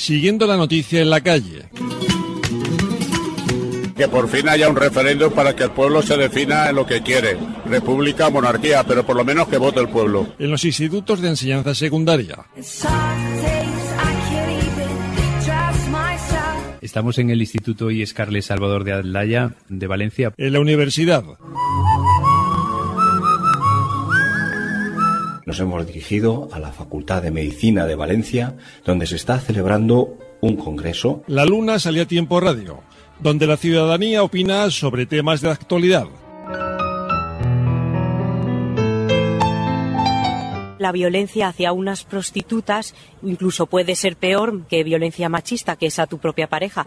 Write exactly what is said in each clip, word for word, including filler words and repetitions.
siguiendo la noticia en la calle. Que por fin haya un referéndum para que el pueblo se defina en lo que quiere, república o monarquía, pero por lo menos que vote el pueblo. En los institutos de enseñanza secundaria. Estamos en el Instituto I E S Carles Salvador de Aldaya, de Valencia. En la universidad. Nos hemos dirigido a la Facultad de Medicina de Valencia, donde se está celebrando un congreso. La Luna salió a Tiempo Radio, donde la ciudadanía opina sobre temas de actualidad. La violencia hacia unas prostitutas incluso puede ser peor que violencia machista, que es a tu propia pareja.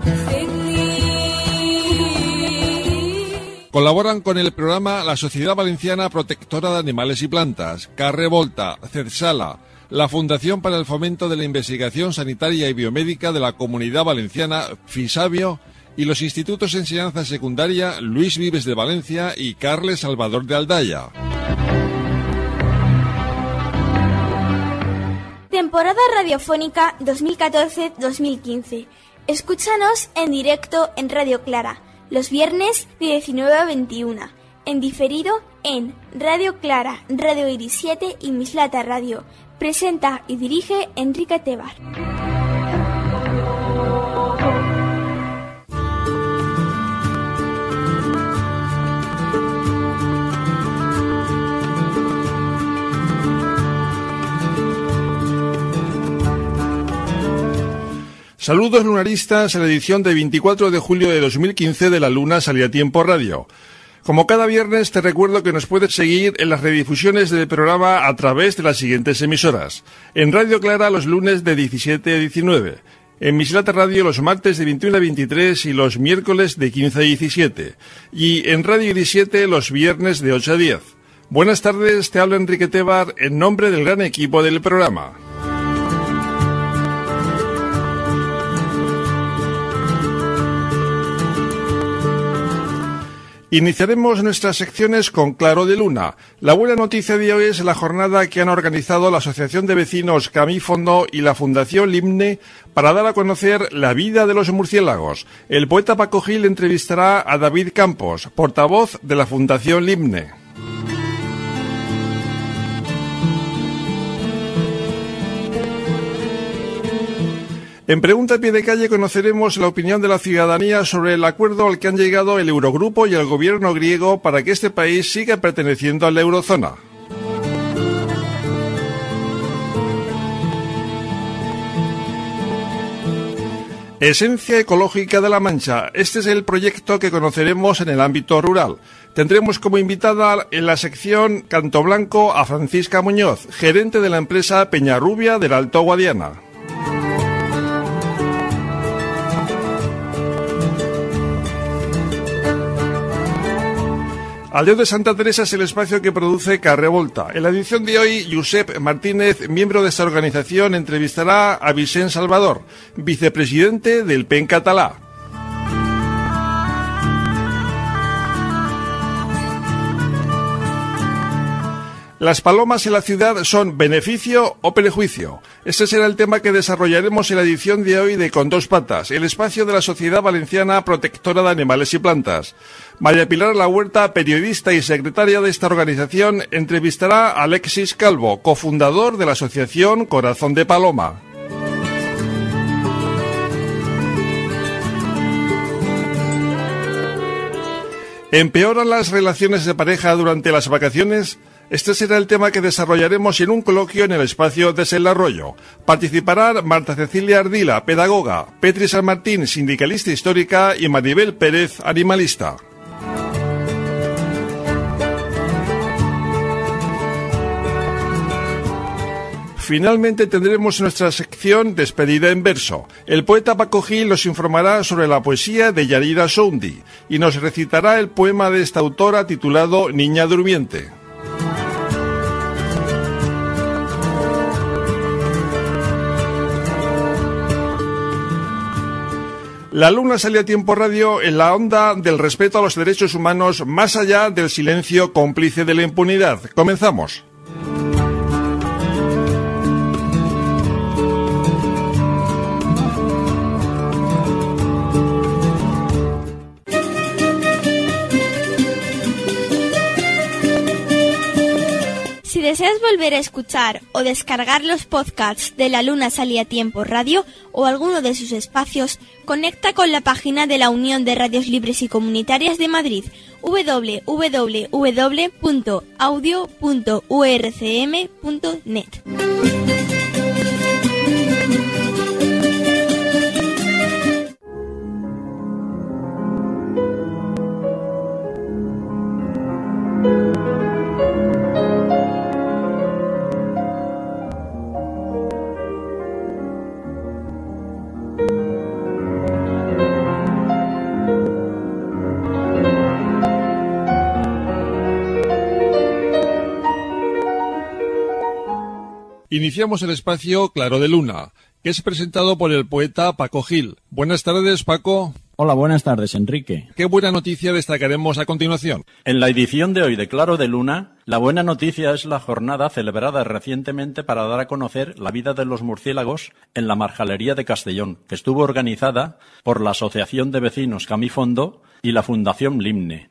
Colaboran con el programa la Sociedad Valenciana Protectora de Animales y Plantas, Carrevolta, CEDSALA, la Fundación para el Fomento de la Investigación Sanitaria y Biomédica de la Comunidad Valenciana, FISABIO, y los institutos de enseñanza secundaria Luis Vives de Valencia y Carles Salvador de Aldaya. Temporada radiofónica dos mil catorce dos mil quince. Escúchanos en directo en Radio Clara, los viernes de diecinueve a veintiuna, en diferido en Radio Clara, Radio Iris siete y Mislata Radio. Presenta y dirige Enrique Tebar. Saludos lunaristas a la edición de veinticuatro de julio de dos mil quince de La Luna Salía a Tiempo Radio. Como cada viernes te recuerdo que nos puedes seguir en las redifusiones del programa a través de las siguientes emisoras. En Radio Clara los lunes de diecisiete a diecinueve, en Mislata Radio los martes de veintiuno a veintitrés y los miércoles de quince a diecisiete, y en Radio Iris siete los viernes de ocho a diez. Buenas tardes, te habla Enrique Tebar en nombre del gran equipo del programa. Iniciaremos nuestras secciones con Claro de Luna. La buena noticia de hoy es la jornada que han organizado la Asociación de Vecinos Camífondo y la Fundación Limne para dar a conocer la vida de los murciélagos. El poeta Paco Gil entrevistará a David Campos, portavoz de la Fundación Limne. En Pregunta a Pie de Calle conoceremos la opinión de la ciudadanía sobre el acuerdo al que han llegado el Eurogrupo y el gobierno griego para que este país siga perteneciendo a la eurozona. Esencia Ecológica de la Mancha. Este es el proyecto que conoceremos en el ámbito rural. Tendremos como invitada en la sección Canto Blanco a Francisca Muñoz, gerente de la empresa Peñarrubia del Alto Guadiana. Aldeo de Santa Teresa es el espacio que produce Carrevolta. En la edición de hoy, Josep Martínez, miembro de esta organización, entrevistará a Vicent Salvador, vicepresidente del P E N català. ¿Las palomas en la ciudad son beneficio o perjuicio? Este será el tema que desarrollaremos en la edición de hoy de Con Dos Patas, el espacio de la Sociedad Valenciana Protectora de Animales y Plantas. María Pilar La Huerta, periodista y secretaria de esta organización, entrevistará a Alexis Calvo, cofundador de la asociación Corazón de Paloma. ¿Empeoran las relaciones de pareja durante las vacaciones? Este será el tema que desarrollaremos en un coloquio en el espacio de El Arroyo. Participarán Marta Cecilia Ardila, pedagoga, Petri San Martín, sindicalista histórica, y Maribel Pérez, animalista. Finalmente tendremos nuestra sección Despedida en verso. El poeta Paco Gil nos informará sobre la poesía de Yarira Soundi y nos recitará el poema de esta autora titulado Niña Durmiente. La Luna Salía a Tiempo Radio en la onda del respeto a los derechos humanos más allá del silencio cómplice de la impunidad. Comenzamos. Si deseas volver a escuchar o descargar los podcasts de La Luna Salía a Tiempo Radio o alguno de sus espacios, conecta con la página de la Unión de Radios Libres y Comunitarias de Madrid, doble u doble u doble u punto audio punto u r c m punto net. Iniciamos el espacio Claro de Luna, que es presentado por el poeta Paco Gil. Buenas tardes, Paco. Hola, buenas tardes, Enrique. ¿Qué buena noticia destacaremos a continuación? En la edición de hoy de Claro de Luna, la buena noticia es la jornada celebrada recientemente para dar a conocer la vida de los murciélagos en la Marjalería de Castellón, que estuvo organizada por la Asociación de Vecinos Camifondo y la Fundación Limne.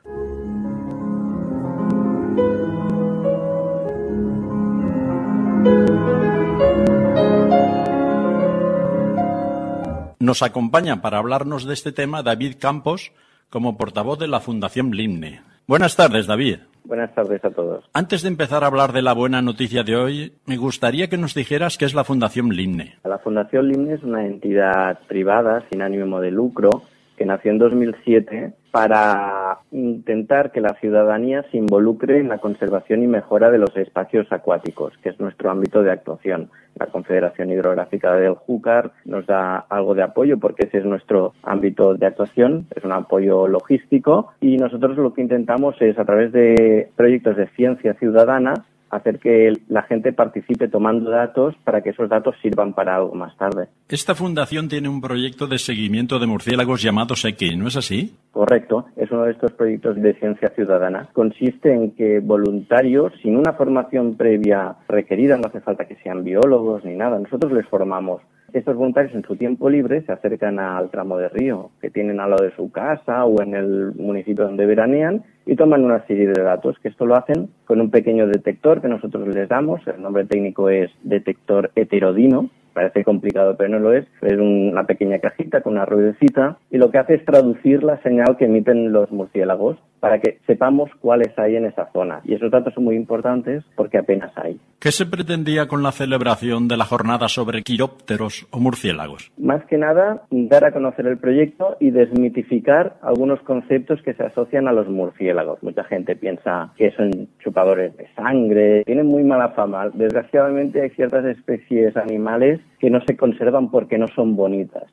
Nos acompaña para hablarnos de este tema David Campos, como portavoz de la Fundación Limne. Buenas tardes, David. Buenas tardes a todos. Antes de empezar a hablar de la buena noticia de hoy, me gustaría que nos dijeras qué es la Fundación Limne. La Fundación Limne es una entidad privada sin ánimo de lucro que nació en dos mil siete para intentar que la ciudadanía se involucre en la conservación y mejora de los espacios acuáticos, que es nuestro ámbito de actuación. La Confederación Hidrográfica del Júcar nos da algo de apoyo porque ese es nuestro ámbito de actuación, es un apoyo logístico, y nosotros lo que intentamos es, a través de proyectos de ciencia ciudadana, hacer que la gente participe tomando datos para que esos datos sirvan para algo más tarde. Esta fundación tiene un proyecto de seguimiento de murciélagos llamado SEQUI, ¿no es así? Correcto, es uno de estos proyectos de ciencia ciudadana. Consiste en que voluntarios, sin una formación previa requerida, no hace falta que sean biólogos ni nada, nosotros les formamos. Estos voluntarios en su tiempo libre se acercan al tramo de río que tienen al lado de su casa o en el municipio donde veranean y toman una serie de datos, que esto lo hacen con un pequeño detector que nosotros les damos. El nombre técnico es detector heterodino. Parece complicado, pero no lo es. Es una pequeña cajita con una ruedecita y lo que hace es traducir la señal que emiten los murciélagos para que sepamos cuáles hay en esa zona. Y esos datos son muy importantes porque apenas hay. ¿Qué se pretendía con la celebración de la jornada sobre quirópteros o murciélagos? Más que nada, dar a conocer el proyecto y desmitificar algunos conceptos que se asocian a los murciélagos. Mucha gente piensa que son chupadores de sangre, tienen muy mala fama. Desgraciadamente hay ciertas especies animales que no se conservan porque no son bonitas.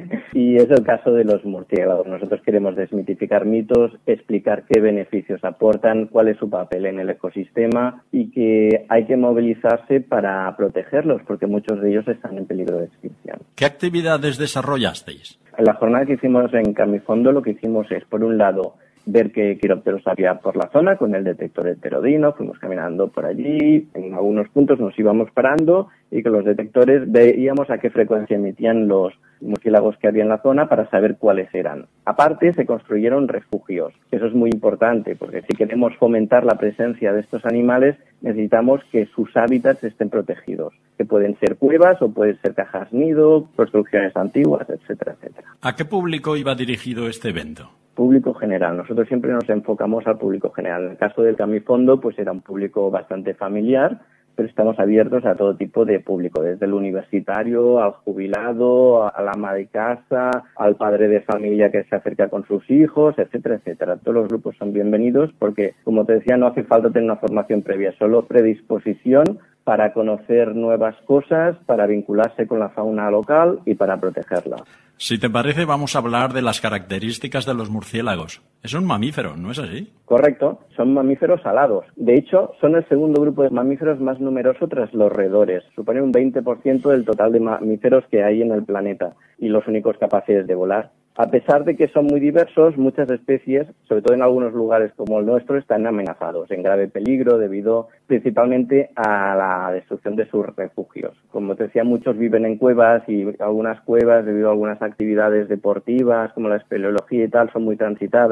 Y es el caso de los murciélagos. Nosotros queremos desmitificar mitos, explicar qué beneficios aportan, cuál es su papel en el ecosistema y que hay que movilizarse para protegerlos porque muchos de ellos están en peligro de extinción. ¿Qué actividades desarrollasteis? En la jornada que hicimos en Camifondo lo que hicimos es, por un lado, ver qué quirópteros había por la zona con el detector heterodino, fuimos caminando por allí, en algunos puntos nos íbamos parando y con los detectores veíamos a qué frecuencia emitían los murciélagos que había en la zona para saber cuáles eran. Aparte, se construyeron refugios. Eso es muy importante porque si queremos fomentar la presencia de estos animales, necesitamos que sus hábitats estén protegidos, que pueden ser cuevas o pueden ser cajas nido, construcciones antiguas, etcétera, etcétera. ¿A qué público iba dirigido este evento? Público general. Nosotros siempre nos enfocamos al público general. En el caso del Camifondo, pues era un público bastante familiar, pero estamos abiertos a todo tipo de público, desde el universitario, al jubilado, al ama de casa, al padre de familia que se acerca con sus hijos, etcétera, etcétera. Todos los grupos son bienvenidos porque, como te decía, no hace falta tener una formación previa, solo predisposición para conocer nuevas cosas, para vincularse con la fauna local y para protegerla. Si te parece, vamos a hablar de las características de los murciélagos. Es un mamífero, ¿no es así? Correcto, son mamíferos alados. De hecho, son el segundo grupo de mamíferos más numeroso tras los roedores. Suponen un veinte por ciento del total de mamíferos que hay en el planeta y los únicos capaces de volar. A pesar de que son muy diversos, muchas especies, sobre todo en algunos lugares como el nuestro, están amenazados, en grave peligro debido principalmente a la destrucción de sus refugios. Como te decía, muchos viven en cuevas y algunas cuevas, debido a algunas actividades deportivas como la espeleología y tal, son muy transitadas.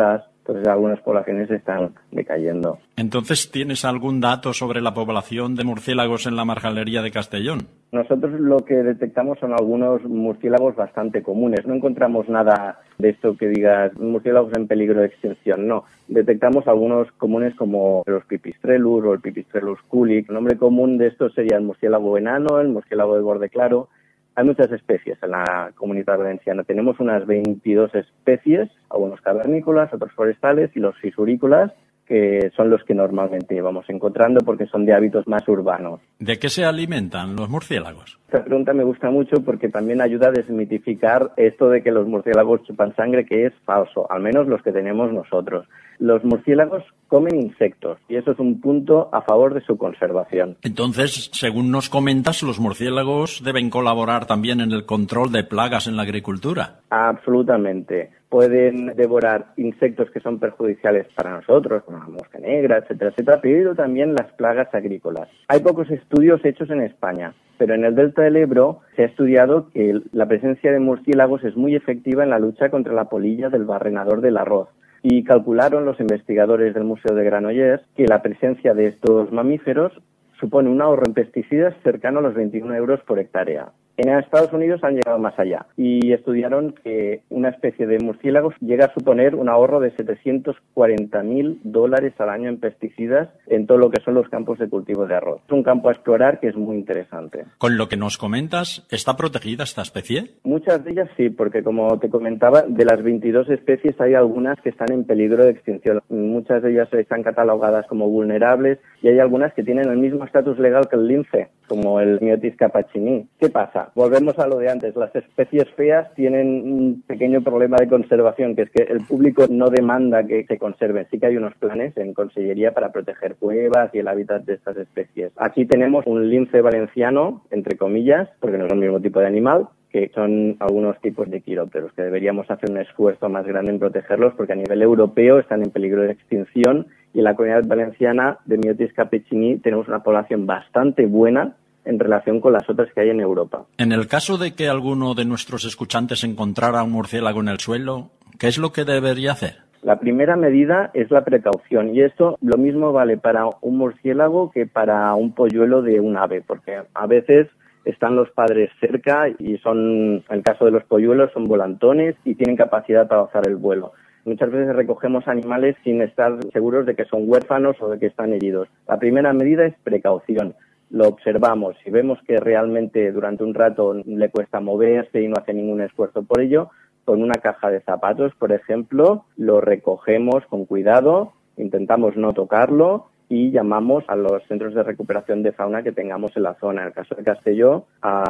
Entonces algunas poblaciones están decayendo. Entonces, ¿tienes algún dato sobre la población de murciélagos en la marjalería de Castellón? Nosotros lo que detectamos son algunos murciélagos bastante comunes. No encontramos nada de esto que digas murciélagos en peligro de extinción, no. Detectamos algunos comunes como los Pipistrellus o el Pipistrellus culic. El nombre común de estos sería el murciélago enano, el murciélago de borde claro. Hay muchas especies en la Comunidad Valenciana. Tenemos unas veintidós especies, algunos cavernícolas, otros forestales y los fisurícolas, que son los que normalmente vamos encontrando porque son de hábitos más urbanos. ¿De qué se alimentan los murciélagos? Esta pregunta me gusta mucho porque también ayuda a desmitificar esto de que los murciélagos chupan sangre, que es falso, al menos los que tenemos nosotros. Los murciélagos comen insectos y eso es un punto a favor de su conservación. Entonces, según nos comentas, los murciélagos deben colaborar también en el control de plagas en la agricultura. Absolutamente. Pueden devorar insectos que son perjudiciales para nosotros, como la mosca negra, etcétera, etcétera, pero también las plagas agrícolas. Hay pocos estudios hechos en España, pero en el delta del Ebro se ha estudiado que la presencia de murciélagos es muy efectiva en la lucha contra la polilla del barrenador del arroz. Y calcularon los investigadores del Museo de Granollers que la presencia de estos mamíferos supone un ahorro en pesticidas cercano a los veintiún euros por hectárea. En Estados Unidos han llegado más allá y estudiaron que una especie de murciélagos llega a suponer un ahorro de setecientos cuarenta mil dólares al año en pesticidas en todo lo que son los campos de cultivo de arroz. Es un campo a explorar que es muy interesante. Con lo que nos comentas, ¿está protegida esta especie? Muchas de ellas sí, porque como te comentaba, de las veintidós especies hay algunas que están en peligro de extinción. Muchas de ellas están catalogadas como vulnerables y hay algunas que tienen el mismo estatus legal que el lince, como el Myotis capucini. ¿Qué pasa? Volvemos a lo de antes. Las especies feas tienen un pequeño problema de conservación, que es que el público no demanda que se conserven. Sí que hay unos planes en Consellería para proteger cuevas y el hábitat de estas especies. Aquí tenemos un lince valenciano, entre comillas, porque no es el mismo tipo de animal, que son algunos tipos de quirópteros, que deberíamos hacer un esfuerzo más grande en protegerlos, porque a nivel europeo están en peligro de extinción y en la Comunidad Valenciana de Myotis capucini tenemos una población bastante buena en relación con las otras que hay en Europa. En el caso de que alguno de nuestros escuchantes encontrara un murciélago en el suelo, ¿qué es lo que debería hacer? La primera medida es la precaución y esto lo mismo vale para un murciélago que para un polluelo de un ave, porque a veces están los padres cerca y son, en el caso de los polluelos, son volantones y tienen capacidad para alzar el vuelo. Muchas veces recogemos animales sin estar seguros de que son huérfanos o de que están heridos. La primera medida es precaución. Lo observamos, si vemos que realmente durante un rato le cuesta moverse y no hace ningún esfuerzo por ello, con una caja de zapatos, por ejemplo, lo recogemos con cuidado, intentamos no tocarlo y llamamos a los centros de recuperación de fauna que tengamos en la zona. En el caso de Castelló,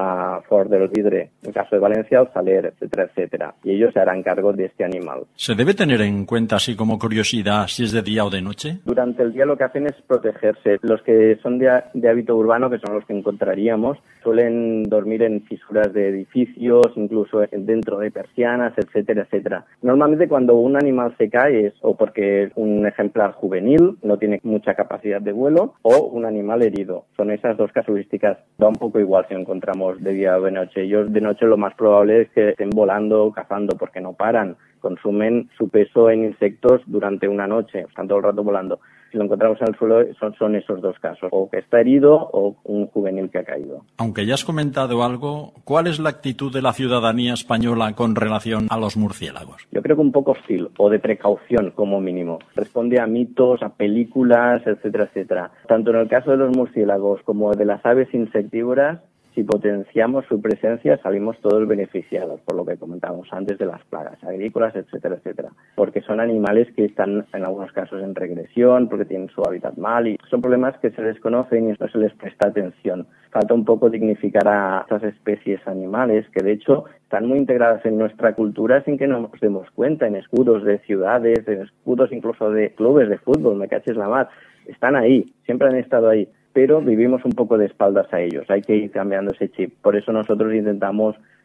a Fort del Vidre. En el caso de Valencia, al Saler, etcétera, etcétera. Y ellos se harán cargo de este animal. ¿Se debe tener en cuenta, así como curiosidad, si es de día o de noche? Durante el día lo que hacen es protegerse. Los que son de, de hábito urbano, que son los que encontraríamos, suelen dormir en fisuras de edificios, incluso dentro de persianas, etcétera, etcétera. Normalmente cuando un animal se cae es o porque es un ejemplar juvenil, no tiene mucha capacidad de vuelo, o un animal herido. Son esas dos casuísticas. Da un poco igual si lo encontramos de día o de noche. Ellos de noche lo más probable es que estén volando, cazando, porque no paran. Consumen su peso en insectos durante una noche, están todo el rato volando. Si lo encontramos en el suelo, son, son esos dos casos, o que está herido o un juvenil que ha caído. Aunque ya has comentado algo, ¿cuál es la actitud de la ciudadanía española con relación a los murciélagos? Yo creo que un poco hostil, o de precaución como mínimo. Responde a mitos, a películas, etcétera, etcétera. Tanto en el caso de los murciélagos como de las aves insectívoras, si potenciamos su presencia, salimos todos beneficiados, por lo que comentábamos antes de las plagas agrícolas, etcétera, etcétera. Porque son animales que están en algunos casos en regresión, porque tienen su hábitat mal y son problemas que se desconocen y no se les presta atención. Falta un poco dignificar a estas especies animales que de hecho están muy integradas en nuestra cultura sin que nos demos cuenta, en escudos de ciudades, en escudos incluso de clubes de fútbol, me caches la mar. Están ahí, siempre han estado ahí. Pero vivimos un poco de espaldas a ellos. Hay que ir cambiando ese chip. Por eso nosotros intentamos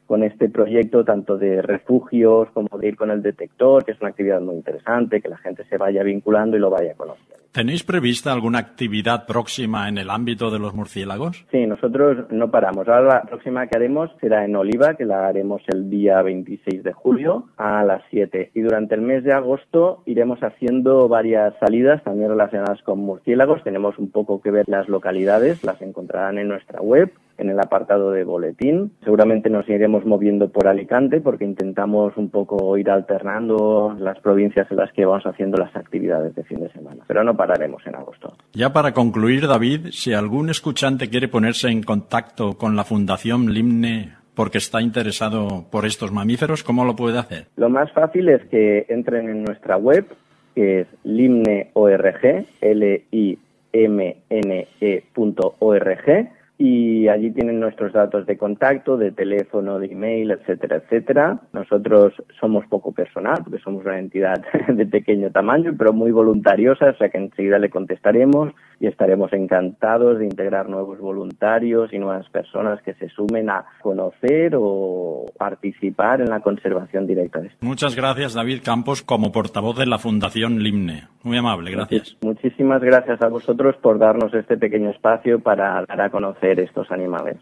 con este proyecto tanto de refugios como de ir con el detector, que es una actividad muy interesante, que la gente se vaya vinculando y lo vaya conociendo. ¿Tenéis prevista alguna actividad próxima en el ámbito de los murciélagos? Sí, nosotros no paramos. Ahora la próxima que haremos será en Oliva, que la haremos el día veintiséis de julio a las siete. Y durante el mes de agosto iremos haciendo varias salidas también relacionadas con murciélagos. Tenemos un poco que ver las localidades, las encontrarán en nuestra web, en el apartado de boletín. Seguramente nos iremos moviendo por Alicante porque intentamos un poco ir alternando las provincias en las que vamos haciendo las actividades de fin de semana. Pero no pararemos en agosto. Ya para concluir, David, si algún escuchante quiere ponerse en contacto con la Fundación Limne porque está interesado por estos mamíferos, ¿cómo lo puede hacer? Lo más fácil es que entren en nuestra web, que es limne punto org, L I M N E punto org, y allí tienen nuestros datos de contacto, de teléfono, de email, etcétera, etcétera. Nosotros somos poco personal, porque somos una entidad de pequeño tamaño, pero muy voluntariosa, o sea que enseguida le contestaremos y estaremos encantados de integrar nuevos voluntarios y nuevas personas que se sumen a conocer o participar en la conservación directa de esto. Muchas gracias, David Campos, como portavoz de la Fundación Limne. Muy amable, gracias. Muchísimas gracias a vosotros por darnos este pequeño espacio para dar a conocer estos animales.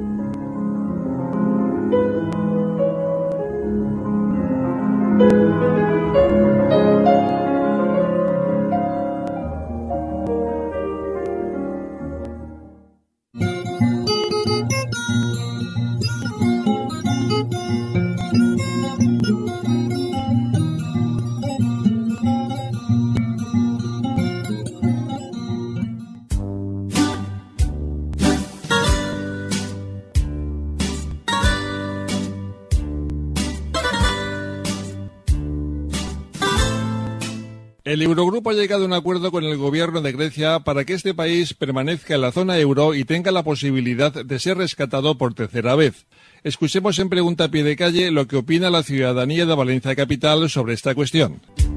El Eurogrupo ha llegado a un acuerdo con el gobierno de Grecia para que este país permanezca en la zona euro y tenga la posibilidad de ser rescatado por tercera vez. Escuchemos en Pregunta a Pie de Calle lo que opina la ciudadanía de Valencia Capital sobre esta cuestión.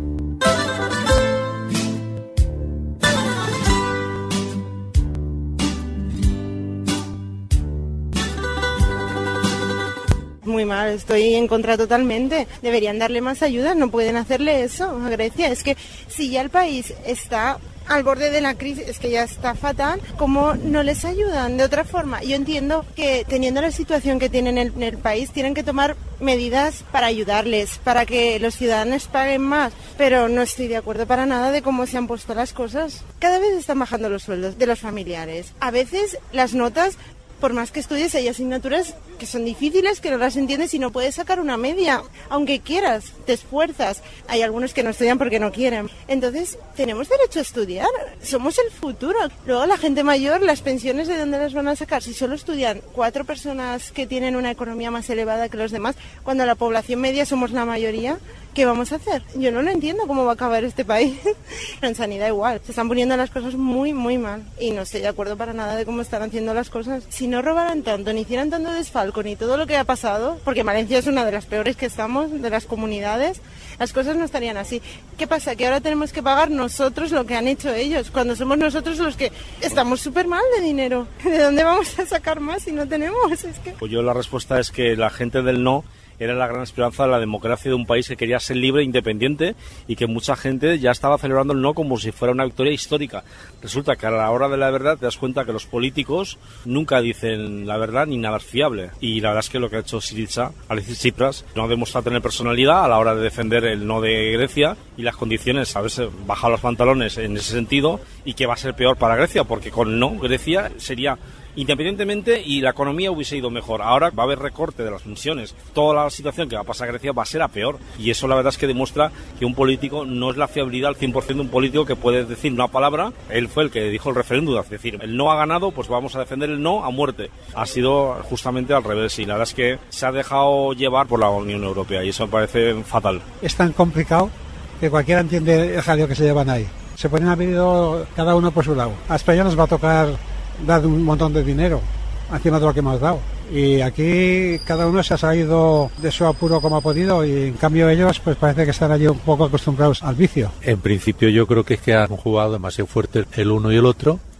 Muy mal, estoy en contra totalmente. Deberían darle más ayuda, no pueden hacerle eso a Grecia. Es que si ya el país está al borde de la crisis, es que ya está fatal, ¿cómo no les ayudan de otra forma? Yo entiendo que teniendo la situación que tienen en el, en el país, tienen que tomar medidas para ayudarles, para que los ciudadanos paguen más, pero no estoy de acuerdo para nada de cómo se han puesto las cosas. Cada vez están bajando los sueldos de los familiares. A veces las notas, por más que estudies, hay asignaturas que son difíciles, que no las entiendes y no puedes sacar una media, aunque quieras, te esfuerzas. Hay algunos que no estudian porque no quieren. Entonces, tenemos derecho a estudiar, somos el futuro. Luego la gente mayor, las pensiones, ¿de dónde las van a sacar? Si solo estudian cuatro personas que tienen una economía más elevada que los demás, cuando la población media somos la mayoría, ¿qué vamos a hacer? Yo no lo entiendo cómo va a acabar este país. En sanidad igual, se están poniendo las cosas muy, muy mal y no estoy de acuerdo para nada de cómo están haciendo las cosas. Si no robaran tanto, ni hicieran tanto desfalco, ni todo lo que ha pasado, porque Valencia es una de las peores que estamos, de las comunidades, las cosas no estarían así. ¿Qué pasa? Que ahora tenemos que pagar nosotros lo que han hecho ellos, cuando somos nosotros los que estamos súper mal de dinero. ¿De dónde vamos a sacar más si no tenemos? Es que... Pues yo la respuesta es que la gente del no era la gran esperanza de la democracia de un país que quería ser libre e independiente y que mucha gente ya estaba celebrando el no como si fuera una victoria histórica. Resulta que a la hora de la verdad te das cuenta que los políticos nunca dicen la verdad ni nada es fiable. Y la verdad es que lo que ha hecho Syriza, Alexis Tsipras, no ha demostrado tener personalidad a la hora de defender el no de Grecia y las condiciones, a veces baja los pantalones en ese sentido, y que va a ser peor para Grecia, porque con no Grecia sería independientemente y la economía hubiese ido mejor. Ahora va a haber recorte de las pensiones. Toda la situación que va a pasar a Grecia va a ser a peor. Y eso la verdad es que demuestra que un político no es la fiabilidad al cien por ciento de un político que puede decir una palabra. Él fue el que dijo el referéndum, es decir, el no ha ganado, pues vamos a defender el no a muerte. Ha sido justamente al revés y la verdad es que se ha dejado llevar por la Unión Europea y eso me parece fatal. Es tan complicado que cualquiera entiende el jaleo que se llevan ahí. Se ponen a ver cada uno por su lado. A España nos va a tocar dar un montón de dinero encima de lo que hemos dado y aquí cada uno se ha salido de su apuro como ha podido y en cambio ellos pues parece que están allí un poco acostumbrados al vicio. En principio yo creo que es que han jugado demasiado fuerte el uno y el otro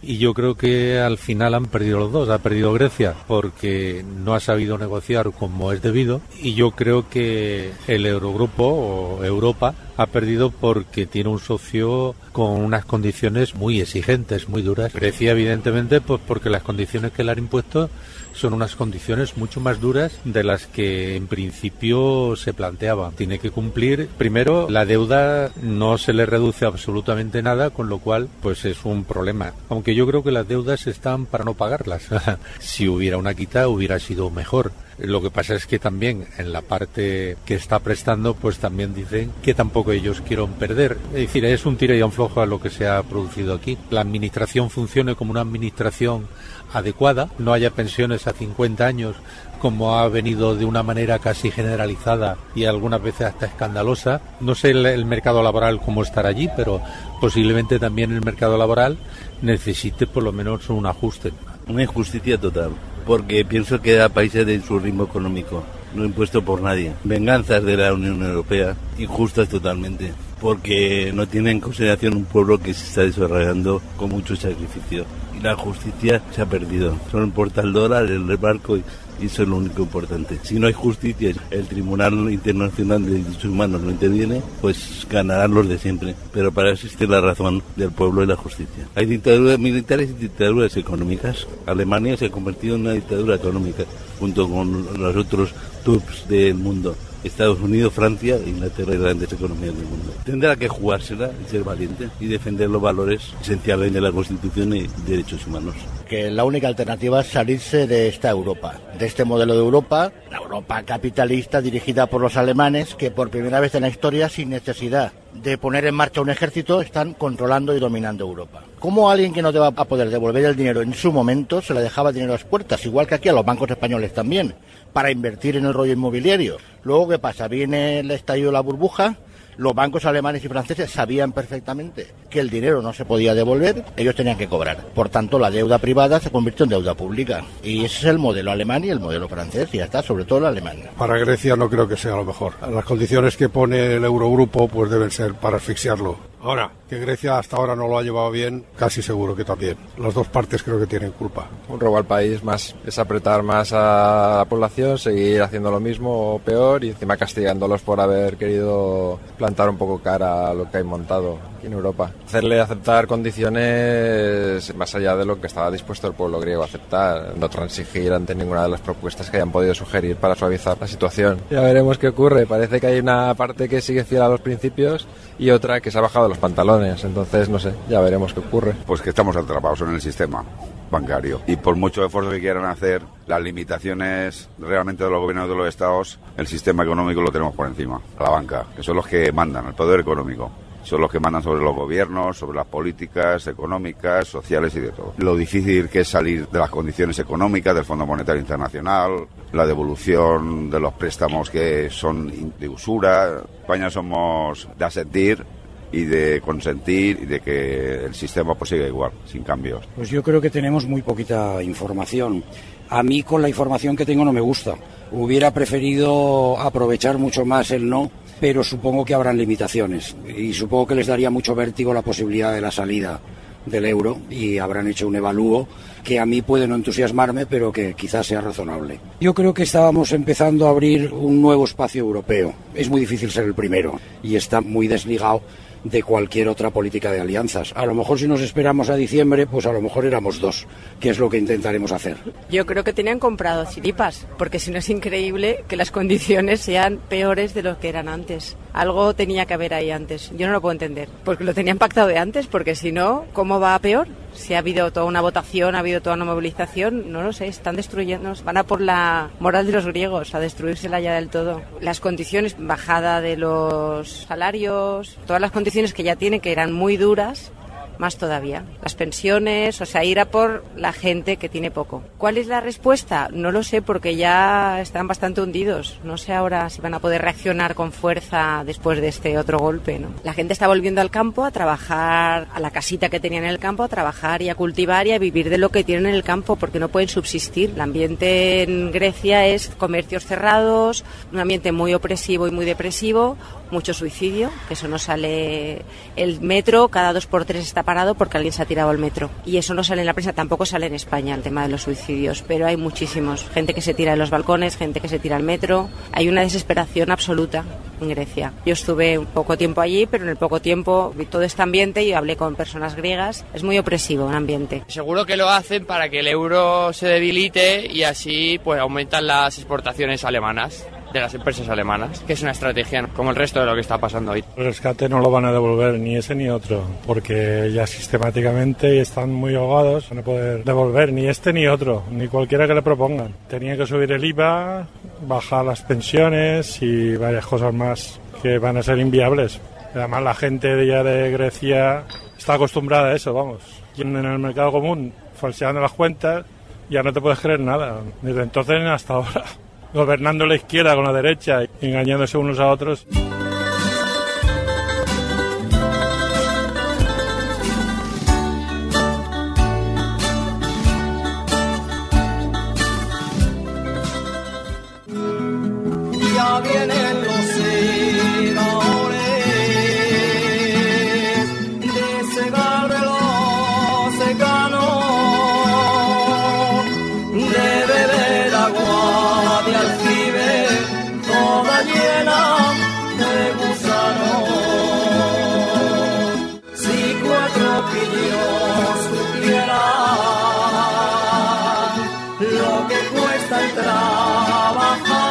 y yo creo que al final han perdido los dos. Ha perdido Grecia porque no ha sabido negociar como es debido, y yo creo que el Eurogrupo o Europa ha perdido porque tiene un socio con unas condiciones muy exigentes, muy duras. Grecia, evidentemente, pues porque las condiciones que le han impuesto son unas condiciones mucho más duras de las que en principio se planteaba. Tiene que cumplir, primero, la deuda no se le reduce absolutamente nada, con lo cual pues es un problema. Aunque yo creo que las deudas están para no pagarlas. Si hubiera una quita hubiera sido mejor. Lo que pasa es que también en la parte que está prestando pues también dicen que tampoco ellos quieren perder. Es decir, es un tira y afloja lo que se ha producido aquí. La administración funcione como una administración adecuada, no haya pensiones a cincuenta años como ha venido de una manera casi generalizada y algunas veces hasta escandalosa. No sé el, el mercado laboral cómo estará allí, pero posiblemente también el mercado laboral necesite por lo menos un ajuste. Una injusticia total, porque pienso que a países de su ritmo económico, no impuesto por nadie. Venganzas de la Unión Europea, injustas totalmente, porque no tiene en consideración un pueblo que se está desarrollando con mucho sacrificio. Y la justicia se ha perdido. Solo importa el dólar, el barco, y eso es lo único importante. Si no hay justicia, el Tribunal Internacional de Derechos Humanos no interviene, pues ganarán los de siempre. Pero para eso existe la razón del pueblo y la justicia. Hay dictaduras militares y dictaduras económicas. Alemania se ha convertido en una dictadura económica, junto con los otros tubs del mundo. Estados Unidos, Francia, Inglaterra y las grandes economías del mundo. Tendrá que jugársela y ser valiente y defender los valores esenciales de la Constitución y derechos humanos. Que la única alternativa es salirse de esta Europa, de este modelo de Europa, la Europa capitalista dirigida por los alemanes, que por primera vez en la historia, sin necesidad de poner en marcha un ejército, están controlando y dominando Europa. ¿Cómo alguien que no te va a poder devolver el dinero en su momento se le dejaba dinero a las puertas? Igual que aquí a los bancos españoles también, para invertir en el rollo inmobiliario. Luego, ¿qué pasa? Viene el estallido de la burbuja. Los bancos alemanes y franceses sabían perfectamente que el dinero no se podía devolver, ellos tenían que cobrar. Por tanto, la deuda privada se convirtió en deuda pública. Y ese es el modelo alemán y el modelo francés, y ya está, sobre todo el alemán. Para Grecia no creo que sea lo mejor. Las condiciones que pone el Eurogrupo pues deben ser para asfixiarlo. Ahora, que Grecia hasta ahora no lo ha llevado bien, casi seguro que también. Las dos partes creo que tienen culpa. Un robo al país más es apretar más a la población, seguir haciendo lo mismo o peor, y encima castigándolos por haber querido plantar un poco cara a lo que hay montado aquí en Europa. Hacerle aceptar condiciones más allá de lo que estaba dispuesto el pueblo griego a aceptar, no transigir ante ninguna de las propuestas que hayan podido sugerir para suavizar la situación. Ya veremos qué ocurre. Parece que hay una parte que sigue fiel a los principios y otra que se ha bajado los pantalones. Entonces, no sé, ya veremos qué ocurre. Pues que estamos atrapados en el sistema bancario, y por mucho esfuerzo que quieran hacer, las limitaciones realmente de los gobiernos de los estados, el sistema económico lo tenemos por encima, a la banca, que son los que mandan, el poder económico. Son los que mandan sobre los gobiernos, sobre las políticas económicas, sociales y de todo. Lo difícil que es salir de las condiciones económicas del Fondo Monetario Internacional, la devolución de los préstamos que son de usura. España somos de asentir y de consentir y de que el sistema pues siga igual, sin cambios. Pues yo creo que tenemos muy poquita información. A mí con la información que tengo no me gusta. Hubiera preferido aprovechar mucho más el no, pero supongo que habrán limitaciones y supongo que les daría mucho vértigo la posibilidad de la salida del euro, y habrán hecho un evalúo que a mí puede no entusiasmarme, pero que quizás sea razonable. Yo creo que estábamos empezando a abrir un nuevo espacio europeo. Es muy difícil ser el primero y está muy desligado de cualquier otra política de alianzas. A lo mejor si nos esperamos a diciembre, pues a lo mejor éramos dos, que es lo que intentaremos hacer. Yo creo que tenían comprado chiripas, porque si no es increíble que las condiciones sean peores de lo que eran antes. Algo tenía que haber ahí antes. Yo no lo puedo entender, porque lo tenían pactado de antes, porque si no, ¿cómo va a peor? Si ha habido toda una votación, ha habido toda una movilización, no lo sé, están destruyendo, van a por la moral de los griegos, a destruírsela ya del todo. Las condiciones, bajada de los salarios, todas las condiciones que ya tienen, que eran muy duras, más todavía. Las pensiones, o sea, ir a por la gente que tiene poco. ¿Cuál es la respuesta? No lo sé, porque ya están bastante hundidos. No sé ahora si van a poder reaccionar con fuerza después de este otro golpe, ¿no? La gente está volviendo al campo a trabajar, a la casita que tenían en el campo, a trabajar y a cultivar y a vivir de lo que tienen en el campo, porque no pueden subsistir. El ambiente en Grecia es comercios cerrados, un ambiente muy opresivo y muy depresivo, mucho suicidio, que eso no sale. El metro cada dos por tres está parado porque alguien se ha tirado al metro. Y eso no sale en la prensa, tampoco sale en España el tema de los suicidios, pero hay muchísimos. Gente que se tira de los balcones, gente que se tira al metro. Hay una desesperación absoluta en Grecia. Yo estuve un poco tiempo allí, pero en el poco tiempo vi todo este ambiente y hablé con personas griegas. Es muy opresivo un ambiente. Seguro que lo hacen para que el euro se debilite y así pues aumentan las exportaciones alemanas, de las empresas alemanas, que es una estrategia como el resto de lo que está pasando hoy. El rescate no lo van a devolver ni ese ni otro, porque ya sistemáticamente están muy ahogados, no poder devolver ni este ni otro, ni cualquiera que le propongan. Tenían que subir el I V A, bajar las pensiones y varias cosas más que van a ser inviables. Además la gente de ya de Grecia está acostumbrada a eso, vamos. En el mercado común, falseando las cuentas, ya no te puedes creer nada. Desde entonces hasta ahora, gobernando la izquierda con la derecha, engañándose unos a otros. Ya vienen los segadores de segar de los secanos, de beber agua de aljibe toda llena de gusanos. Si cuatro pillos supieran lo que cuesta el trabajar,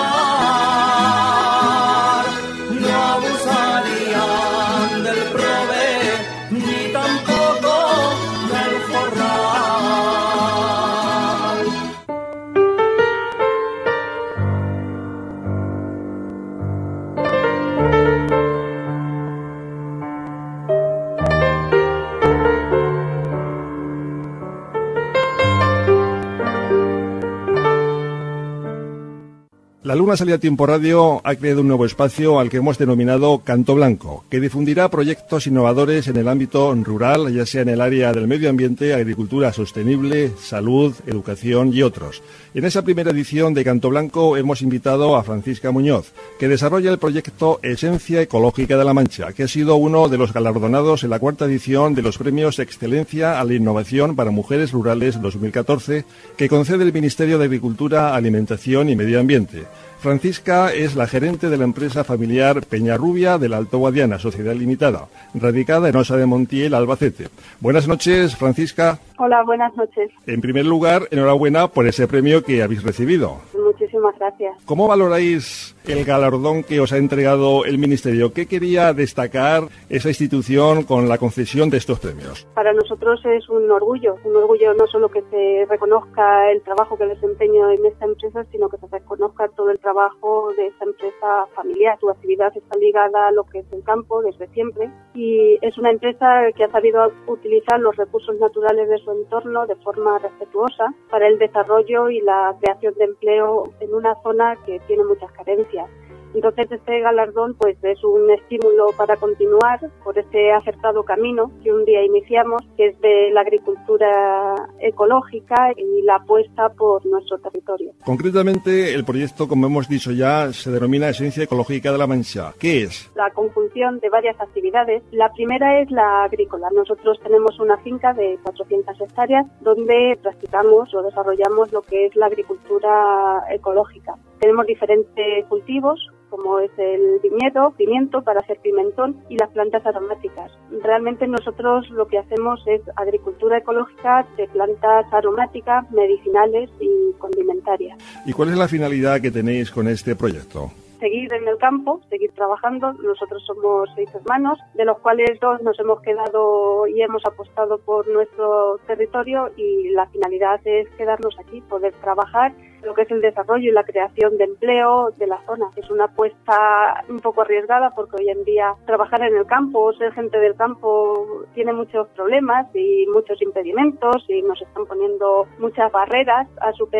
La Luna Salía a Tiempo Radio ha creado un nuevo espacio al que hemos denominado Canto Blanco, que difundirá proyectos innovadores en el ámbito rural, ya sea en el área del medio ambiente, agricultura sostenible, salud, educación y otros. En esa primera edición de Canto Blanco hemos invitado a Francisca Muñoz, que desarrolla el proyecto Esencia Ecológica de la Mancha, que ha sido uno de los galardonados en la cuarta edición de los premios Excelencia a la Innovación para Mujeres Rurales dos mil catorce, que concede el Ministerio de Agricultura, Alimentación y Medio Ambiente. Francisca es la gerente de la empresa familiar Peñarrubia del Alto Guadiana, Sociedad Limitada, radicada en Osa de Montiel, Albacete. Buenas noches, Francisca. Hola, buenas noches. En primer lugar, enhorabuena por ese premio que habéis recibido. Muchísimas gracias. ¿Cómo valoráis el galardón que os ha entregado el Ministerio? ¿Qué quería destacar esa institución con la concesión de estos premios? Para nosotros es un orgullo, un orgullo no solo que se reconozca el trabajo que desempeño en esta empresa, sino que se reconozca todo el trabajo de esta empresa familiar. Su actividad está ligada a lo que es el campo desde siempre y es una empresa que ha sabido utilizar los recursos naturales de su entorno de forma respetuosa para el desarrollo y la creación de empleo en una zona que tiene muchas carencias. Entonces este galardón pues es un estímulo para continuar por ese acertado camino que un día iniciamos, que es de la agricultura ecológica y la apuesta por nuestro territorio. Concretamente, el proyecto, como hemos dicho ya, se denomina Esencia Ecológica de la Mancha. ¿Qué es? La conjunción de varias actividades. La primera es la agrícola. Nosotros tenemos una finca de cuatrocientas hectáreas donde practicamos o desarrollamos lo que es la agricultura ecológica. Tenemos diferentes cultivos, como es el viñedo, pimiento para hacer pimentón y las plantas aromáticas. Realmente nosotros lo que hacemos es agricultura ecológica de plantas aromáticas, medicinales y condimentarias. ¿Y cuál es la finalidad que tenéis con este proyecto? Seguir en el campo, seguir trabajando. Nosotros somos seis hermanos, de los cuales dos nos hemos quedado y hemos apostado por nuestro territorio y la finalidad es quedarnos aquí, poder trabajar lo que es el desarrollo y la creación de empleo de la zona. Es una apuesta un poco arriesgada porque hoy en día trabajar en el campo, ser gente del campo tiene muchos problemas y muchos impedimentos y nos están poniendo muchas barreras a superar.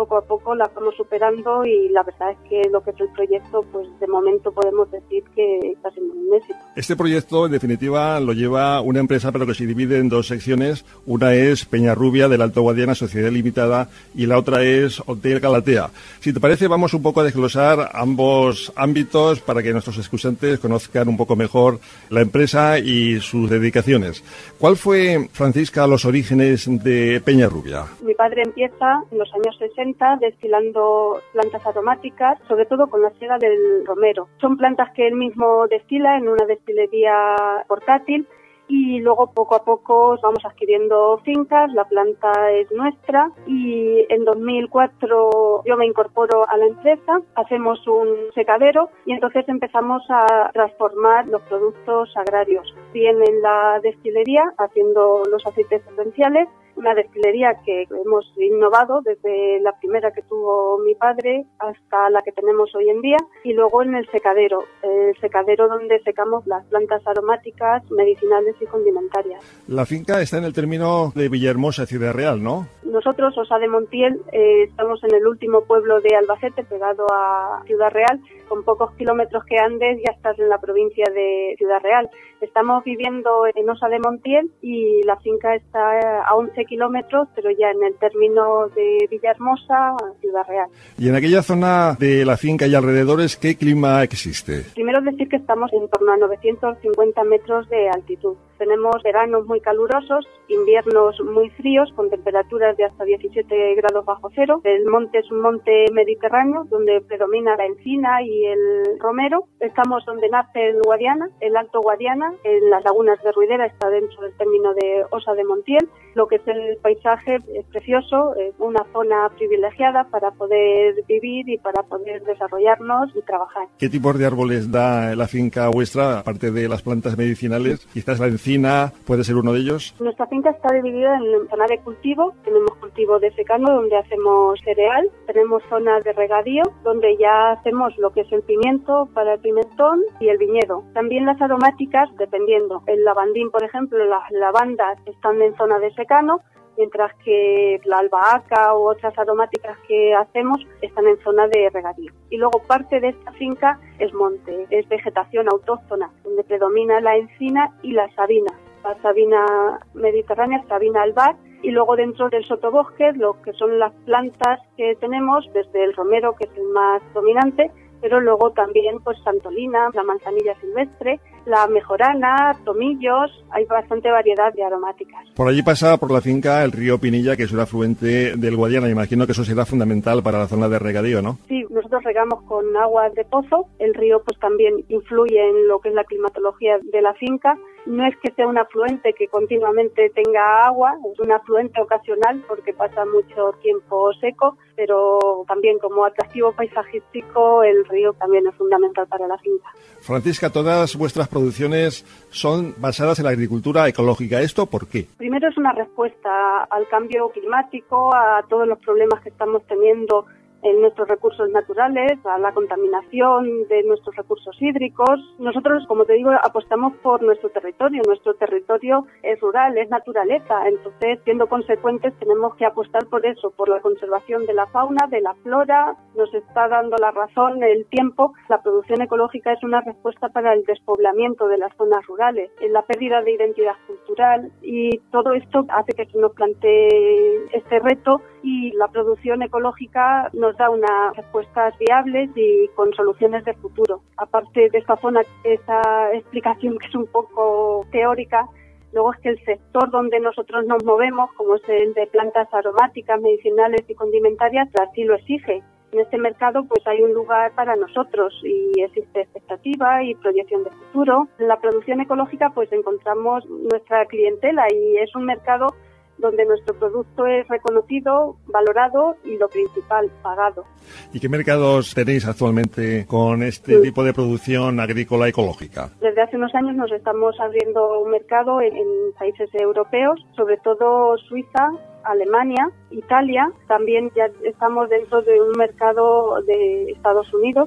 poco a poco las vamos superando y la verdad es que lo que es el proyecto, pues de momento podemos decir que está siendo un éxito. Este proyecto, en definitiva, lo lleva una empresa, pero que se divide en dos secciones. Una es Peñarrubia del Alto Guadiana, Sociedad Limitada, y la otra es Hotel Galatea. Si te parece, vamos un poco a desglosar ambos ámbitos para que nuestros escuchantes conozcan un poco mejor la empresa y sus dedicaciones. ¿Cuál fue, Francisca, los orígenes de Peñarrubia? Mi padre empieza en los años sesenta destilando plantas aromáticas, sobre todo con la siega del romero. Son plantas que él mismo destila en una destilería portátil y luego poco a poco vamos adquiriendo fincas, la planta es nuestra y en dos mil cuatro yo me incorporo a la empresa, hacemos un secadero y entonces empezamos a transformar los productos agrarios, bien en la destilería haciendo los aceites esenciales, una destilería que hemos innovado desde la primera que tuvo mi padre hasta la que tenemos hoy en día, y luego en el secadero, el secadero donde secamos las plantas aromáticas, medicinales y condimentarias. La finca está en el término de Villahermosa, Ciudad Real, ¿no? Nosotros, Osa de Montiel, eh, estamos en el último pueblo de Albacete, pegado a Ciudad Real. Con pocos kilómetros que andes ya estás en la provincia de Ciudad Real. Estamos viviendo en Osa de Montiel y la finca está a once kilómetros, pero ya en el término de Villahermosa, Ciudad Real. Y en aquella zona de la finca y alrededores, ¿qué clima existe? Primero decir que estamos en torno a novecientos cincuenta metros de altitud. Tenemos veranos muy calurosos, inviernos muy fríos, con temperaturas de hasta diecisiete grados bajo cero. El monte es un monte mediterráneo, donde predomina la encina y el romero. Estamos donde nace el Guadiana, el Alto Guadiana, en las lagunas de Ruidera, está dentro del término de Osa de Montiel. Lo que es el paisaje es precioso, es una zona privilegiada para poder vivir y para poder desarrollarnos y trabajar. ¿Qué tipos de árboles da la finca vuestra, aparte de las plantas medicinales? Quizás la encina puede ser uno de ellos. Nuestra finca está dividida en zona de cultivo. Tenemos cultivo de secano, donde hacemos cereal. Tenemos zona de regadío, donde ya hacemos lo que es el pimiento para el pimentón y el viñedo. También las aromáticas, dependiendo. El lavandín, por ejemplo, las lavandas están en zona de secano, mientras que la albahaca u otras aromáticas que hacemos están en zona de regadío. Y luego parte de esta finca es monte, es vegetación autóctona, donde predomina la encina y la sabina. La sabina mediterránea, sabina albar, y luego dentro del sotobosque, lo que son las plantas que tenemos, desde el romero, que es el más dominante, pero luego también pues santolina, la manzanilla silvestre, la mejorana, tomillos, hay bastante variedad de aromáticas. Por allí pasa por la finca el río Pinilla, que es un afluente del Guadiana. Imagino que eso será fundamental para la zona de regadío, ¿no? Sí, nosotros regamos con agua de pozo. El río pues también influye en lo que es la climatología de la finca. No es que sea un afluente que continuamente tenga agua, es un afluente ocasional porque pasa mucho tiempo seco, pero también como atractivo paisajístico el río también es fundamental para la finca. Francisca, todas vuestras producciones son basadas en la agricultura ecológica. ¿Esto por qué? Primero es una respuesta al cambio climático, a todos los problemas que estamos teniendo en nuestros recursos naturales, a la contaminación de nuestros recursos hídricos. Nosotros, como te digo, apostamos por nuestro territorio. Nuestro territorio es rural, es naturaleza. Entonces, siendo consecuentes, tenemos que apostar por eso, por la conservación de la fauna, de la flora. Nos está dando la razón el tiempo. La producción ecológica es una respuesta para el despoblamiento de las zonas rurales, en la pérdida de identidad cultural, y todo esto hace que se nos plantee este reto, y la producción ecológica nos da unas respuestas viables y con soluciones de futuro. Aparte de esta zona, esta explicación que es un poco teórica, luego es que el sector donde nosotros nos movemos, como es el de plantas aromáticas, medicinales y condimentarias, así lo exige. En este mercado pues hay un lugar para nosotros y existe expectativa y proyección de futuro. En la producción ecológica pues encontramos nuestra clientela y es un mercado donde nuestro producto es reconocido, valorado y, lo principal, pagado. ¿Y qué mercados tenéis actualmente con este sí. tipo de producción agrícola ecológica? Desde hace unos años nos estamos abriendo un mercado en, en países europeos, sobre todo Suiza, Alemania, Italia. También ya estamos dentro de un mercado de Estados Unidos,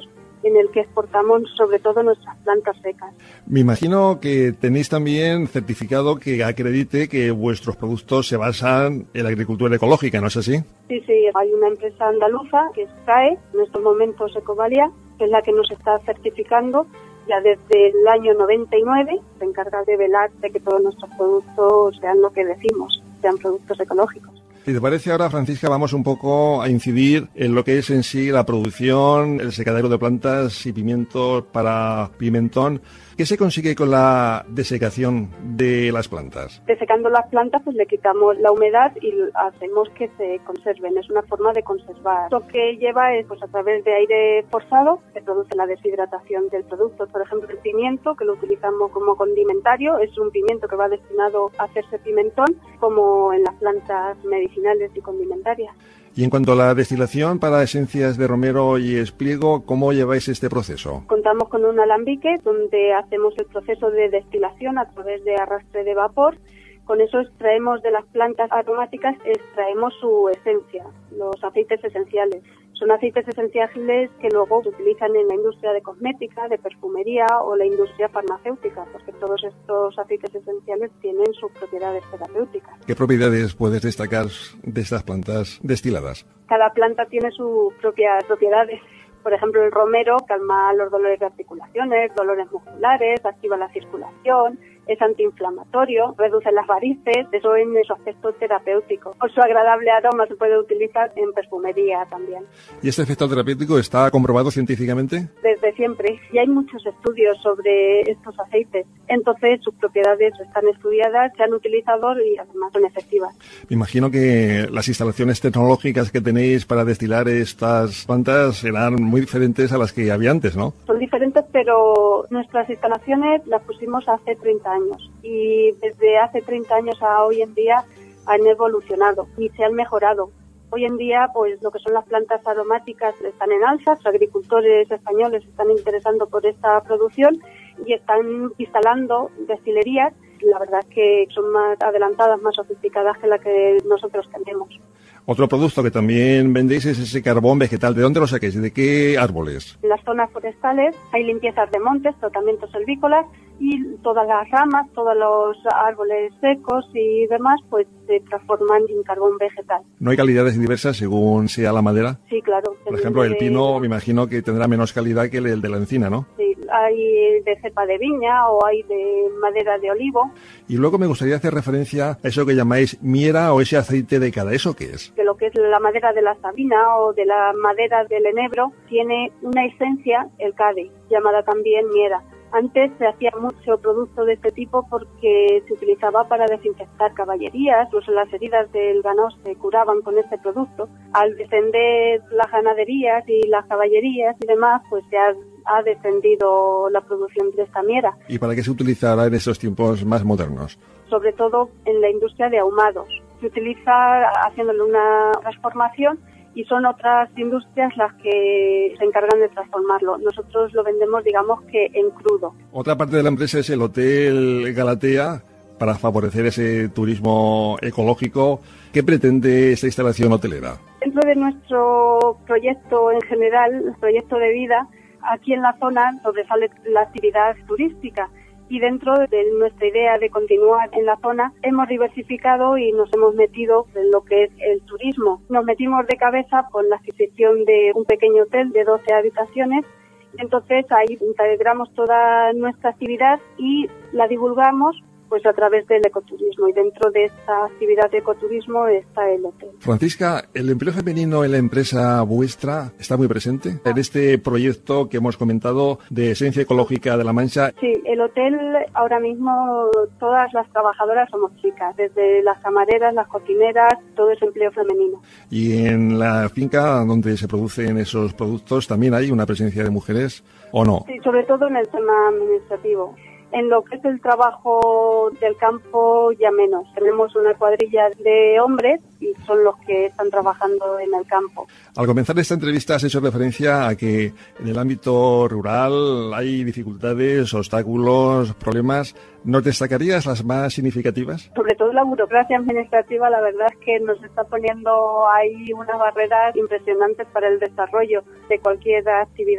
en el que exportamos sobre todo nuestras plantas secas. Me imagino que tenéis también certificado que acredite que vuestros productos se basan en la agricultura ecológica, ¿no es así? Sí, sí, hay una empresa andaluza que es C A E, en estos momentos Ecovalia, que es la que nos está certificando. Ya desde el año noventa y nueve se encarga de velar de que todos nuestros productos sean lo que decimos, sean productos ecológicos. Si te parece ahora, Francisca, vamos un poco a incidir en lo que es en sí la producción, el secadero de plantas y pimientos para pimentón. ¿Qué se consigue con la desecación de las plantas? Desecando las plantas, pues le quitamos la humedad y hacemos que se conserven. Es una forma de conservar. Lo que lleva es, pues a través de aire forzado, se produce la deshidratación del producto. Por ejemplo, el pimiento, que lo utilizamos como condimentario, es un pimiento que va destinado a hacerse pimentón, como en las plantas medicinales y condimentarias. Y en cuanto a la destilación para esencias de romero y espliego, ¿cómo lleváis este proceso? Contamos con un alambique donde hacemos el proceso de destilación a través de arrastre de vapor. Con eso extraemos de las plantas aromáticas, extraemos su esencia, los aceites esenciales. Son aceites esenciales que luego se utilizan en la industria de cosmética, de perfumería o la industria farmacéutica, porque todos estos aceites esenciales tienen sus propiedades terapéuticas. ¿Qué propiedades puedes destacar de estas plantas destiladas? Cada planta tiene sus propias propiedades. Por ejemplo, el romero calma los dolores de articulaciones, dolores musculares, activa la circulación, es antiinflamatorio, reduce las varices, eso en su aspecto terapéutico. Por su agradable aroma se puede utilizar en perfumería también. ¿Y este efecto terapéutico está comprobado científicamente? Desde siempre. Y hay muchos estudios sobre estos aceites. Entonces, sus propiedades están estudiadas, se han utilizado y además son efectivas. Me imagino que las instalaciones tecnológicas que tenéis para destilar estas plantas serán muy diferentes a las que había antes, ¿no? Son diferentes, pero nuestras instalaciones las pusimos hace treinta años y desde hace treinta años a hoy en día han evolucionado y se han mejorado. Hoy en día, pues lo que son las plantas aromáticas están en alza, los agricultores españoles se están interesando por esta producción y están instalando destilerías. La verdad es que son más adelantadas, más sofisticadas que la que nosotros tenemos. Otro producto que también vendéis es ese carbón vegetal. ¿De dónde lo saquéis? ¿De qué árboles? En las zonas forestales hay limpiezas de montes, tratamientos silvícolas y todas las ramas, todos los árboles secos y demás, pues se transforman en carbón vegetal. ¿No hay calidades diversas según sea la madera? Sí, claro. Por ejemplo, el pino me imagino que tendrá menos calidad que el de la encina, ¿no? Sí, hay de cepa de viña o hay de madera de olivo. Y luego me gustaría hacer referencia a eso que llamáis miera o ese aceite de cada. ¿Eso qué es? De lo que es la madera de la sabina o de la madera del enebro, tiene una esencia, el cade, llamada también miera. Antes se hacía mucho producto de este tipo porque se utilizaba para desinfectar caballerías, incluso las heridas del ganado se curaban con este producto. Al descender las ganaderías y las caballerías y demás, pues se ha, ha descendido la producción de esta miera. ¿Y para qué se utilizará en estos tiempos más modernos? Sobre todo en la industria de ahumados. Se utiliza haciéndole una transformación y son otras industrias las que se encargan de transformarlo. Nosotros lo vendemos, digamos, que en crudo. Otra parte de la empresa es el Hotel Galatea, para favorecer ese turismo ecológico. ¿Qué pretende esta instalación hotelera? Dentro de nuestro proyecto en general, el proyecto de vida, aquí en la zona sobresale la actividad turística. Y dentro de nuestra idea de continuar en la zona, hemos diversificado y nos hemos metido en lo que es el turismo. Nos metimos de cabeza con la adquisición de un pequeño hotel de doce habitaciones. Entonces ahí integramos toda nuestra actividad y la divulgamos pues a través del ecoturismo, y dentro de esta actividad de ecoturismo está el hotel. Francisca, ¿el empleo femenino en la empresa vuestra está muy presente en este proyecto que hemos comentado de Esencia Ecológica de La Mancha? Sí, el hotel ahora mismo todas las trabajadoras somos chicas, desde las camareras, las cocineras, todo es empleo femenino. ¿Y en la finca donde se producen esos productos también hay una presencia de mujeres o no? Sí, sobre todo en el tema administrativo. En lo que es el trabajo del campo ya menos. Tenemos una cuadrilla de hombres y son los que están trabajando en el campo. Al comenzar esta entrevista has hecho referencia a que en el ámbito rural hay dificultades, obstáculos, problemas. ¿Nos destacarías las más significativas? Sobre todo la burocracia administrativa, la verdad es que nos está poniendo ahí unas barreras impresionantes para el desarrollo de cualquier actividad.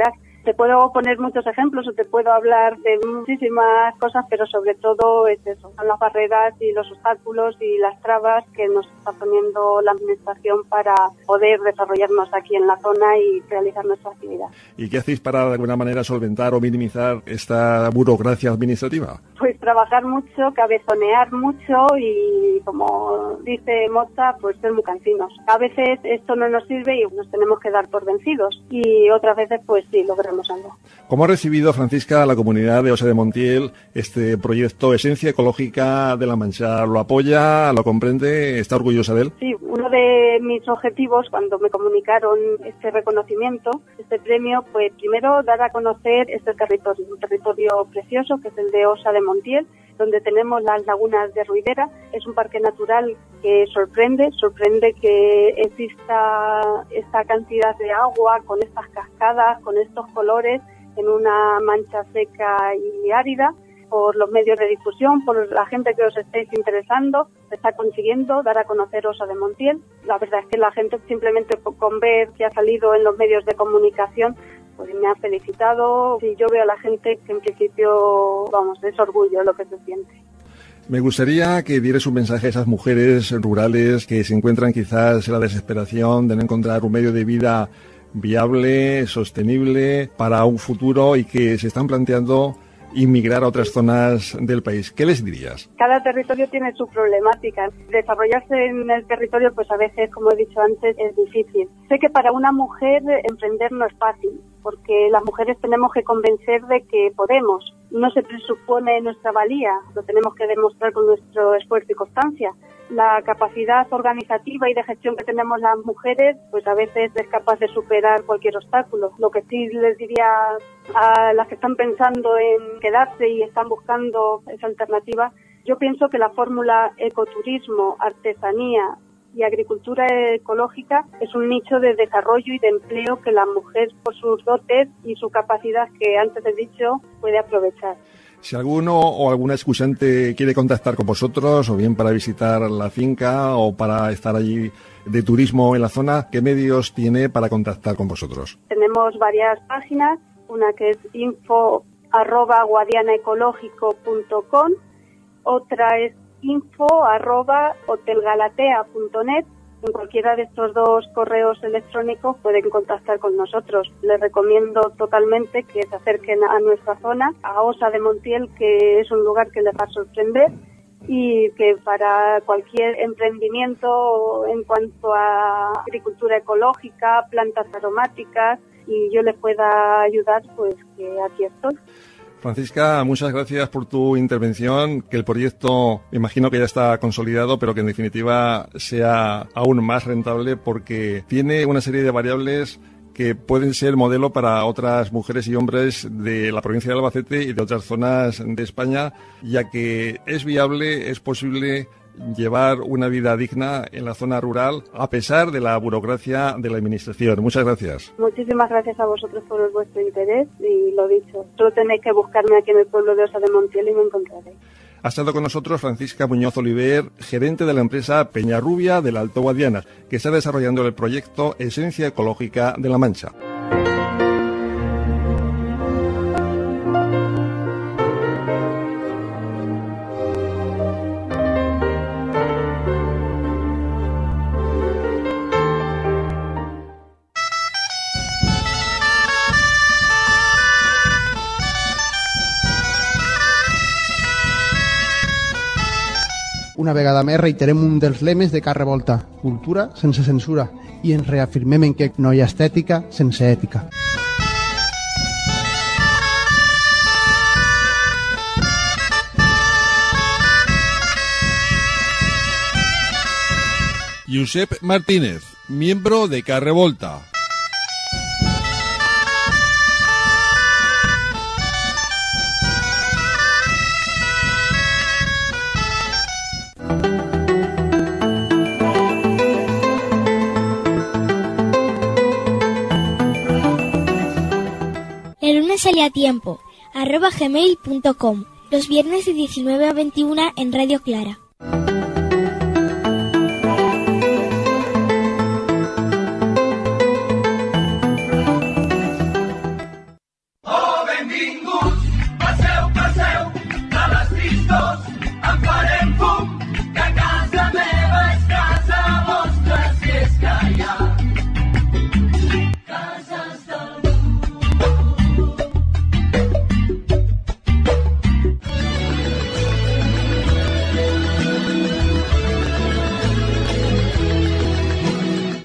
Te puedo poner muchos ejemplos o te puedo hablar de muchísimas cosas, pero sobre todo es eso, son las barreras y los obstáculos y las trabas que nos está poniendo la administración para poder desarrollarnos aquí en la zona y realizar nuestra actividad. ¿Y qué hacéis para de alguna manera solventar o minimizar esta burocracia administrativa? Pues trabajar mucho, cabezonear mucho y, como dice Mozart, pues ser muy cansinos. A veces esto no nos sirve y nos tenemos que dar por vencidos y otras veces pues sí, logramos algo. ¿Cómo ha recibido, Francisca, la comunidad de Osa de Montiel este proyecto Esencia Ecológica de La Mancha? ¿Lo apoya, lo comprende, está orgullosa de él? Sí, uno de mis objetivos cuando me comunicaron este reconocimiento, este premio, pues primero dar a conocer este territorio, un territorio precioso que es el de Osa de Montiel, donde tenemos las lagunas de Ruidera. Es un parque natural que sorprende, sorprende que exista esta cantidad de agua con estas cascadas, con estos colores en una mancha seca y árida. Por los medios de difusión, por la gente que os estéis interesando, se está consiguiendo dar a conocer Osa de Montiel. La verdad es que la gente simplemente con ver que ha salido en los medios de comunicación pues me ha felicitado y yo veo a la gente que en principio, vamos, es orgullo lo que se siente. Me gustaría que dieras un mensaje a esas mujeres rurales que se encuentran quizás en la desesperación de no encontrar un medio de vida viable, sostenible para un futuro y que se están planteando inmigrar a otras zonas del país. ¿Qué les dirías? Cada territorio tiene su problemática. Desarrollarse en el territorio, pues a veces, como he dicho antes, es difícil. Sé que para una mujer emprender no es fácil, porque las mujeres tenemos que convencer de que podemos. No se presupone nuestra valía, lo tenemos que demostrar con nuestro esfuerzo y constancia. La capacidad organizativa y de gestión que tenemos las mujeres, pues a veces es capaz de superar cualquier obstáculo. Lo que sí les diría a las que están pensando en quedarse y están buscando esa alternativa, yo pienso que la fórmula ecoturismo, artesanía y agricultura ecológica es un nicho de desarrollo y de empleo que la mujer, por sus dotes y su capacidad que antes he dicho, puede aprovechar. Si alguno o alguna escuchante quiere contactar con vosotros, o bien para visitar la finca o para estar allí de turismo en la zona, ¿qué medios tiene para contactar con vosotros? Tenemos varias páginas, una que es info arroba guadianaecológico punto com, otra es info arroba hotelgalatea punto net. En cualquiera de estos dos correos electrónicos pueden contactar con nosotros. Les recomiendo totalmente que se acerquen a nuestra zona, a Osa de Montiel, que es un lugar que les va a sorprender y que para cualquier emprendimiento en cuanto a agricultura ecológica, plantas aromáticas y yo les pueda ayudar, pues que aquí estoy. Francisca, muchas gracias por tu intervención, que el proyecto, me imagino que ya está consolidado, pero que en definitiva sea aún más rentable porque tiene una serie de variables que pueden ser modelo para otras mujeres y hombres de la provincia de Albacete y de otras zonas de España, ya que es viable, es posible llevar una vida digna en la zona rural a pesar de la burocracia de la administración. Muchas gracias. Muchísimas gracias a vosotros por vuestro interés y lo dicho, solo tenéis que buscarme aquí en el pueblo de Osa de Montiel y me encontraréis. Ha estado con nosotros Francisca Muñoz Oliver, gerente de la empresa Peñarrubia del Alto Guadiana, que está desarrollando el proyecto Esencia Ecológica de La Mancha. Una vegada més reiterem un dels lemes de Car Revolta, cultura sense censura, i ens reafirmem en que no hi ha estètica sense ètica. Josep Martínez, miembro de Car Revolta. El lunes sale a tiempo, arroba gmail punto com, los viernes de diecinueve a veintiuna en Radio Clara.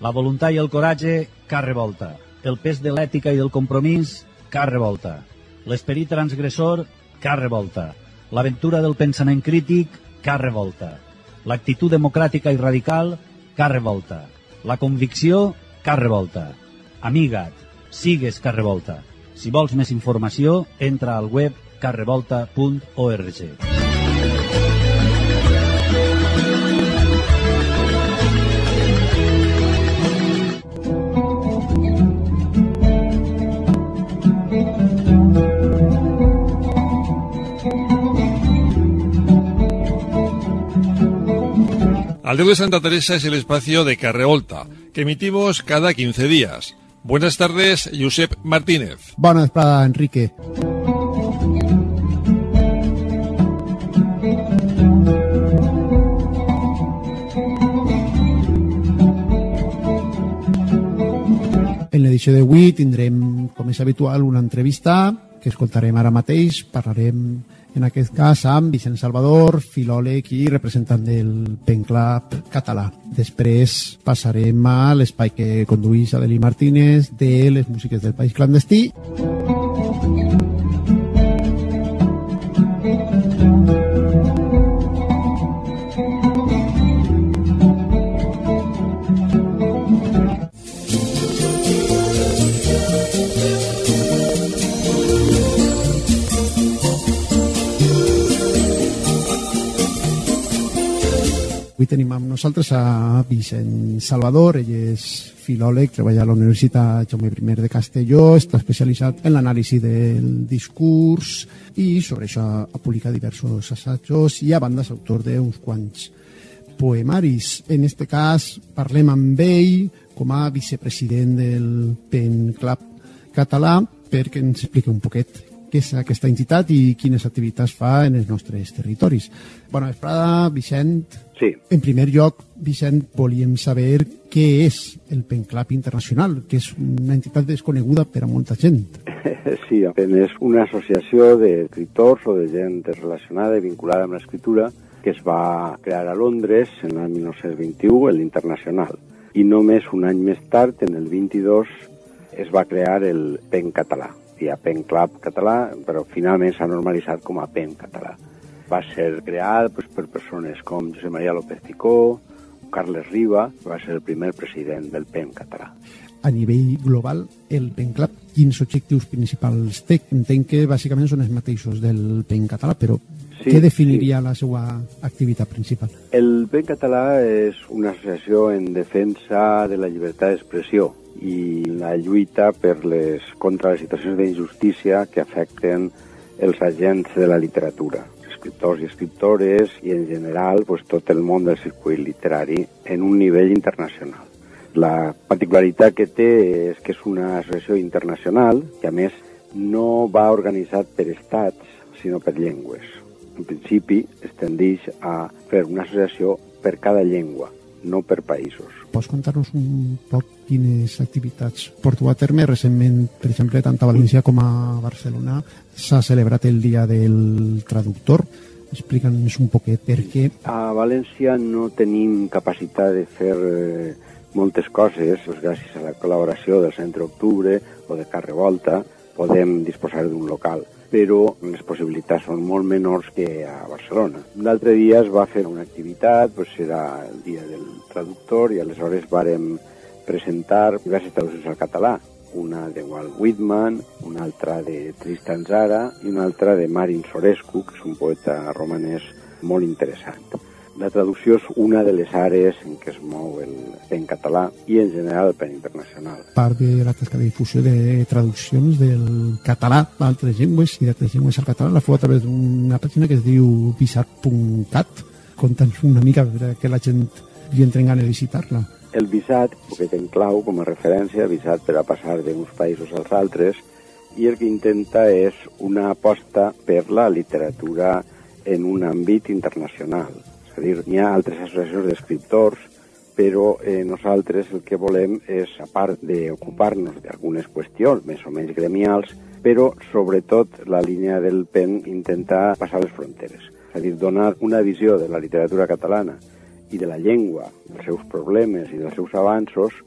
La voluntat i el coratge, cap revolta. El pes de l'ètica i del compromís, cap revolta. L'esperit transgressor, cap revolta. L'aventura del pensament crític, cap revolta. L'actitud democràtica i radical, cap revolta. La convicció, cap revolta. Amiga't, sigues cap revolta. Si vols més informació, entra al web cap revolta punt org. Aldeo de Santa Teresa es el espacio de Carrevolta, que emitimos cada quince días. Buenas tardes, Josep Martínez. Bona vesprada, Enrique. En l'edició d'avui tindrem, com és habitual, una entrevista que escoltarem ara mateix. Parlarem, en aquest cas, amb Vicent Salvador, filòleg i representant del Pen Club català. Després passarem a l'espai que conduïx Adeli Martínez de les músiques del País Clandestí. Avui tenim amb nosaltres a Vicent Salvador. Ell és filòleg, treballa a la Universitat Jaume I de Castelló, està especialitzat en l'anàlisi del discurs i sobre això ha publicat diversos assajos i a banda és autor d'uns quants poemaris. En aquest cas parlem amb ell com a vicepresident del Pen Club català perquè ens expliqui un poquet què és aquesta entitat i quines activitats fa en els nostres territoris. Bona vesprada, Vicent. Sí. En primer lloc, Vicent, volíem saber què és el Pen Club Internacional, que és una entitat desconeguda per a molta gent. Sí, és una associació d'escriptors o de gent relacionada i vinculada amb l'escriptura que es va crear a Londres en l'any mil nou-cents vint-i-u, l'Internacional. I només un any més tard, en el vint-i-dos, es va crear el Pen català. Hi ha Pen Club català, però finalment s'ha normalitzat com a Pen català. Va ser creat pues, per persones com Josep Maria López Picó, Carles Riba, va ser el primer president del Pen català. A nivell global, el Pen Club, quins objectius principals té? Entenc que bàsicament són els mateixos del Pen català, però sí, què definiria sí. la seva activitat principal? El Pen català és una associació en defensa de la llibertat d'expressió i la lluita per les, contra les situacions d'injustícia que afecten els agents de la literatura, escriptors i escriptores i en general pues, tot el món del circuit literari en un nivell internacional. La particularitat que té és que és una associació internacional que a més no va organitzat per estats sinó per llengües. En principi es tendeix a fer una associació per cada llengua, no per països. Pots contar-nos un poc quines activitats porteu a terme? Recentment, per exemple, tant a València com a Barcelona s'ha celebrat el Dia del Traductor. Explica'ns un poquet per què. A València no tenim capacitat de fer eh, moltes coses. Pues, gràcies a la col·laboració del Centre Octubre o de Carrevolta podem disposar d'un local, però les possibilitats són molt menors que a Barcelona. L'altre dia es va fer una activitat, pues era el Dia del Traductor, i aleshores vàrem presentar diverses traduccions al català, una de Walt Whitman, una altra de Tristan Tzara i una altra de Marin Sorescu, que és un poeta romanès molt interessant. La traducció és una de les àrees en què es mou el Pen català i en general el Pen internacional. Part de la tasca de difusió de traduccions del català a altres llengües i d'altres llengües al català la feu a través d'una pàgina que es diu visat punt cat. Conta'ns una mica que la gent li entren ganes de visitar-la. El visat, que té en clau com a referència, visat per a passar d'uns països als altres, i el que intenta és una aposta per la literatura en un àmbit internacional. És a dir, hi ha altres associacions d'escriptors, però eh, nosaltres el que volem és, a part d'ocupar-nos d'algunes qüestions més o menys gremials, però sobretot la línia del Pen intenta passar les fronteres. És a dir, donar una visió de la literatura catalana i de la llengua, dels seus problemes i dels seus avanços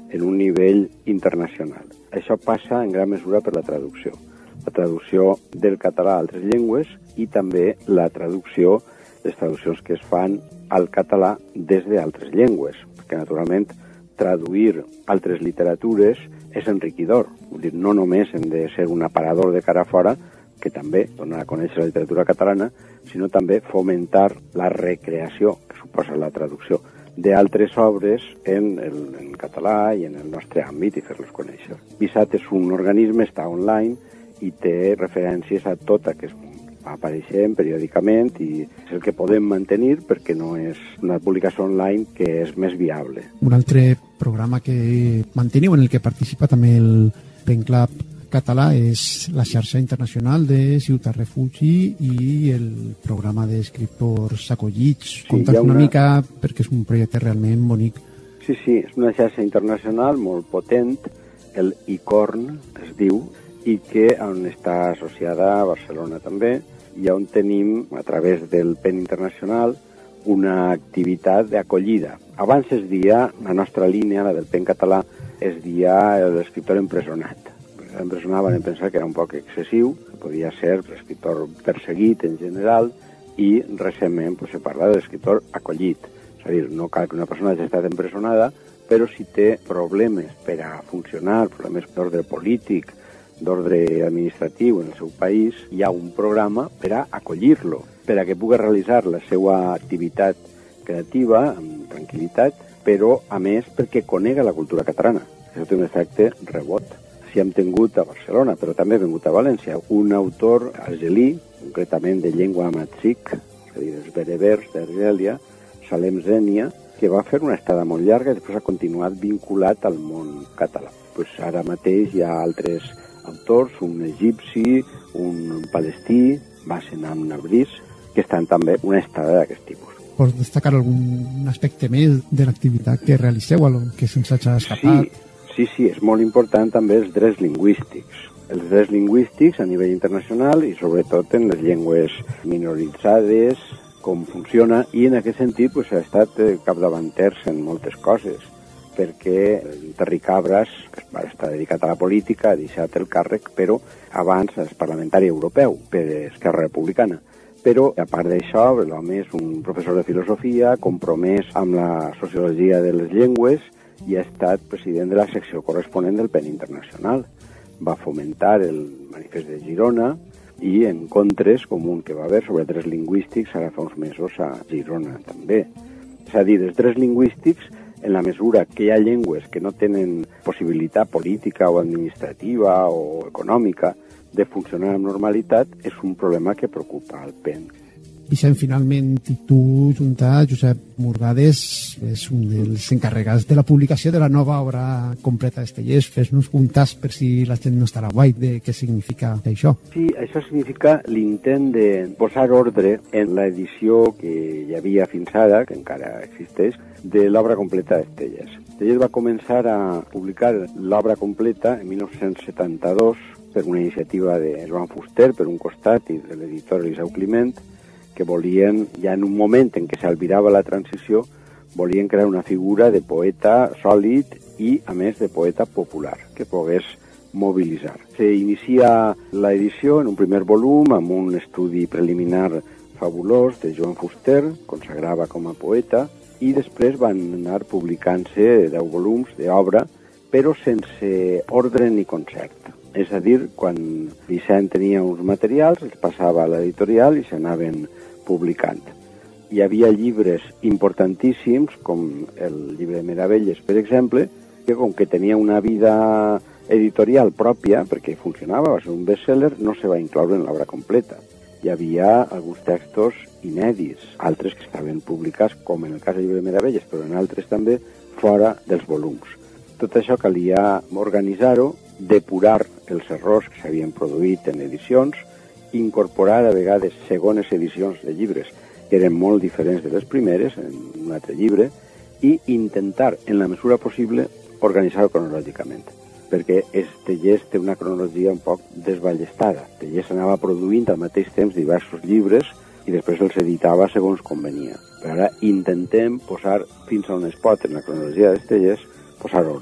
en un nivell internacional. Això passa en gran mesura per la traducció. La traducció del català a altres llengües i també la traducció, les traduccions que es fan al català des d'altres llengües, perquè naturalment traduir altres literatures és enriquidor. Vull dir, no només hem de ser un aparador de cara fora, que també donar a conèixer la literatura catalana, sinó també fomentar la recreació que suposa la traducció d'altres obres en, el, en català i en el nostre àmbit i fer-los conèixer. VISAT és un organisme, està online i té referències a tot aquest món. Va apareixent periòdicament i és el que podem mantenir perquè no és una publicació online que és més viable. Un altre programa que manteniu en el que participa també el Pen Club català és la xarxa internacional de Ciutat Refugi i el programa d'escriptors acollits. Sí, Conta't una... una mica perquè és un projecte realment bonic. Sí, sí, és una xarxa internacional molt potent, el I C O R N es diu, i que on està associada a Barcelona també, i on tenim, a través del Pen Internacional, una activitat d'acollida. Abans es dia, la nostra línia, la del Pen català, es dia l'escriptor empresonat. L'empresonat van pensar que era un poc excessiu, podia ser l'escriptor perseguit en general, i recentment pues, se parla de l'escriptor acollit. És a dir, no cal que una persona hagi estat empresonada, però si té problemes per a funcionar, problemes d'ordre polític, d'ordre administratiu en el seu país, hi ha un programa per a acollir-lo, per a que pugui realitzar la seva activitat creativa amb tranquil·litat, però, a més, perquè conega la cultura catalana. Això té un efecte rebot. Si hem tingut a Barcelona, però també hem vingut a València, un autor argelí, concretament de llengua amatzic, és a dir, els berebers d'Argèlia, Salem Zenia, que va fer una estada molt llarga i després ha continuat vinculat al món català. Pues ara mateix hi ha altres autors, un egipci, un palestí, Bassem Nabris, que estan també una estada d'aquest tipus. Pots destacar algun aspecte més de l'activitat que realiseu, algo que se'ns hagi escapat? Sí, sí, sí, és molt important també els drets lingüístics. Els drets lingüístics a nivell internacional i sobretot en les llengües minoritzades, com funciona, i en aquest sentit pues, ha estat capdavanters en moltes coses, perquè Terri Cabras, que va estar dedicat a la política, ha deixat el càrrec, però abans és parlamentari europeu per Esquerra Republicana. Però, a part d'això, l'home és un professor de filosofia, compromès amb la sociologia de les llengües i ha estat president de la secció corresponent del Pen Internacional. Va fomentar el manifest de Girona i encontres com un que va haver sobre drets lingüístics ara fa uns mesos a Girona també. És a dir, els drets lingüístics, en la mesura que hi ha llengües que no tenen possibilitat política o administrativa o econòmica de funcionar amb normalitat, és un problema que preocupa al Pen. Vicent, finalment, i tu, junt a Josep Murgades, és un dels encarregats de la publicació de la nova obra completa d'Estellers. Fes-nos un tas per si la gent no estarà guai de què significa això. Sí, això significa l'intent de posar ordre en l'edició que hi havia fins ara, que encara existeix, de l'obra completa d'Estellers. Estellers va començar a publicar l'obra completa en mil nou-cents setanta-dos per una iniciativa de Joan Fuster, per un costat, i de l'editor Eliseu Climent, que volien, ja en un moment en què s'albirava la transició, volien crear una figura de poeta sòlid i, a més, de poeta popular, que pogués mobilitzar. S'inicia l'edició en un primer volum amb un estudi preliminar fabulós de Joan Fuster, consagrava com a poeta, i després van anar publicant-se deu volums d'obra, però sense ordre ni concert. És a dir, quan Vicent tenia uns materials, els passava a l'editorial i s'anaven publicant. Hi havia llibres importantíssims, com el llibre de Meravelles, per exemple, que com que tenia una vida editorial pròpia, perquè funcionava, va ser un bestseller, no se va incloure en l'obra completa. Hi havia alguns textos inèdits, altres que estaven publicats, com en el cas del llibre de Meravelles, però en altres també, fora dels volums. Tot això calia organitzar-ho, depurar els errors que s'havien produït en edicions, incorporar a vegades segones edicions de llibres que eren molt diferents de les primeres en un altre llibre i intentar, en la mesura possible, organitzar-ho cronològicament, perquè Estellers té una cronologia un poc desballestada. Estellers anava produint al mateix temps diversos llibres i després els editava segons convenia. Però ara intentem posar, fins on es pot en la cronologia d'Estellers, posar ordre.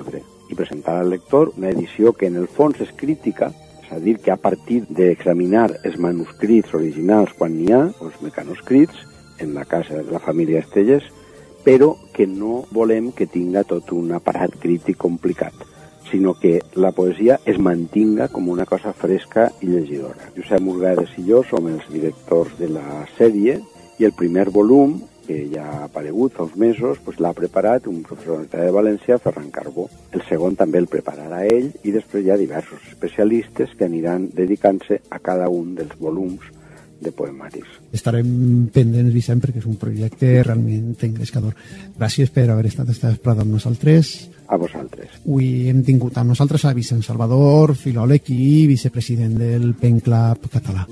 i presentar al lector una edició que en el fons és crítica, és a dir, que a partir d'examinar els manuscrits originals quan n'hi ha, els mecanoscrits, en la casa de la família Estelles, però que no volem que tinga tot un aparat crític complicat, sinó que la poesia es mantinga com una cosa fresca i llegidora. Josep Murgades i jo som els directors de la sèrie i el primer volum, que ja ha aparegut fa uns mesos, pues l'ha preparat un professor de la Universitat de València, Ferran Carbó. El segon també el prepararà ell i després hi ha diversos especialistes que aniran dedicant-se a cada un dels volums de poemaris. Estarem pendents, Vicent, perquè és un projecte realment engrescador. Gràcies per haver estat esta vesprada amb nosaltres. A vosaltres. Avui hem tingut amb nosaltres a Vicent Salvador, filòleg i vicepresident del Pen Club català.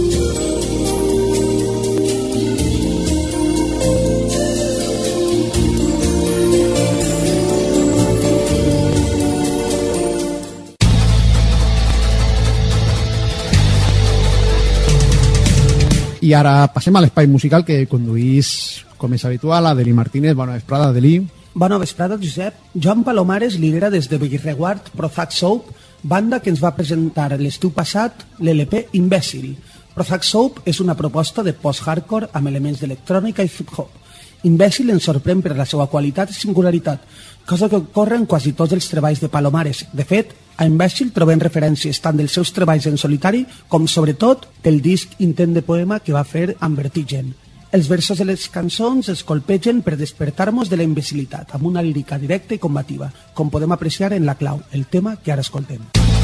I ara passem a l'espai musical que conduís, com és habitual, Adeli Martínez. Bona vesprada, Adeli. Bona vesprada, Josep. Joan Palomares lidera des de Bellreguard Prozac Soap, banda que ens va presentar l'estiu passat l'L P Imbècil. Prozac Soap és una proposta de post-hardcore amb elements d'electrònica i hip-hop. Imbècil ens sorprèn per la seva qualitat i singularitat, cosa que ocorre en quasi tots els treballs de Palomares. De fet, a Imbècil trobem referències tant dels seus treballs en solitari com, sobretot, del disc Intent de poema que va fer amb Vertigen. Els versos de les cançons es colpegen per despertar-nos de la imbecilitat, amb una lírica directa i combativa, com podem apreciar en La Clau, el tema que ara escoltem.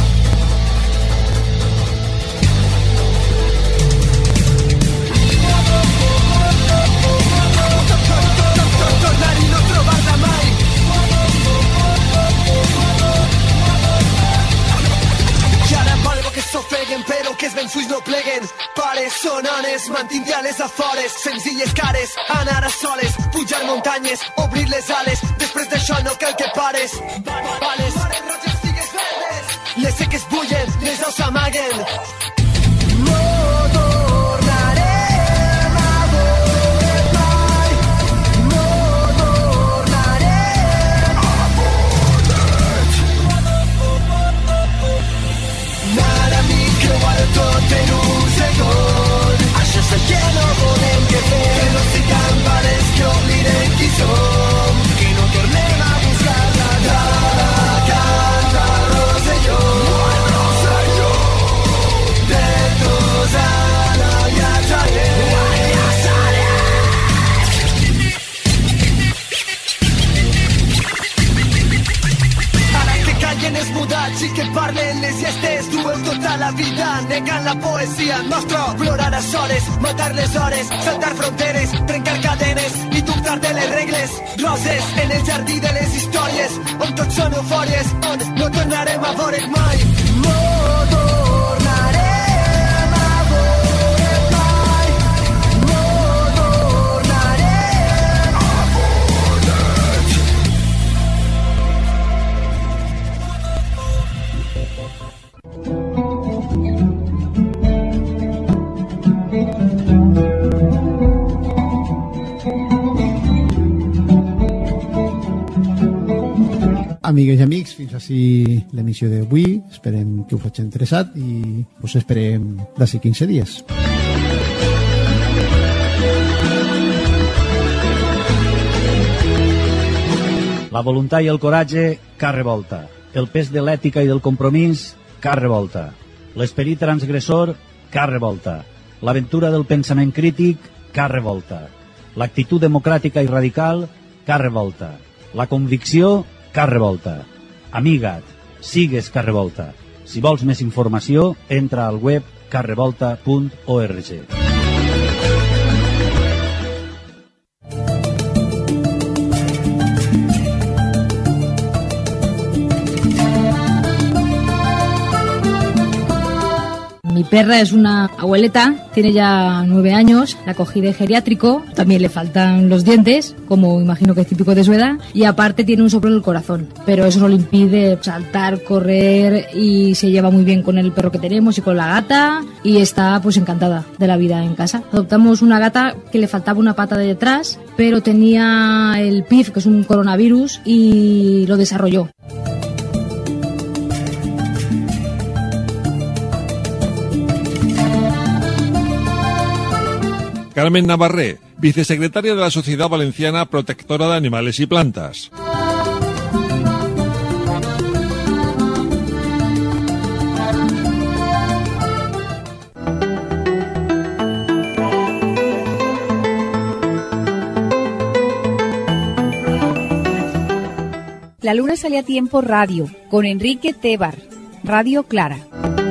Però que els vençuts no pleguen. Pares són ones, mantindre a les afores, senzilles cares, anar a soles, pujar muntanyes, obrir les ales. Després d'això no cal que pares. Vales, roges, figues verdes. Les seques bullen, les aus amaguen. No tornarem a veure mai. No tornarem a veure't. Nada mi creuar tot en un segon. Això és el que no volem que fem. Que no siguem pares que oblidem qui som. Que no tornem a buscar la cara. Canta Rosselló. Rosselló. De tots a la Llatzaré. Ara que callen els mudats i que parlen les llestes, dueu tota la vida negant la poesia. Nostre plorar a soles, matar les hores, saltar fronteres, trencar cadenes i dubtar de les regles. Roses en el jardí de les històries, on tots són eufòries, on no tornarem a veure't mai. No tornarem a veure't mai. No tornarem a veure't. Amigues i amics, fins així l'emissió d'avui. Esperem que us hagi interessat i us esperem d'ací quinze dies. La voluntat i el coratge, car revolta. El pes de l'ètica i del compromís, car revolta. L'esperit transgressor, car revolta. L'aventura del pensament crític, car revolta. L'actitud democràtica i radical, car revolta. La convicció, car revolta. Amiga't, sigues car revolta. Si vols més informació, entra al web car revolta punt org. Mi perra es una abueleta, tiene ya nueve años, la cogí de geriátrico, también le faltan los dientes, como imagino que es típico de su edad, y aparte tiene un soplo en el corazón, pero eso no le impide saltar, correr y se lleva muy bien con el perro que tenemos y con la gata y está pues encantada de la vida en casa. Adoptamos una gata que le faltaba una pata de detrás, pero tenía el P I F, que es un coronavirus, y lo desarrolló. Carmen Navarré, vicesecretaria de la Sociedad Valenciana Protectora de Animales y Plantas. La Luna sale a tiempo radio, con Enrique Tebar, Radio Clara.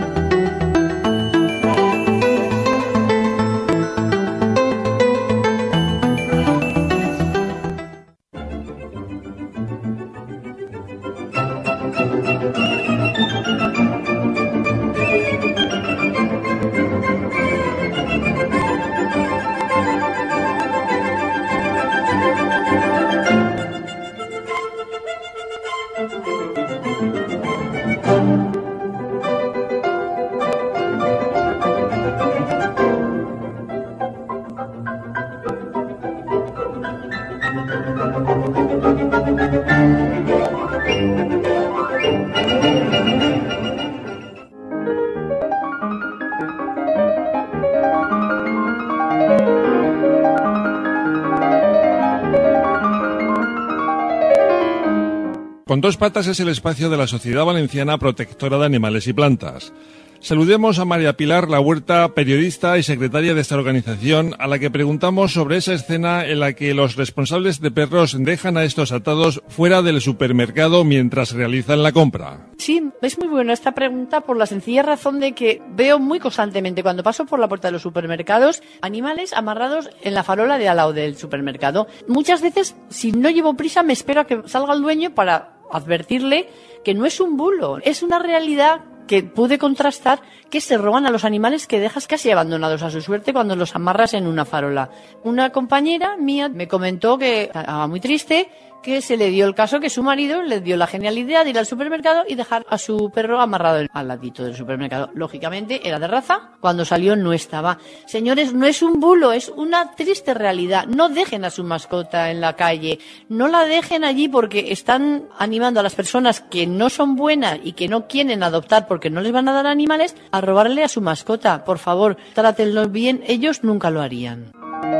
Con dos patas es el espacio de la Sociedad Valenciana Protectora de Animales y Plantas. Saludemos a María Pilar La Huerta, periodista y secretaria de esta organización, a la que preguntamos sobre esa escena en la que los responsables de perros dejan a estos atados fuera del supermercado mientras realizan la compra. Sí, es muy buena esta pregunta por la sencilla razón de que veo muy constantemente cuando paso por la puerta de los supermercados animales amarrados en la farola de al lado del supermercado. Muchas veces, si no llevo prisa, me espero a que salga el dueño para advertirle que no es un bulo, es una realidad que pude contrastar, que se roban a los animales que dejas casi abandonados a su suerte cuando los amarras en una farola. Una compañera mía me comentó que estaba muy triste, que se le dio el caso que su marido le dio la genialidad de ir al supermercado y dejar a su perro amarrado al ladito del supermercado. Lógicamente era de raza, cuando salió no estaba. Señores, no es un bulo, es una triste realidad. No dejen a su mascota en la calle, no la dejen allí porque están animando a las personas que no son buenas y que no quieren adoptar porque no les van a dar animales a robarle a su mascota. Por favor, trátenlos bien, ellos nunca lo harían.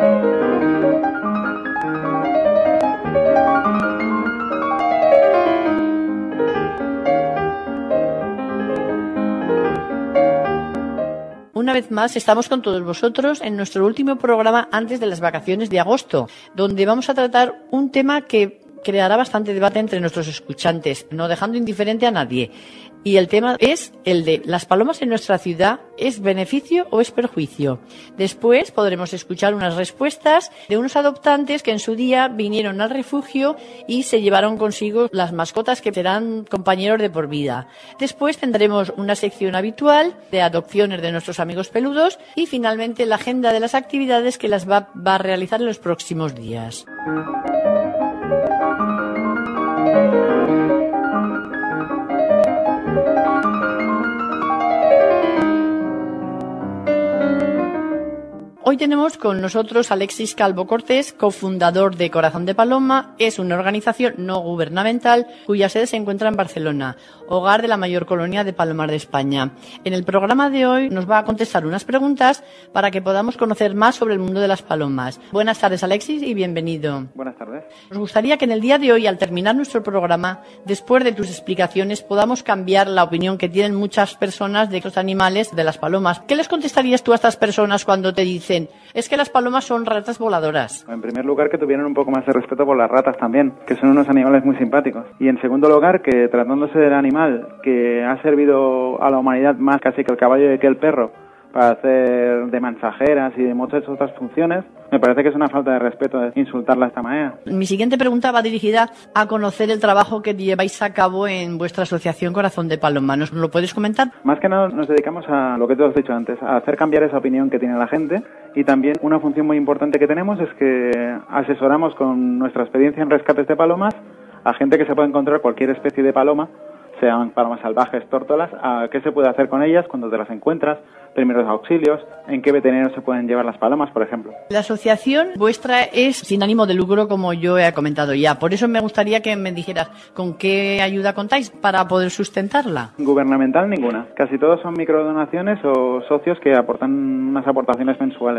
Una vez más estamos con todos vosotros en nuestro último programa antes de las vacaciones de agosto, donde vamos a tratar un tema que creará bastante debate entre nuestros escuchantes, no dejando indiferente a nadie. Y el tema es el de ¿las palomas en nuestra ciudad es beneficio o es perjuicio? Después podremos escuchar unas respuestas de unos adoptantes que en su día vinieron al refugio y se llevaron consigo las mascotas que serán compañeros de por vida. Después tendremos una sección habitual de adopciones de nuestros amigos peludos y finalmente la agenda de las actividades que las va, va a realizar en los próximos días. Hoy tenemos con nosotros a Alexis Calvo Cortés, cofundador de Corazón de Paloma. Es una organización no gubernamental cuya sede se encuentra en Barcelona, hogar de la mayor colonia de palomas de España. En el programa de hoy nos va a contestar unas preguntas para que podamos conocer más sobre el mundo de las palomas. Buenas tardes, Alexis, y bienvenido. Buenas tardes. Nos gustaría que en el día de hoy, al terminar nuestro programa, después de tus explicaciones, podamos cambiar la opinión que tienen muchas personas de estos animales, de las palomas. ¿Qué les contestarías tú a estas personas cuando te dicen es que las palomas son ratas voladoras? En primer lugar, que tuvieran un poco más de respeto por las ratas también, que son unos animales muy simpáticos. Y en segundo lugar, que tratándose del animal que ha servido a la humanidad más casi que el caballo y que el perro para hacer de mensajeras y de muchas otras funciones, me parece que es una falta de respeto insultarla de esta manera. Mi siguiente pregunta va dirigida a conocer el trabajo que lleváis a cabo en vuestra asociación Corazón de Paloma. ¿Nos lo puedes comentar? Más que nada nos dedicamos a lo que te has dicho antes, a hacer cambiar esa opinión que tiene la gente, y también una función muy importante que tenemos es que asesoramos con nuestra experiencia en rescates de palomas a gente que se puede encontrar cualquier especie de paloma, sean palomas salvajes, tórtolas, a qué se puede hacer con ellas cuando te las encuentras, primeros auxilios, en qué veterinarios se pueden llevar las palomas, por ejemplo. La asociación vuestra es sin ánimo de lucro, como yo he comentado ya. Por eso me gustaría que me dijeras con qué ayuda contáis para poder sustentarla. Gubernamental ninguna. Casi todos son microdonaciones o socios que aportan unas aportaciones mensuales.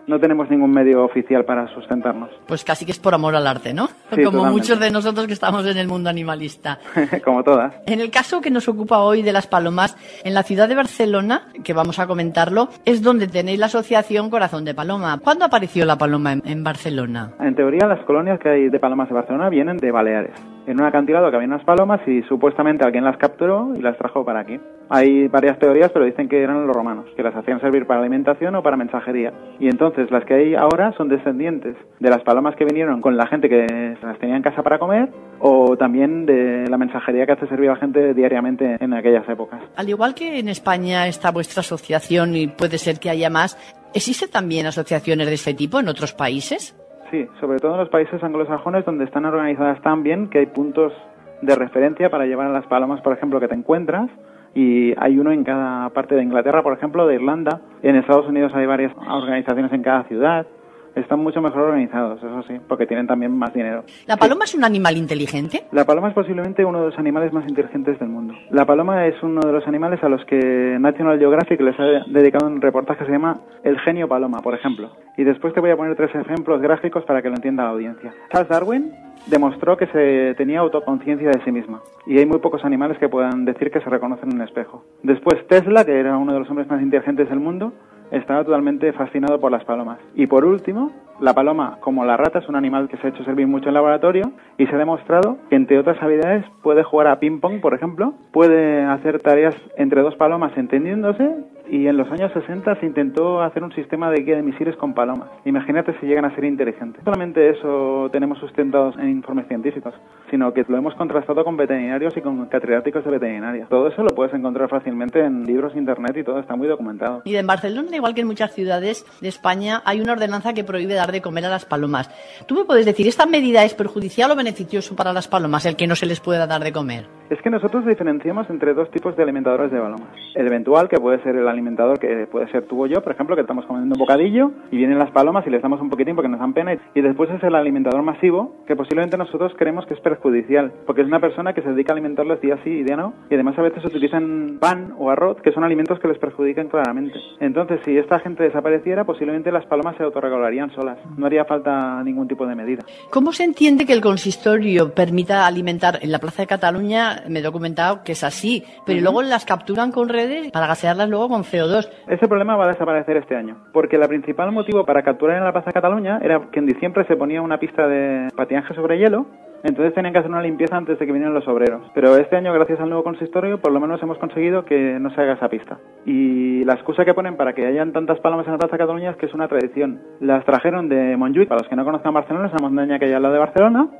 No tenemos ningún medio oficial para sustentarnos. Pues casi que es por amor al arte, ¿no? Sí, Como totalmente. muchos de nosotros que estamos en el mundo animalista. Como todas. En el caso que nos ocupa hoy de las palomas, en la ciudad de Barcelona, que vamos a comentarlo, es donde tenéis la asociación Corazón de Paloma. ¿Cuándo apareció la paloma en, en Barcelona? En teoría, las colonias que hay de palomas de Barcelona vienen de Baleares. En un acantilado que había unas palomas y supuestamente alguien las capturó y las trajo para aquí. Hay varias teorías, pero dicen que eran los romanos, que las hacían servir para alimentación o para mensajería. Y entonces las que hay ahora son descendientes de las palomas que vinieron con la gente que las tenía en casa para comer, o también de la mensajería que hace servir a la gente diariamente en aquellas épocas. Al igual que en España está vuestra asociación y puede ser que haya más, ¿existen también asociaciones de este tipo en otros países? Sí, sobre todo en los países anglosajones donde están organizadas tan bien que hay puntos de referencia para llevar a las palomas, por ejemplo, que te encuentras, y hay uno en cada parte de Inglaterra, por ejemplo, de Irlanda. En Estados Unidos hay varias organizaciones en cada ciudad. Están mucho mejor organizados, eso sí, porque tienen también más dinero. ¿La paloma es un animal inteligente? La paloma es posiblemente uno de los animales más inteligentes del mundo. La paloma es uno de los animales a los que National Geographic les ha dedicado un reportaje que se llama El genio paloma, por ejemplo. Y después te voy a poner tres ejemplos gráficos para que lo entienda la audiencia. Charles Darwin demostró que se tenía autoconciencia de sí misma. Y hay muy pocos animales que puedan decir que se reconocen en un espejo. Después Tesla, que era uno de los hombres más inteligentes del mundo, estaba totalmente fascinado por las palomas. Y por último, la paloma, como la rata, es un animal que se ha hecho servir mucho en laboratorio y se ha demostrado que, entre otras habilidades, puede jugar a ping-pong, por ejemplo, puede hacer tareas entre dos palomas entendiéndose, y en los años sesenta se intentó hacer un sistema de guía de misiles con palomas. Imagínate si llegan a ser inteligentes. No solamente eso tenemos sustentados en informes científicos, sino que lo hemos contrastado con veterinarios y con catedráticos de veterinaria. Todo eso lo puedes encontrar fácilmente en libros, internet, y todo está muy documentado. Y en Barcelona, igual que en muchas ciudades de España, hay una ordenanza que prohíbe dar de comer a las palomas. ¿Tú me puedes decir, esta medida es perjudicial o beneficioso para las palomas, el que no se les pueda dar de comer? Es que nosotros diferenciamos entre dos tipos de alimentadores de palomas. El eventual, que puede ser el alimentador que puede ser tú o yo, por ejemplo, que estamos comiendo un bocadillo y vienen las palomas y les damos un poquitín porque nos dan pena. Y después es el alimentador masivo, que posiblemente nosotros creemos que es perjudicial, porque es una persona que se dedica a alimentarlos día sí y día no, y además a veces utilizan pan o arroz, que son alimentos que les perjudican claramente. Entonces, si esta gente desapareciera, posiblemente las palomas se autorregularían solas. No haría falta ningún tipo de medida. ¿Cómo se entiende que el consistorio permita alimentar en la Plaza de Cataluña? Me he documentado que es así, pero Uh-huh. luego las capturan con redes para gasearlas luego con C O dos. Ese problema va a desaparecer este año, porque el principal motivo para capturar en la Plaza de Cataluña era que en diciembre se ponía una pista de patinaje sobre hielo, entonces tenían que hacer una limpieza antes de que vinieran los obreros. Pero este año, gracias al nuevo consistorio, por lo menos hemos conseguido que no se haga esa pista. Y la excusa que ponen para que hayan tantas palomas en la Plaza de Cataluña es que es una tradición. Las trajeron de Montjuïc, para los que no conozcan Barcelona, es una montaña que hay al lado de Barcelona,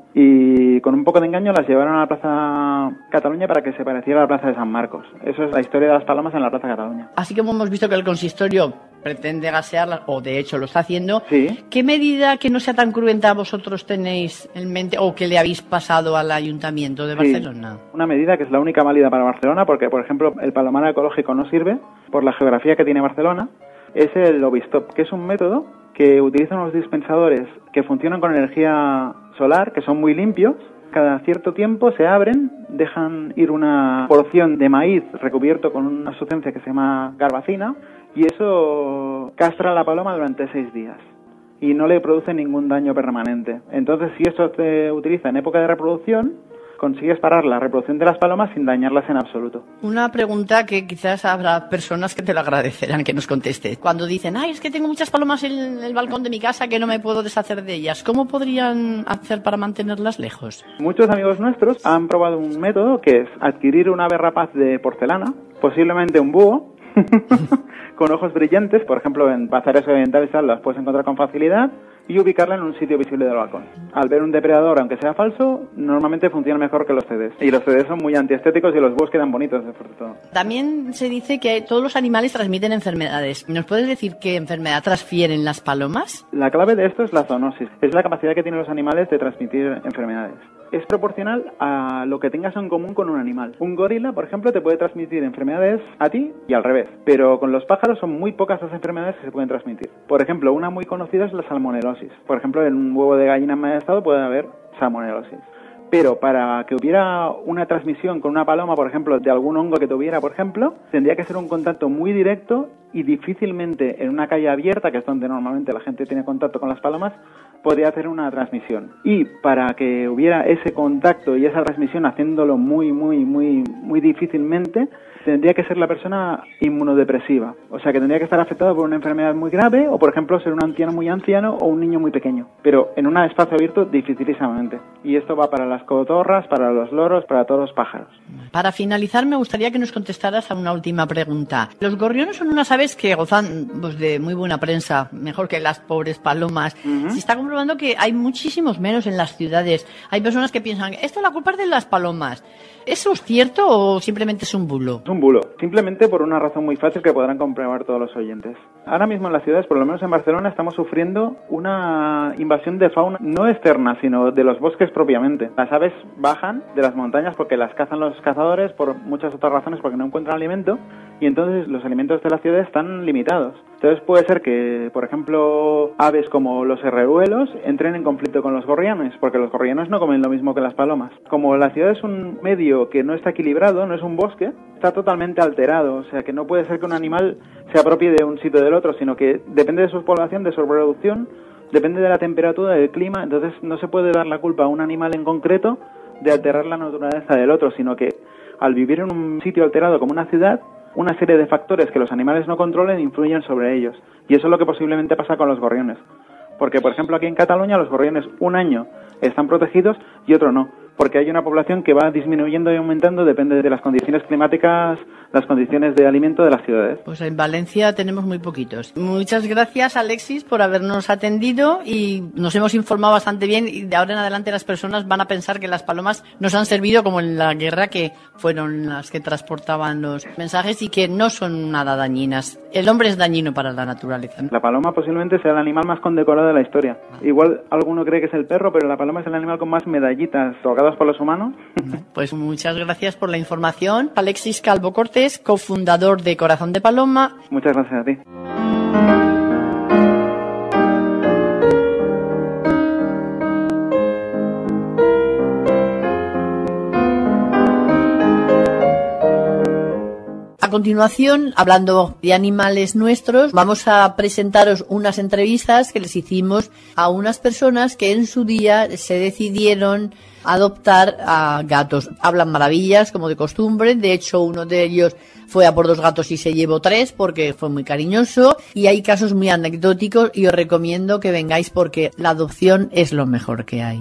y con un poco de engaño las llevaron a la Plaza Cataluña para que se pareciera a la Plaza de San Marcos. Eso es la historia de las palomas en la Plaza Cataluña. Así como hemos visto que el consistorio pretende gasearlas, o de hecho lo está haciendo, Sí. ¿qué medida que no sea tan cruenta vosotros tenéis en mente o que le habéis pasado al Ayuntamiento de Sí, Barcelona? una medida que es la única válida para Barcelona, porque, por ejemplo, el palomar ecológico no sirve por la geografía que tiene Barcelona. Es el Obistop, que es un método que utiliza unos dispensadores que funcionan con energía solar, que son muy limpios. Cada cierto tiempo se abren, dejan ir una porción de maíz recubierto con una sustancia que se llama garbacina, y eso castra a la paloma durante seis días y no le produce ningún daño permanente. Entonces, si esto se utiliza en época de reproducción, consigues parar la reproducción de las palomas sin dañarlas en absoluto. Una pregunta que quizás habrá personas que te lo agradecerán que nos contestes. Cuando dicen, ay, es que tengo muchas palomas en el balcón de mi casa que no me puedo deshacer de ellas, ¿cómo podrían hacer para mantenerlas lejos? Muchos amigos nuestros han probado un método que es adquirir un ave rapaz de porcelana, posiblemente un búho, con ojos brillantes, por ejemplo en bazares orientales las puedes encontrar con facilidad, y ubicarla en un sitio visible del balcón. Al ver un depredador, aunque sea falso, normalmente funciona mejor que los C Ds. Y los C Ds son muy antiestéticos y los búhos quedan bonitos, sobre todo. También se dice que todos los animales transmiten enfermedades. ¿Nos puedes decir qué enfermedad transfieren las palomas? La clave de esto es la zoonosis. Es la capacidad que tienen los animales de transmitir enfermedades. Es proporcional a lo que tengas en común con un animal. Un gorila, por ejemplo, te puede transmitir enfermedades a ti y al revés. Pero con los pájaros son muy pocas las enfermedades que se pueden transmitir. Por ejemplo, una muy conocida es la salmonelosis. Por ejemplo, en un huevo de gallina en mal estado puede haber salmonelosis. pero para que hubiera una transmisión con una paloma, por ejemplo, de algún hongo que tuviera, por ejemplo, tendría que ser un contacto muy directo y difícilmente en una calle abierta, que es donde normalmente la gente tiene contacto con las palomas, podría hacer una transmisión. Y para que hubiera ese contacto y esa transmisión haciéndolo muy, muy, muy, muy difícilmente, tendría que ser la persona inmunodepresiva. O sea, que tendría que estar afectado por una enfermedad muy grave o, por ejemplo, ser un anciano muy anciano o un niño muy pequeño. Pero en un espacio abierto, dificilísimamente. Y esto va para las cotorras, para los loros, para todos los pájaros. Para finalizar, me gustaría que nos contestaras a una última pregunta. Los gorriones son unas aves que gozan pues, de muy buena prensa, mejor que las pobres palomas. Uh-huh. Se está comprobando que hay muchísimos menos en las ciudades. Hay personas que piensan, esto la culpa es de las palomas. ¿Eso es cierto o simplemente es un bulo? Es un bulo, simplemente por una razón muy fácil que podrán comprobar todos los oyentes. Ahora mismo en las ciudades, por lo menos en Barcelona, estamos sufriendo una invasión de fauna no externa, sino de los bosques propiamente. Las aves bajan de las montañas porque las cazan los cazadores, por muchas otras razones, porque no encuentran alimento, y entonces los alimentos de la ciudad están limitados. Entonces puede ser que, por ejemplo, aves como los herreruelos entren en conflicto con los gorriones, porque los gorriones no comen lo mismo que las palomas. Como la ciudad es un medio que no está equilibrado, no es un bosque, está totalmente alterado, o sea que no puede ser que un animal se apropie de un sitio del otro, sino que depende de su población, de su reproducción, depende de la temperatura, del clima, entonces no se puede dar la culpa a un animal en concreto de alterar la naturaleza del otro, sino que al vivir en un sitio alterado como una ciudad, una serie de factores que los animales no controlen influyen sobre ellos. Y eso es lo que posiblemente pasa con los gorriones. Porque, por ejemplo, aquí en Cataluña los gorriones un año están protegidos y otro no. Porque hay una población que va disminuyendo y aumentando, depende de las condiciones climáticas, las condiciones de alimento de las ciudades. Pues en Valencia tenemos muy poquitos. Muchas gracias, Alexis, por habernos atendido y nos hemos informado bastante bien y de ahora en adelante las personas van a pensar que las palomas nos han servido como en la guerra, que fueron las que transportaban los mensajes y que no son nada dañinas. El hombre es dañino para la naturaleza, ¿no? La paloma posiblemente sea el animal más condecorado de la historia. Igual alguno cree que es el perro, pero la paloma es el animal con más medallitas tocadas por los humanos. Pues muchas gracias por la información. Alexis Calvo Cortés, cofundador de Corazón de Paloma. Muchas gracias a ti. A continuación, hablando de animales nuestros, vamos a presentaros unas entrevistas que les hicimos a unas personas que en su día se decidieron adoptar a gatos. Hablan maravillas, como de costumbre. De hecho, uno de ellos fue a por dos gatos y se llevó tres porque fue muy cariñoso. Y hay casos muy anecdóticos y os recomiendo que vengáis porque la adopción es lo mejor que hay.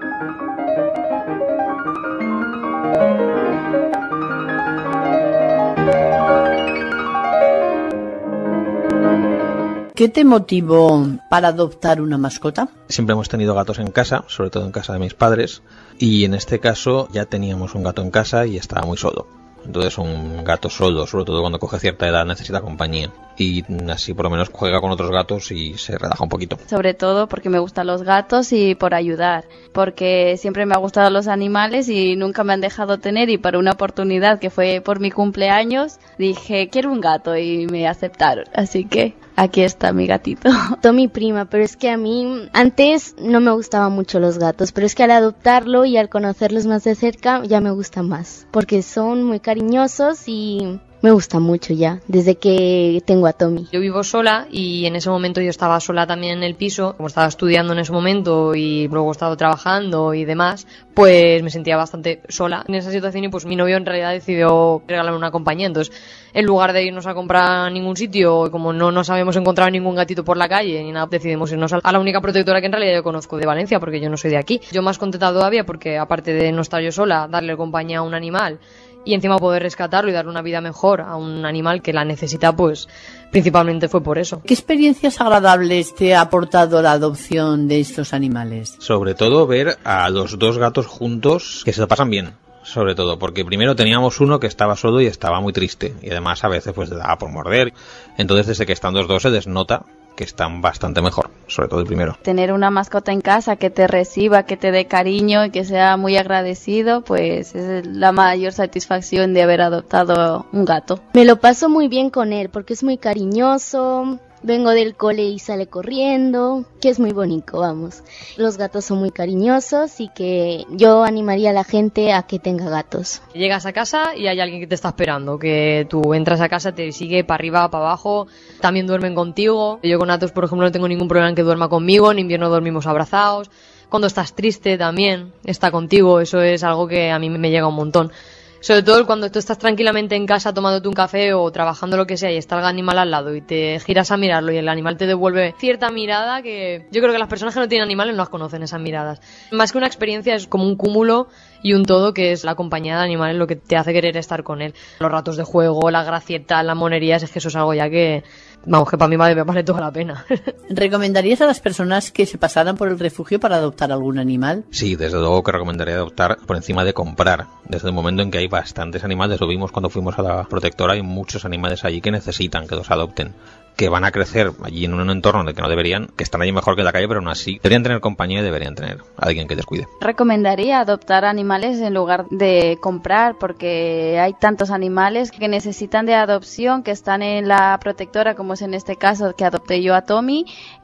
¿Qué te motivó para adoptar una mascota? Siempre hemos tenido gatos en casa, sobre todo en casa de mis padres, y en este caso ya teníamos un gato en casa y estaba muy solo. Entonces un gato solo, sobre todo cuando coge cierta edad, necesita compañía. Y así por lo menos juega con otros gatos y se relaja un poquito. Sobre todo porque me gustan los gatos y por ayudar. Porque siempre me han gustado los animales y nunca me han dejado tener. Y para una oportunidad que fue por mi cumpleaños, dije, quiero un gato y me aceptaron. Así que aquí está mi gatito. Mi prima, pero es que a mí antes no me gustaban mucho los gatos, pero es que al adoptarlo y al conocerlos más de cerca ya me gustan más, porque son muy cariñosos y me gusta mucho ya, desde que tengo a Tommy. Yo vivo sola y en ese momento yo estaba sola también en el piso, como estaba estudiando en ese momento y luego he estado trabajando y demás, pues me sentía bastante sola en esa situación y pues mi novio en realidad decidió regalarme una compañía. Entonces, en lugar de irnos a comprar a ningún sitio, como no nos habíamos encontrado ningún gatito por la calle ni nada, decidimos irnos a la única protectora que en realidad yo conozco de Valencia, porque yo no soy de aquí. Yo más contenta todavía porque aparte de no estar yo sola, darle compañía a un animal y encima poder rescatarlo y darle una vida mejor a un animal que la necesita, pues principalmente fue por eso. ¿Qué experiencias agradables te ha aportado la adopción de estos animales? Sobre todo ver a los dos gatos juntos que se lo pasan bien. Sobre todo, porque primero teníamos uno que estaba solo y estaba muy triste. Y además a veces pues le daba por morder. Entonces desde que están los dos se desnota que están bastante mejor, sobre todo el primero. Tener una mascota en casa que te reciba, que te dé cariño y que sea muy agradecido, pues es la mayor satisfacción de haber adoptado un gato. Me lo paso muy bien con él porque es muy cariñoso, vengo del cole y sale corriendo, que es muy bonito, vamos. Los gatos son muy cariñosos y que yo animaría a la gente a que tenga gatos. Llegas a casa y hay alguien que te está esperando, que tú entras a casa, te sigue para arriba, para abajo, también duermen contigo. Yo con Atos, por ejemplo, no tengo ningún problema en que duerma conmigo, en invierno dormimos abrazados. Cuando estás triste también está contigo, eso es algo que a mí me llega un montón. Sobre todo cuando tú estás tranquilamente en casa tomándote un café o trabajando lo que sea y está el animal al lado y te giras a mirarlo y el animal te devuelve cierta mirada que yo creo que las personas que no tienen animales no las conocen, esas miradas. Más que una experiencia es como un cúmulo y un todo, que es la compañía de animales lo que te hace querer estar con él. Los ratos de juego, la gracieta, las monerías, es que eso es algo ya que, vamos, que para mí vale, vale toda la pena. ¿Recomendarías a las personas que se pasaran por el refugio para adoptar algún animal? Sí, desde luego que recomendaría adoptar por encima de comprar. Desde el momento en que hay bastantes animales, lo vimos cuando fuimos a la protectora, hay muchos animales allí que necesitan que los adopten, que van a crecer allí en un entorno de que no deberían, que están allí mejor que en la calle, pero aún así deberían tener compañía y deberían tener a alguien que les cuide. Recomendaría adoptar animales en lugar de comprar, porque hay tantos animales que necesitan de adopción, que están en la protectora, como es en este caso que adopté yo a Tommy,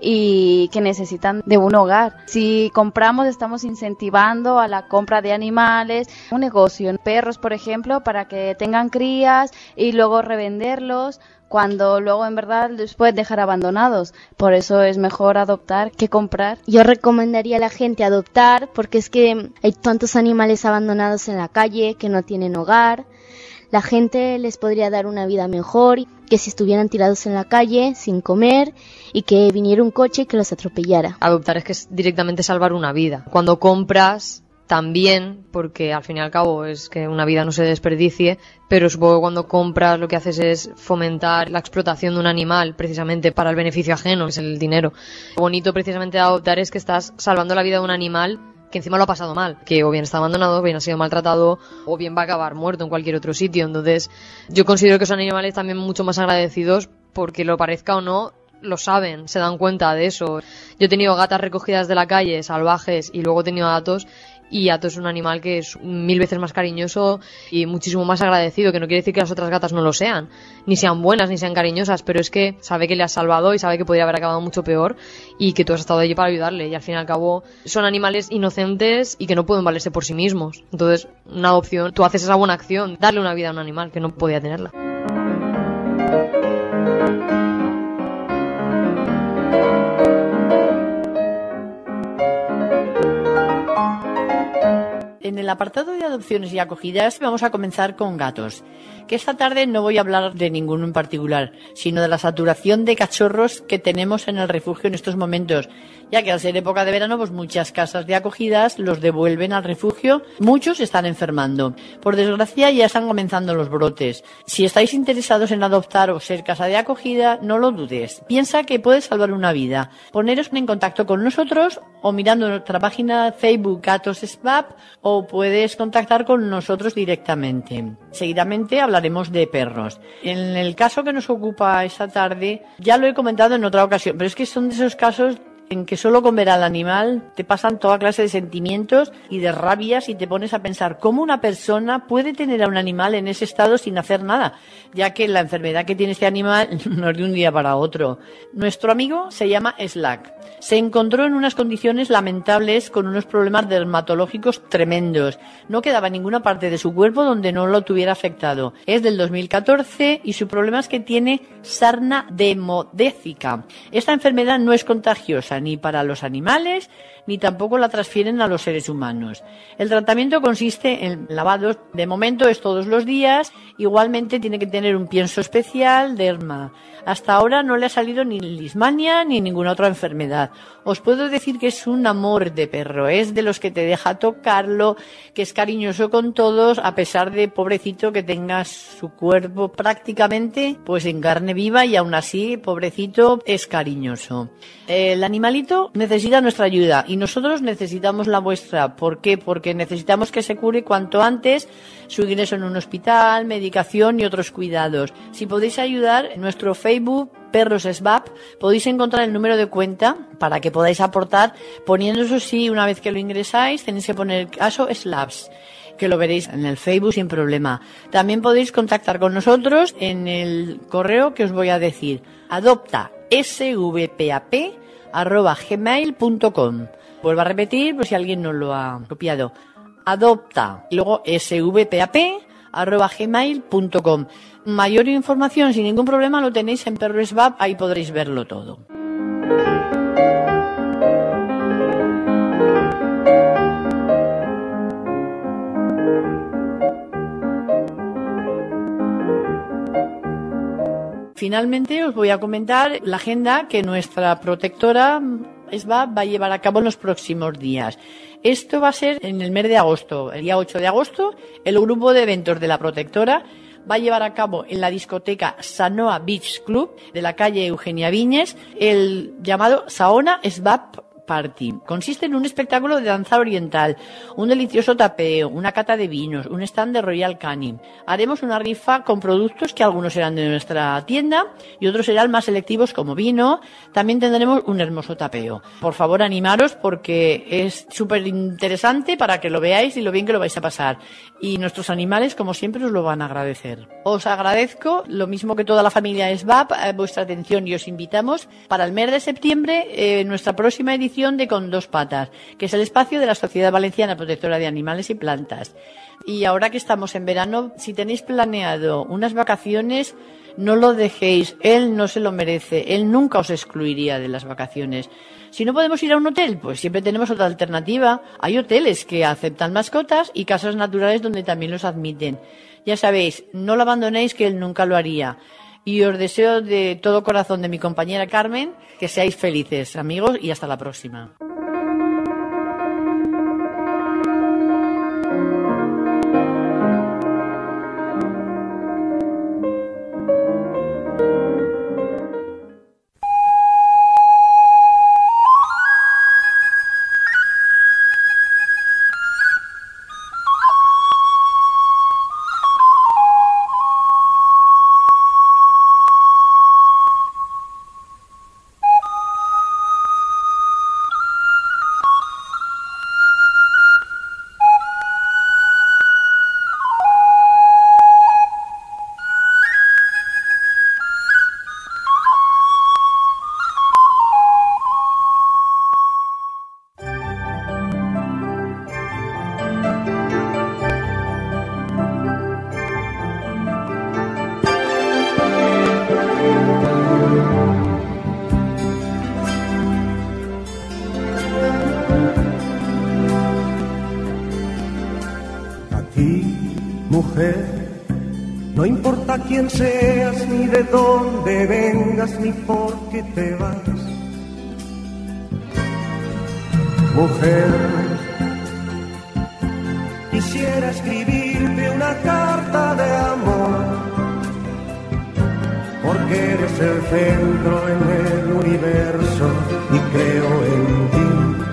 y que necesitan de un hogar. Si compramos, estamos incentivando a la compra de animales, un negocio en perros, por ejemplo, para que tengan crías y luego revenderlos, cuando luego en verdad los puedes dejar abandonados. Por eso es mejor adoptar que comprar. Yo recomendaría a la gente adoptar, porque es que hay tantos animales abandonados en la calle que no tienen hogar. La gente les podría dar una vida mejor que si estuvieran tirados en la calle sin comer y que viniera un coche y que los atropellara. Adoptar es que es directamente salvar una vida. Cuando compras también, porque al fin y al cabo es que una vida no se desperdicie, pero supongo que cuando compras lo que haces es fomentar la explotación de un animal precisamente para el beneficio ajeno, que es el dinero. Lo bonito precisamente de adoptar es que estás salvando la vida de un animal que encima lo ha pasado mal, que o bien está abandonado, o bien ha sido maltratado, o bien va a acabar muerto en cualquier otro sitio. Entonces yo considero que son animales también mucho más agradecidos, porque lo parezca o no, lo saben, se dan cuenta de eso. Yo he tenido gatas recogidas de la calle, salvajes, y luego he tenido gatos, y Ato es un animal que es mil veces más cariñoso y muchísimo más agradecido, que no quiere decir que las otras gatas no lo sean, ni sean buenas, ni sean cariñosas, pero es que sabe que le has salvado y sabe que podría haber acabado mucho peor y que tú has estado allí para ayudarle, y al fin y al cabo son animales inocentes y que no pueden valerse por sí mismos. Entonces, una adopción, tú haces esa buena acción, darle una vida a un animal que no podía tenerla. En el apartado de adopciones y acogidas vamos a comenzar con gatos, que esta tarde no voy a hablar de ninguno en particular, sino de la saturación de cachorros que tenemos en el refugio en estos momentos, ya que al ser época de verano, pues muchas casas de acogidas los devuelven al refugio, muchos están enfermando. Por desgracia ya están comenzando los brotes. Si estáis interesados en adoptar o ser casa de acogida, no lo dudes. Piensa que puedes salvar una vida. Poneros en contacto con nosotros o mirando nuestra página Facebook Gatos Swap, o puedes contactar con nosotros directamente. Seguidamente hablaremos de perros. En el caso que nos ocupa esta tarde, ya lo he comentado en otra ocasión, pero es que son de esos casos en que solo con ver al animal te pasan toda clase de sentimientos y de rabias y te pones a pensar cómo una persona puede tener a un animal en ese estado sin hacer nada, ya que la enfermedad que tiene este animal no es de un día para otro. Nuestro amigo se llama Slack. Se encontró en unas condiciones lamentables con unos problemas dermatológicos tremendos. No quedaba ninguna parte de su cuerpo donde no lo tuviera afectado. Es del dos mil catorce y su problema es que tiene sarna demodécica. Esta enfermedad no es contagiosa ni para los animales, ni tampoco la transfieren a los seres humanos. El tratamiento consiste en lavados, de momento es todos los días, igualmente tiene que tener un pienso especial, derma. Hasta ahora no le ha salido ni lismania ni ninguna otra enfermedad. Os puedo decir que es un amor de perro, es de los que te deja tocarlo, que es cariñoso con todos, a pesar de, pobrecito, que tenga su cuerpo prácticamente pues en carne viva, y aún así, pobrecito, es cariñoso. El animalito necesita nuestra ayuda y nosotros necesitamos la vuestra. ¿Por qué? Porque necesitamos que se cure cuanto antes su ingreso en un hospital, medicación y otros cuidados. Si podéis ayudar, en nuestro Facebook Perros Swap podéis encontrar el número de cuenta para que podáis aportar, poniendo eso sí, una vez que lo ingresáis tenéis que poner el caso Slaps, que lo veréis en el Facebook sin problema. También podéis contactar con nosotros en el correo que os voy a decir: adopta svpap arroba gmail punto com. Vuelvo a repetir por si alguien no lo ha copiado. Adopta y luego svpap arroba gmail punto com. Mayor información sin ningún problema lo tenéis en Perro Svap, ahí podréis verlo todo. Finalmente os voy a comentar la agenda que nuestra protectora Svap va a llevar a cabo en los próximos días. Esto va a ser en el mes de agosto, el día ocho de agosto, el grupo de eventos de la protectora va a llevar a cabo en la discoteca Sanoa Beach Club de la calle Eugenia Viñes el llamado Saona Svap Party. Consiste en un espectáculo de danza oriental, un delicioso tapeo, una cata de vinos, un stand de Royal Canin. Haremos una rifa con productos que algunos serán de nuestra tienda y otros serán más selectivos como vino. También tendremos un hermoso tapeo. Por favor, animaros porque es súper interesante para que lo veáis y lo bien que lo vais a pasar. Y nuestros animales, como siempre, os lo van a agradecer. Os agradezco, lo mismo que toda la familia Svap, eh, vuestra atención y os invitamos para el mes de septiembre, eh, nuestra próxima edición de Con Dos Patas, que es el espacio de la Sociedad Valenciana Protectora de Animales y Plantas. Y ahora que estamos en verano, si tenéis planeado unas vacaciones, no lo dejéis, él no se lo merece, él nunca os excluiría de las vacaciones. Si no podemos ir a un hotel, pues siempre tenemos otra alternativa. Hay hoteles que aceptan mascotas y casas naturales donde también los admiten. Ya sabéis, no lo abandonéis, que él nunca lo haría. Y os deseo de todo corazón de mi compañera Carmen que seáis felices, amigos, y hasta la próxima. No importa quién seas, ni de dónde vengas, ni por qué te vas. Mujer, quisiera escribirte una carta de amor, porque eres el centro en el universo y creo en ti.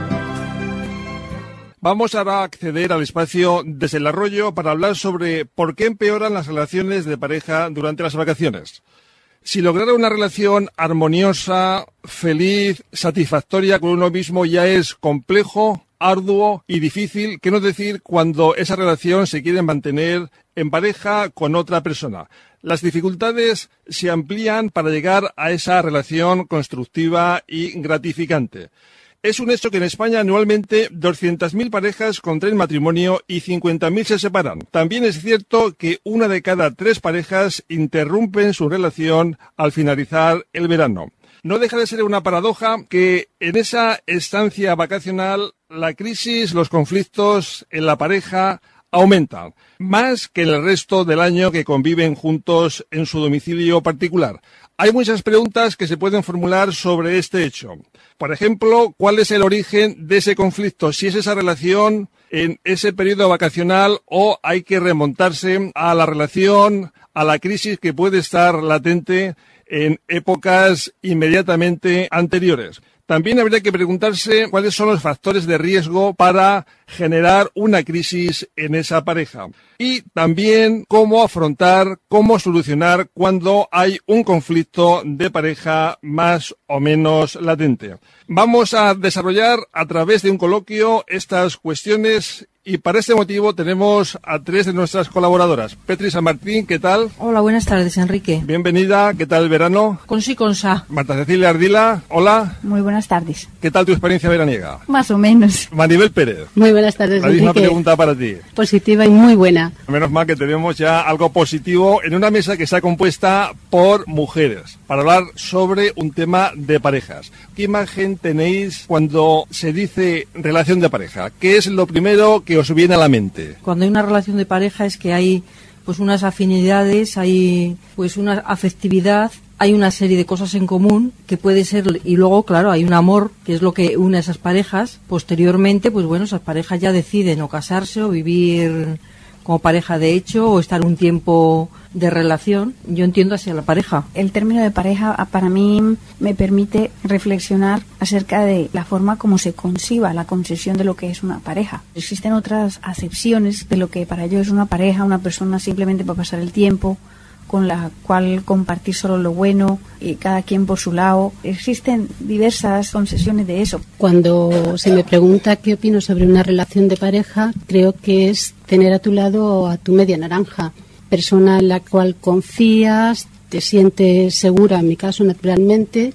Vamos ahora a acceder al espacio Desde el Arroyo para hablar sobre por qué empeoran las relaciones de pareja durante las vacaciones. Si lograr una relación armoniosa, feliz, satisfactoria con uno mismo ya es complejo, arduo y difícil, qué no decir cuando esa relación se quiere mantener en pareja con otra persona. Las dificultades se amplían para llegar a esa relación constructiva y gratificante. Es un hecho que en España anualmente doscientas mil parejas contraen matrimonio y cincuenta mil se separan. También es cierto que una de cada tres parejas interrumpen su relación al finalizar el verano. No deja de ser una paradoja que en esa estancia vacacional la crisis, los conflictos en la pareja aumentan, más que en el resto del año que conviven juntos en su domicilio particular. Hay muchas preguntas que se pueden formular sobre este hecho. Por ejemplo, ¿cuál es el origen de ese conflicto? Si es esa relación en ese periodo vacacional o hay que remontarse a la relación, a la crisis que puede estar latente en épocas inmediatamente anteriores. También habría que preguntarse cuáles son los factores de riesgo para generar una crisis en esa pareja. Y también cómo afrontar, cómo solucionar cuando hay un conflicto de pareja más o menos latente. Vamos a desarrollar a través de un coloquio estas cuestiones Y para este motivo tenemos a tres de nuestras colaboradoras. Petri San Martín, ¿qué tal? Hola, buenas tardes, Enrique. Bienvenida, ¿qué tal el verano? Con sí, con sa. Marta Cecilia Ardila, hola. Muy buenas tardes. ¿Qué tal tu experiencia veraniega? Más o menos. Maribel Pérez. Muy buenas tardes, La misma Enrique. pregunta para ti. Positiva y muy buena. Menos mal que tenemos ya algo positivo en una mesa que está compuesta por mujeres para hablar sobre un tema de parejas. ¿Qué imagen tenéis cuando se dice relación de pareja? ¿Qué es lo primero que os viene a la mente? Cuando hay una relación de pareja es que hay pues unas afinidades, hay pues una afectividad, hay una serie de cosas en común que puede ser, y luego claro hay un amor que es lo que une a esas parejas. Posteriormente pues bueno, esas parejas ya deciden o casarse o vivir como pareja de hecho o estar un tiempo de relación. Yo entiendo hacia la pareja. El término de pareja para mí me permite reflexionar acerca de la forma como se conciba la concepción de lo que es una pareja. Existen otras acepciones de lo que para yo es una pareja, una persona simplemente para pasar el tiempo, con la cual compartir solo lo bueno y cada quien por su lado. Existen diversas concesiones de eso. Cuando se me pregunta qué opino sobre una relación de pareja, creo que es tener a tu lado a tu media naranja, persona en la cual confías, te sientes segura, en mi caso naturalmente,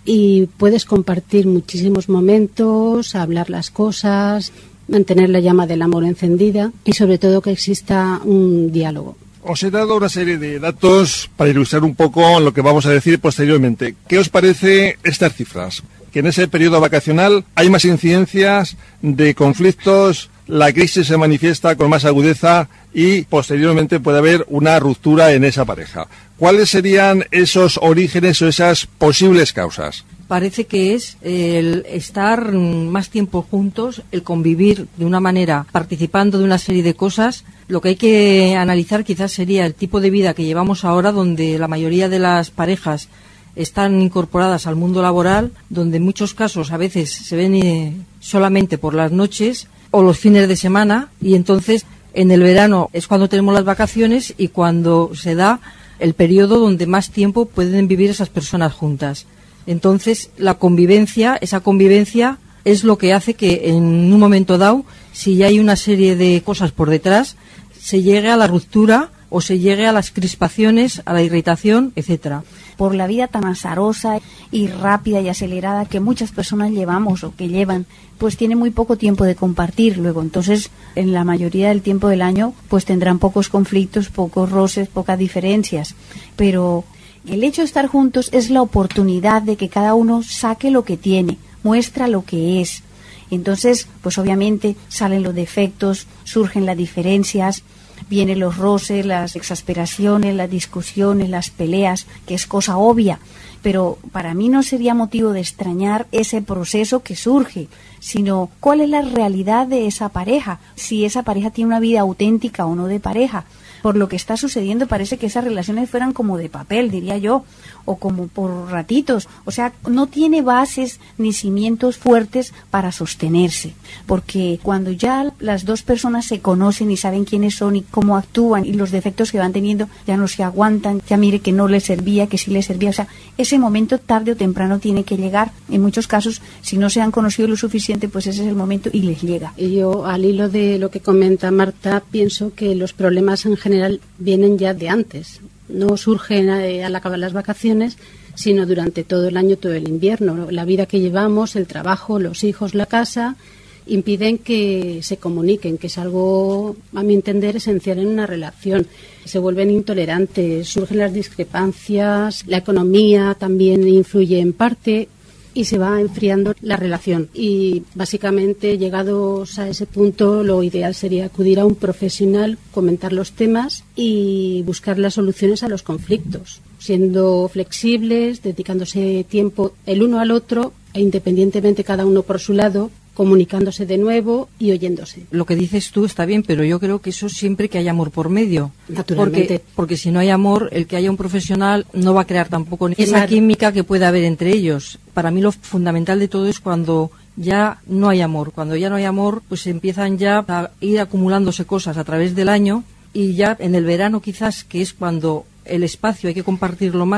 y puedes compartir muchísimos momentos, hablar las cosas, mantener la llama del amor encendida y sobre todo que exista un diálogo. Os he dado una serie de datos para ilustrar un poco lo que vamos a decir posteriormente. ¿Qué os parece estas cifras? Que en ese periodo vacacional hay más incidencias de conflictos, la crisis se manifiesta con más agudeza y posteriormente puede haber una ruptura en esa pareja. ¿Cuáles serían esos orígenes o esas posibles causas? Parece que es el estar más tiempo juntos, el convivir de una manera, participando de una serie de cosas. Lo que hay que analizar quizás sería el tipo de vida que llevamos ahora, donde la mayoría de las parejas están incorporadas al mundo laboral, donde en muchos casos a veces se ven eh, solamente por las noches o los fines de semana, y entonces en el verano es cuando tenemos las vacaciones y cuando se da el periodo donde más tiempo pueden vivir esas personas juntas. Entonces la convivencia, esa convivencia es lo que hace que en un momento dado, si ya hay una serie de cosas por detrás, se llegue a la ruptura o se llegue a las crispaciones, a la irritación, etcétera. Por la vida tan azarosa y rápida y acelerada que muchas personas llevamos o que llevan, pues tiene muy poco tiempo de compartir luego. Entonces, en la mayoría del tiempo del año, pues tendrán pocos conflictos, pocos roces, pocas diferencias. Pero el hecho de estar juntos es la oportunidad de que cada uno saque lo que tiene, muestra lo que es. Entonces, pues obviamente salen los defectos, surgen las diferencias, vienen los roces, las exasperaciones, las discusiones, las peleas, que es cosa obvia. Pero para mí no sería motivo de extrañar ese proceso que surge, sino cuál es la realidad de esa pareja, si esa pareja tiene una vida auténtica o no de pareja. Por lo que está sucediendo parece que esas relaciones fueran como de papel, diría yo, o como por ratitos. O sea, no tiene bases ni cimientos fuertes para sostenerse. Porque cuando ya las dos personas se conocen y saben quiénes son y cómo actúan y los defectos que van teniendo, ya no se aguantan, ya mire que no les servía, que sí les servía. O sea, ese momento tarde o temprano tiene que llegar. En muchos casos, si no se han conocido lo suficiente, pues ese es el momento y les llega. Y yo, al hilo de lo que comenta Marta, pienso que los problemas en general vienen ya de antes. No surgen al acabar las vacaciones, sino durante todo el año, todo el invierno. La vida que llevamos, el trabajo, los hijos, la casa, impiden que se comuniquen, que es algo, a mi entender, esencial en una relación. Se vuelven intolerantes, surgen las discrepancias, la economía también influye en parte y se va enfriando la relación. Y básicamente, llegados a ese punto, lo ideal sería acudir a un profesional, comentar los temas y buscar las soluciones a los conflictos, siendo flexibles, dedicándose tiempo el uno al otro e independientemente cada uno por su lado, comunicándose de nuevo y oyéndose. Lo que dices tú está bien, pero yo creo que eso siempre que haya amor por medio. Naturalmente. Porque, porque si no hay amor, el que haya un profesional no va a crear tampoco esa Claro. química que puede haber entre ellos. Para mí lo fundamental de todo es cuando ya no hay amor. Cuando ya no hay amor, pues empiezan ya a ir acumulándose cosas a través del año y ya en el verano quizás, que es cuando el espacio hay que compartirlo más,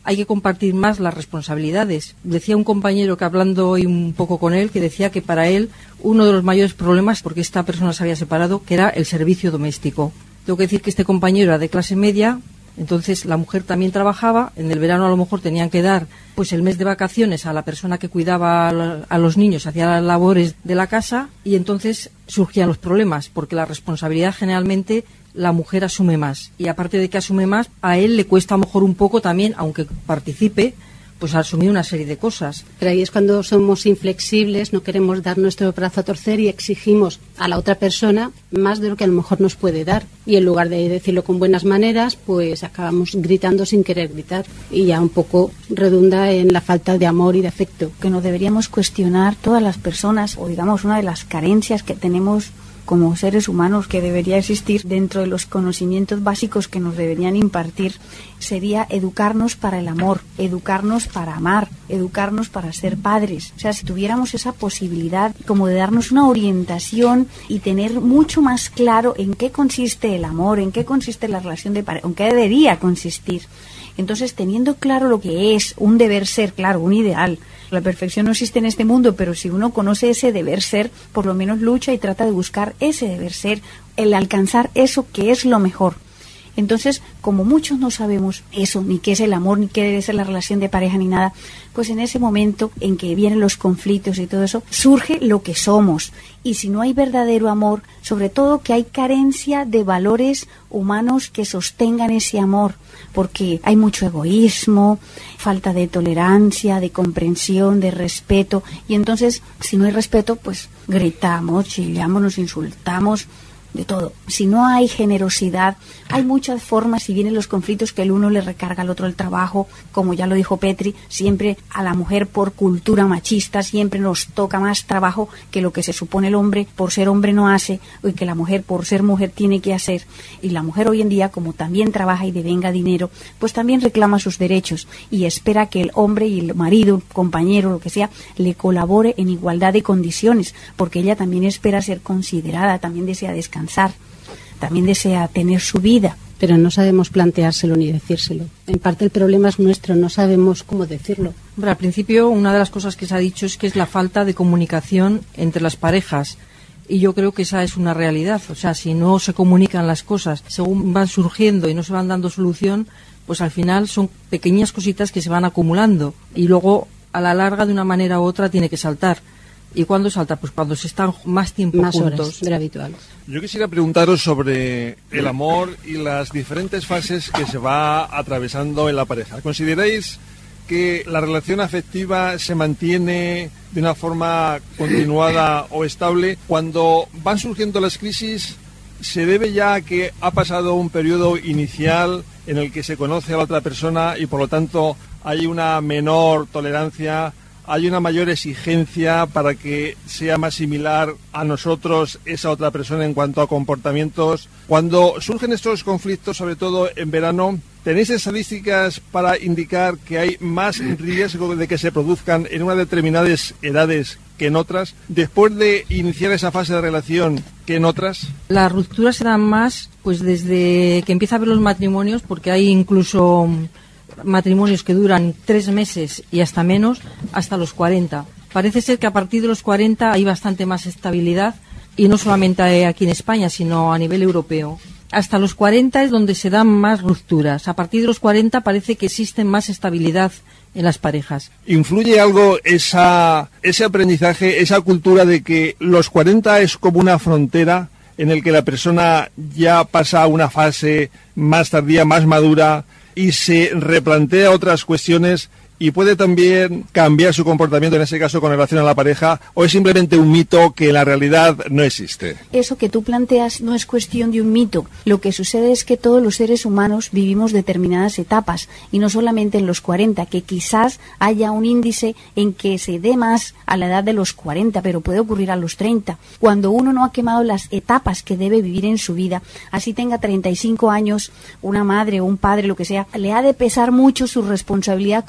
hay que compartir más las responsabilidades. Decía un compañero que hablando hoy un poco con él, que decía que para él uno de los mayores problemas, porque esta persona se había separado, que era el servicio doméstico. Tengo que decir que este compañero era de clase media, entonces la mujer también trabajaba, en el verano a lo mejor tenían que dar pues el mes de vacaciones a la persona que cuidaba a los niños, hacía las labores de la casa, y entonces surgían los problemas, porque la responsabilidad generalmente la mujer asume más, y aparte de que asume más, a él le cuesta a lo mejor un poco también, aunque participe, pues asumir una serie de cosas. Pero ahí es cuando somos inflexibles, no queremos dar nuestro brazo a torcer y exigimos a la otra persona más de lo que a lo mejor nos puede dar. Y en lugar de decirlo con buenas maneras, pues acabamos gritando sin querer gritar. Y ya un poco redunda en la falta de amor y de afecto. Que no deberíamos cuestionar todas las personas, o digamos una de las carencias que tenemos como seres humanos, que debería existir dentro de los conocimientos básicos que nos deberían impartir, sería educarnos para el amor, educarnos para amar, educarnos para ser padres. O sea, si tuviéramos esa posibilidad como de darnos una orientación y tener mucho más claro en qué consiste el amor, en qué consiste la relación de pareja, en qué debería consistir. Entonces, teniendo claro lo que es un deber ser, claro, un ideal. La perfección no existe en este mundo, pero si uno conoce ese deber ser, por lo menos lucha y trata de buscar ese deber ser, el alcanzar eso que es lo mejor. Entonces, como muchos no sabemos eso, ni qué es el amor, ni qué debe ser la relación de pareja, ni nada, pues en ese momento en que vienen los conflictos y todo eso, surge lo que somos. Y si no hay verdadero amor, sobre todo que hay carencia de valores humanos que sostengan ese amor, porque hay mucho egoísmo, falta de tolerancia, de comprensión, de respeto, y entonces, si no hay respeto, pues gritamos, chillamos, nos insultamos, de todo. Si no hay generosidad, hay muchas formas, si vienen los conflictos, que el uno le recarga al otro el trabajo, como ya lo dijo Petri, siempre a la mujer por cultura machista, siempre nos toca más trabajo que lo que se supone el hombre por ser hombre no hace, y que la mujer por ser mujer tiene que hacer. Y la mujer hoy en día, como también trabaja y devenga dinero, pues también reclama sus derechos y espera que el hombre y el marido, compañero, lo que sea, le colabore en igualdad de condiciones, porque ella también espera ser considerada, también desea descansar, también desea tener su vida. Pero no sabemos planteárselo ni decírselo. En parte el problema es nuestro, no sabemos cómo decirlo. Hombre, al principio una de las cosas que se ha dicho es que es la falta de comunicación entre las parejas. Y yo creo que esa es una realidad. O sea, si no se comunican las cosas según van surgiendo y no se van dando solución, pues al final son pequeñas cositas que se van acumulando. Y luego, a la larga, de una manera u otra, tiene que saltar. ¿Y cuándo salta? Pues cuando se están más tiempo más juntos. Horas de lo habitual. Yo quisiera preguntaros sobre el amor y las diferentes fases que se va atravesando en la pareja. ¿Consideráis que la relación afectiva se mantiene de una forma continuada o estable? Cuando van surgiendo las crisis, ¿se debe ya a que ha pasado un periodo inicial en el que se conoce a la otra persona y por lo tanto hay una menor tolerancia, hay una mayor exigencia para que sea más similar a nosotros esa otra persona en cuanto a comportamientos? Cuando surgen estos conflictos, sobre todo en verano, ¿tenéis estadísticas para indicar que hay más riesgo de que se produzcan en unas determinadas edades que en otras, después de iniciar esa fase de relación, que en otras? Las rupturas se dan más pues desde que empieza a haber los matrimonios, porque hay incluso matrimonios que duran tres meses y hasta menos, hasta los cuarenta. Parece ser que a partir de los cuarenta hay bastante más estabilidad, y no solamente aquí en España, sino a nivel europeo. Hasta los cuarenta es donde se dan más rupturas. A partir de los cuarenta parece que existe más estabilidad en las parejas. ¿Influye algo esa, ese aprendizaje, esa cultura de que los cuarenta es como una frontera en el que la persona ya pasa a una fase más tardía, más madura, y se replantea otras cuestiones y puede también cambiar su comportamiento, en ese caso con relación a la pareja, o es simplemente un mito que en la realidad no existe? Eso que tú planteas no es cuestión de un mito. Lo que sucede es que todos los seres humanos vivimos determinadas etapas, y no solamente en los cuarenta, que quizás haya un índice en que se dé más a la edad de los cuarenta, pero puede ocurrir a los treinta. Cuando uno no ha quemado las etapas que debe vivir en su vida, así tenga treinta y cinco años, una madre o un padre, lo que sea, le ha de pesar mucho su responsabilidad como padre,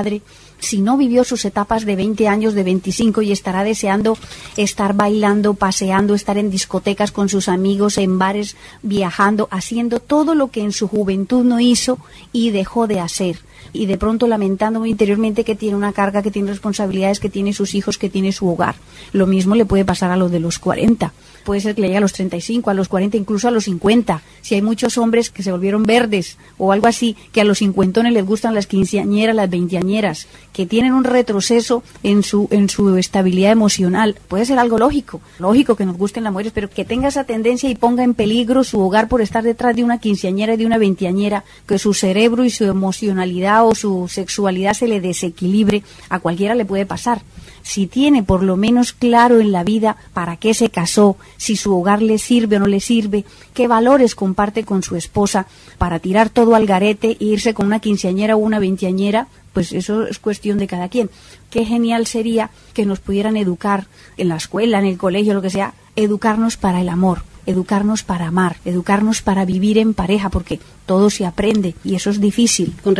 padre, si no vivió sus etapas de veinte años, de veinticinco, y estará deseando estar bailando, paseando, estar en discotecas con sus amigos, en bares, viajando, haciendo todo lo que en su juventud no hizo y dejó de hacer. Y de pronto lamentando muy interiormente que tiene una carga, que tiene responsabilidades, que tiene sus hijos, que tiene su hogar. Lo mismo le puede pasar a los de los cuarenta. Puede ser que le llegue a los treinta y cinco, a los cuarenta, incluso a los cincuenta. Si hay muchos hombres que se volvieron verdes o algo así, que a los cincuentones les gustan las quinceañeras, las veinteañeras, que tienen un retroceso en su en su estabilidad emocional. Puede ser algo lógico, lógico que nos gusten las mujeres, pero que tenga esa tendencia y ponga en peligro su hogar por estar detrás de una quinceañera y de una veinteañera, que su cerebro y su emocionalidad o su sexualidad se le desequilibre, a cualquiera le puede pasar. Si tiene por lo menos claro en la vida para qué se casó, si su hogar le sirve o no le sirve, qué valores comparte con su esposa, para tirar todo al garete e irse con una quinceañera o una veinteañera, pues eso es cuestión de cada quien. Qué genial sería que nos pudieran educar en la escuela, en el colegio, lo que sea, educarnos para el amor, educarnos para amar, educarnos para vivir en pareja, porque todo se aprende y eso es difícil. Con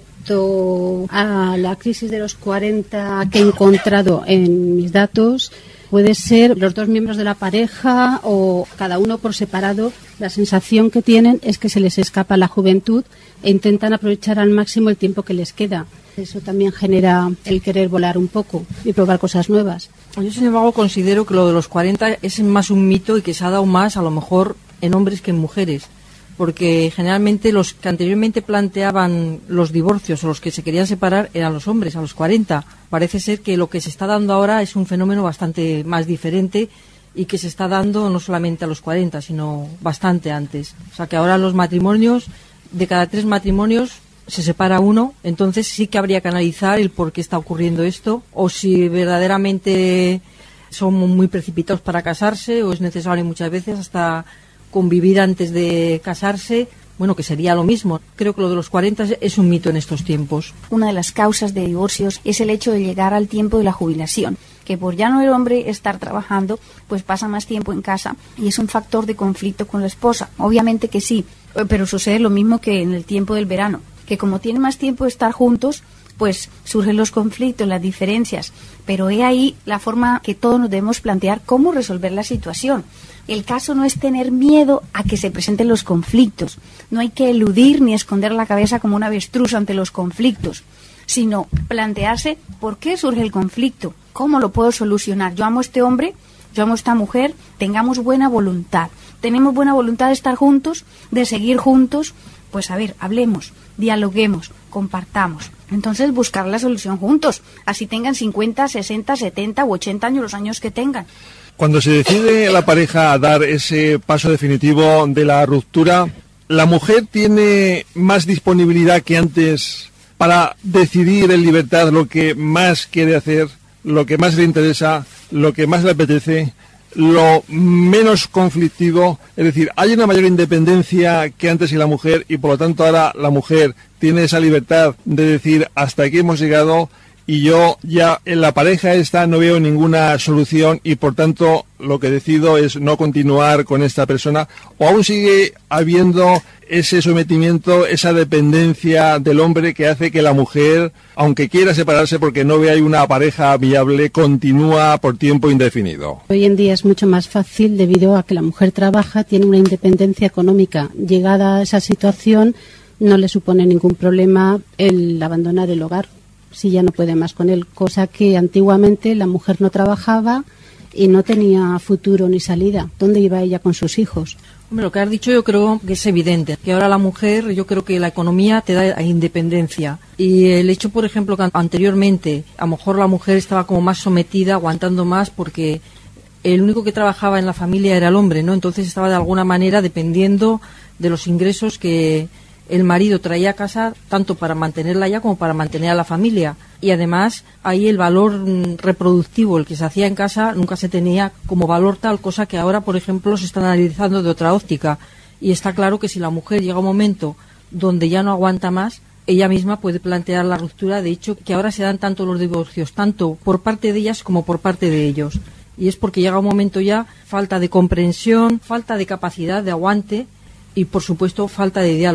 respecto a la crisis de los cuarenta que he encontrado en mis datos, puede ser los dos miembros de la pareja o cada uno por separado. La sensación que tienen es que se les escapa la juventud e intentan aprovechar al máximo el tiempo que les queda. Eso también genera el querer volar un poco y probar cosas nuevas. Yo, sin embargo, considero que lo de los cuarenta es más un mito y que se ha dado más, a lo mejor, en hombres que en mujeres. Porque generalmente los que anteriormente planteaban los divorcios o los que se querían separar eran los hombres, a los cuarenta. Parece ser que lo que se está dando ahora es un fenómeno bastante más diferente y que se está dando no solamente a los cuarenta, sino bastante antes. O sea que ahora los matrimonios, de cada tres matrimonios, se separa uno, entonces sí que habría que analizar el por qué está ocurriendo esto, o si verdaderamente son muy precipitados para casarse, o es necesario muchas veces hasta convivir antes de casarse, bueno, que sería lo mismo. Creo que lo de los cuarenta es un mito en estos tiempos. Una de las causas de divorcios es el hecho de llegar al tiempo de la jubilación, que por ya no el hombre estar trabajando, pues pasa más tiempo en casa y es un factor de conflicto con la esposa. Obviamente que sí, pero sucede lo mismo que en el tiempo del verano, que como tienen más tiempo de estar juntos, pues surgen los conflictos, las diferencias, pero he ahí la forma que todos nos debemos plantear cómo resolver la situación. El caso no es tener miedo a que se presenten los conflictos, no hay que eludir ni esconder la cabeza como un avestruz ante los conflictos, sino plantearse por qué surge el conflicto, cómo lo puedo solucionar. Yo amo a este hombre, yo amo a esta mujer, tengamos buena voluntad, tenemos buena voluntad de estar juntos, de seguir juntos, pues a ver, hablemos, dialoguemos, compartamos. Entonces buscar la solución juntos, así tengan cincuenta, sesenta, setenta u ochenta años, los años que tengan. Cuando se decide la pareja a dar ese paso definitivo de la ruptura, ¿la mujer tiene más disponibilidad que antes para decidir en libertad lo que más quiere hacer, lo que más le interesa, lo que más le apetece, lo menos conflictivo? Es decir, hay una mayor independencia que antes en la mujer y por lo tanto ahora la mujer tiene esa libertad de decir hasta aquí hemos llegado y yo ya en la pareja esta no veo ninguna solución y por tanto lo que decido es no continuar con esta persona, o aún sigue habiendo ese sometimiento, esa dependencia del hombre que hace que la mujer, aunque quiera separarse porque no ve ahí una pareja viable, continúa por tiempo indefinido? Hoy en día es mucho más fácil debido a que la mujer trabaja, tiene una independencia económica. Llegada a esa situación no le supone ningún problema el abandonar el hogar, si ya no puede más con él, cosa que antiguamente la mujer no trabajaba y no tenía futuro ni salida. ¿Dónde iba ella con sus hijos? Hombre, lo que has dicho yo creo que es evidente, que ahora la mujer, yo creo que la economía te da independencia. Y el hecho, por ejemplo, que anteriormente a lo mejor la mujer estaba como más sometida, aguantando más, porque el único que trabajaba en la familia era el hombre, ¿no? Entonces estaba de alguna manera dependiendo de los ingresos que el marido traía a casa, tanto para mantenerla ya como para mantener a la familia. Y además ahí el valor reproductivo, el que se hacía en casa, nunca se tenía como valor tal, cosa que ahora, por ejemplo, se está analizando de otra óptica. Y está claro que si la mujer llega a un momento donde ya no aguanta más, ella misma puede plantear la ruptura. De hecho, que ahora se dan tanto los divorcios, tanto por parte de ellas como por parte de ellos. Y es porque llega un momento ya falta de comprensión, falta de capacidad de aguante y, por supuesto, falta de diálogo.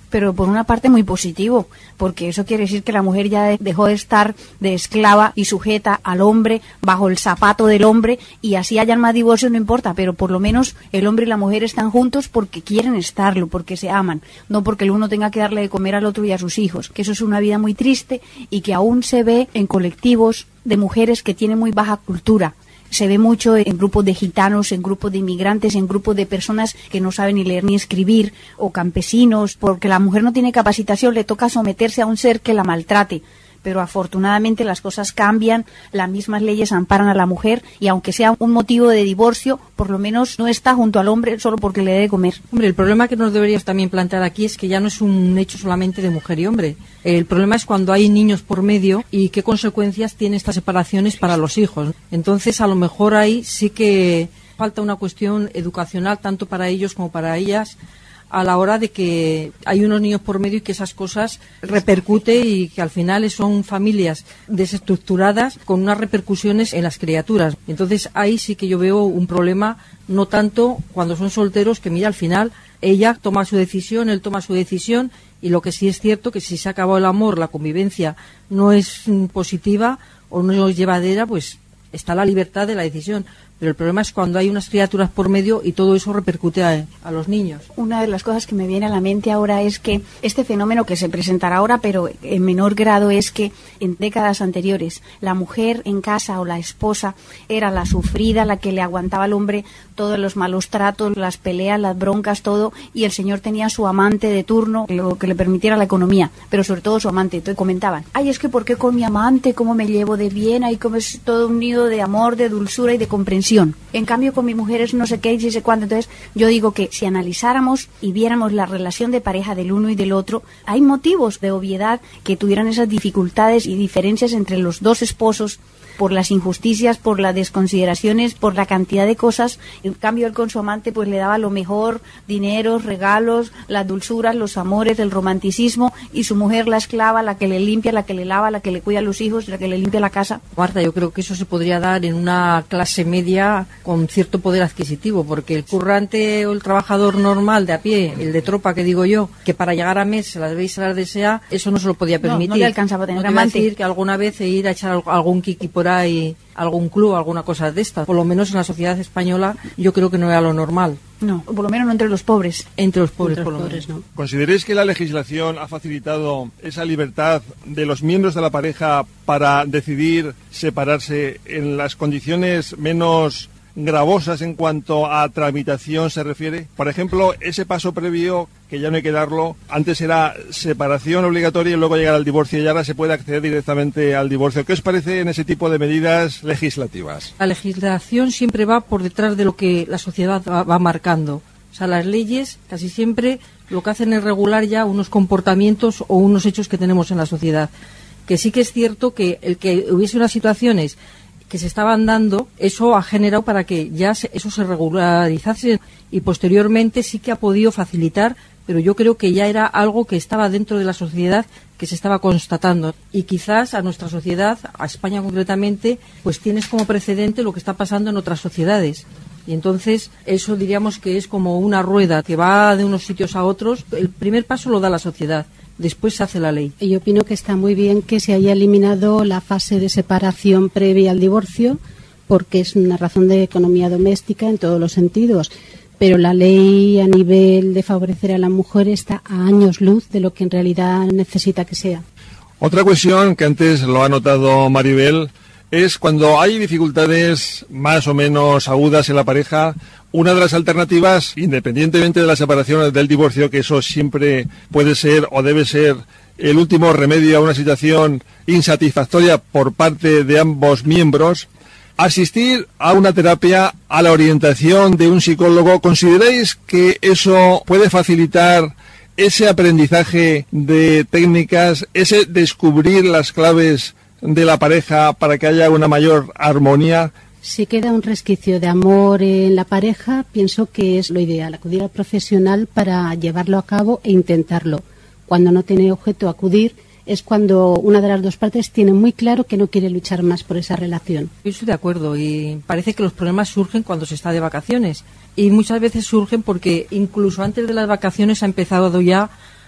pero por una parte muy positivo, porque eso quiere decir que la mujer ya dejó de estar de esclava y sujeta al hombre, bajo el zapato del hombre, y así hayan más divorcios, no importa, pero por lo menos el hombre y la mujer están juntos porque quieren estarlo, porque se aman, no porque el uno tenga que darle de comer al otro y a sus hijos, que eso es una vida muy triste y que aún se ve en colectivos de mujeres que tienen muy baja cultura. Se ve mucho en grupos de gitanos, en grupos de inmigrantes, en grupos de personas que no saben ni leer ni escribir, o campesinos, porque la mujer no tiene capacitación, le toca someterse a un ser que la maltrate. Pero afortunadamente las cosas cambian, las mismas leyes amparan a la mujer, y aunque sea un motivo de divorcio, por lo menos no está junto al hombre solo porque le dé de comer. Hombre, el problema que nos deberíamos también plantear aquí es que ya no es un hecho solamente de mujer y hombre. El problema es cuando hay niños por medio y qué consecuencias tienen estas separaciones para los hijos. Entonces, a lo mejor ahí sí que falta una cuestión educacional tanto para ellos como para ellas, a la hora de que hay unos niños por medio y que esas cosas repercute y que al final son familias desestructuradas con unas repercusiones en las criaturas. Entonces ahí sí que yo veo un problema, no tanto cuando son solteros, que mira, al final ella toma su decisión, él toma su decisión, y lo que sí es cierto que si se ha acabado el amor, la convivencia no es positiva o no es llevadera, pues está la libertad de la decisión. Pero el problema es cuando hay unas criaturas por medio y todo eso repercute a, a los niños. Una de las cosas que me viene a la mente ahora es que este fenómeno que se presentará ahora, pero en menor grado, es que en décadas anteriores la mujer en casa o la esposa era la sufrida, la que le aguantaba al hombre todos los malos tratos, las peleas, las broncas, todo, y el señor tenía su amante de turno, lo que le permitiera la economía, pero sobre todo su amante. Entonces comentaban, ay, es que ¿por qué con mi amante? ¿Cómo me llevo de bien? Ahí como es todo un nido de amor, de dulzura y de comprensión. En cambio, con mi mujer es no sé qué y no sé cuánto. Entonces, yo digo que si analizáramos y viéramos la relación de pareja del uno y del otro, hay motivos de obviedad que tuvieran esas dificultades y diferencias entre los dos esposos, por las injusticias, por las desconsideraciones, por la cantidad de cosas. En cambio, él con su amante pues le daba lo mejor, dinero, regalos, las dulzuras, los amores, el romanticismo, y su mujer la esclava, la que le limpia, la que le lava, la que le cuida a los hijos, la que le limpia la casa. Marta, yo creo que eso se podría dar en una clase media con cierto poder adquisitivo, porque el currante o el trabajador normal de a pie, el de tropa que digo yo, que para llegar a mes se las veis se las desea, eso no se lo podía permitir. No, no le alcanzaba a tener no amante. decir que alguna vez ir a echar algún kiki por ahí, algún club, alguna cosa de estas. Por lo menos en la sociedad española yo creo que no era lo normal. No, por lo menos no entre los pobres. Entre los pobres, entre por los lo pobres, menos. no. ¿Consideréis que la legislación ha facilitado esa libertad de los miembros de la pareja para decidir separarse en las condiciones menos gravosas en cuanto a tramitación se refiere? Por ejemplo, ese paso previo, que ya no hay que darlo, antes era separación obligatoria y luego llegar al divorcio, y ahora se puede acceder directamente al divorcio. ¿Qué os parece en ese tipo de medidas legislativas? La legislación siempre va por detrás de lo que la sociedad va, va marcando. O sea, las leyes casi siempre lo que hacen es regular ya unos comportamientos o unos hechos que tenemos en la sociedad. Que sí que es cierto que el que hubiese unas situaciones que se estaban dando, eso ha generado para que ya se, eso se regularizase, y posteriormente sí que ha podido facilitar, pero yo creo que ya era algo que estaba dentro de la sociedad, que se estaba constatando, y quizás a nuestra sociedad, a España concretamente, pues tienes como precedente lo que está pasando en otras sociedades. Y entonces eso diríamos que es como una rueda que va de unos sitios a otros. El primer paso lo da la sociedad, después se hace la ley. Yo opino que está muy bien que se haya eliminado la fase de separación previa al divorcio, porque es una razón de economía doméstica en todos los sentidos. Pero la ley a nivel de favorecer a la mujer está a años luz de lo que en realidad necesita que sea. Otra cuestión que antes lo ha notado Maribel es cuando hay dificultades más o menos agudas en la pareja. Una de las alternativas, independientemente de la separación o del divorcio, que eso siempre puede ser o debe ser el último remedio a una situación insatisfactoria por parte de ambos miembros, asistir a una terapia, a la orientación de un psicólogo. ¿Consideráis que eso puede facilitar ese aprendizaje de técnicas, ese descubrir las claves de la pareja para que haya una mayor armonía? Si queda un resquicio de amor en la pareja, pienso que es lo ideal, acudir al profesional para llevarlo a cabo e intentarlo. Cuando no tiene objeto acudir, es cuando una de las dos partes tiene muy claro que no quiere luchar más por esa relación. Yo estoy de acuerdo, y parece que los problemas surgen cuando se está de vacaciones, y muchas veces surgen porque incluso antes de las vacaciones ha empezado ya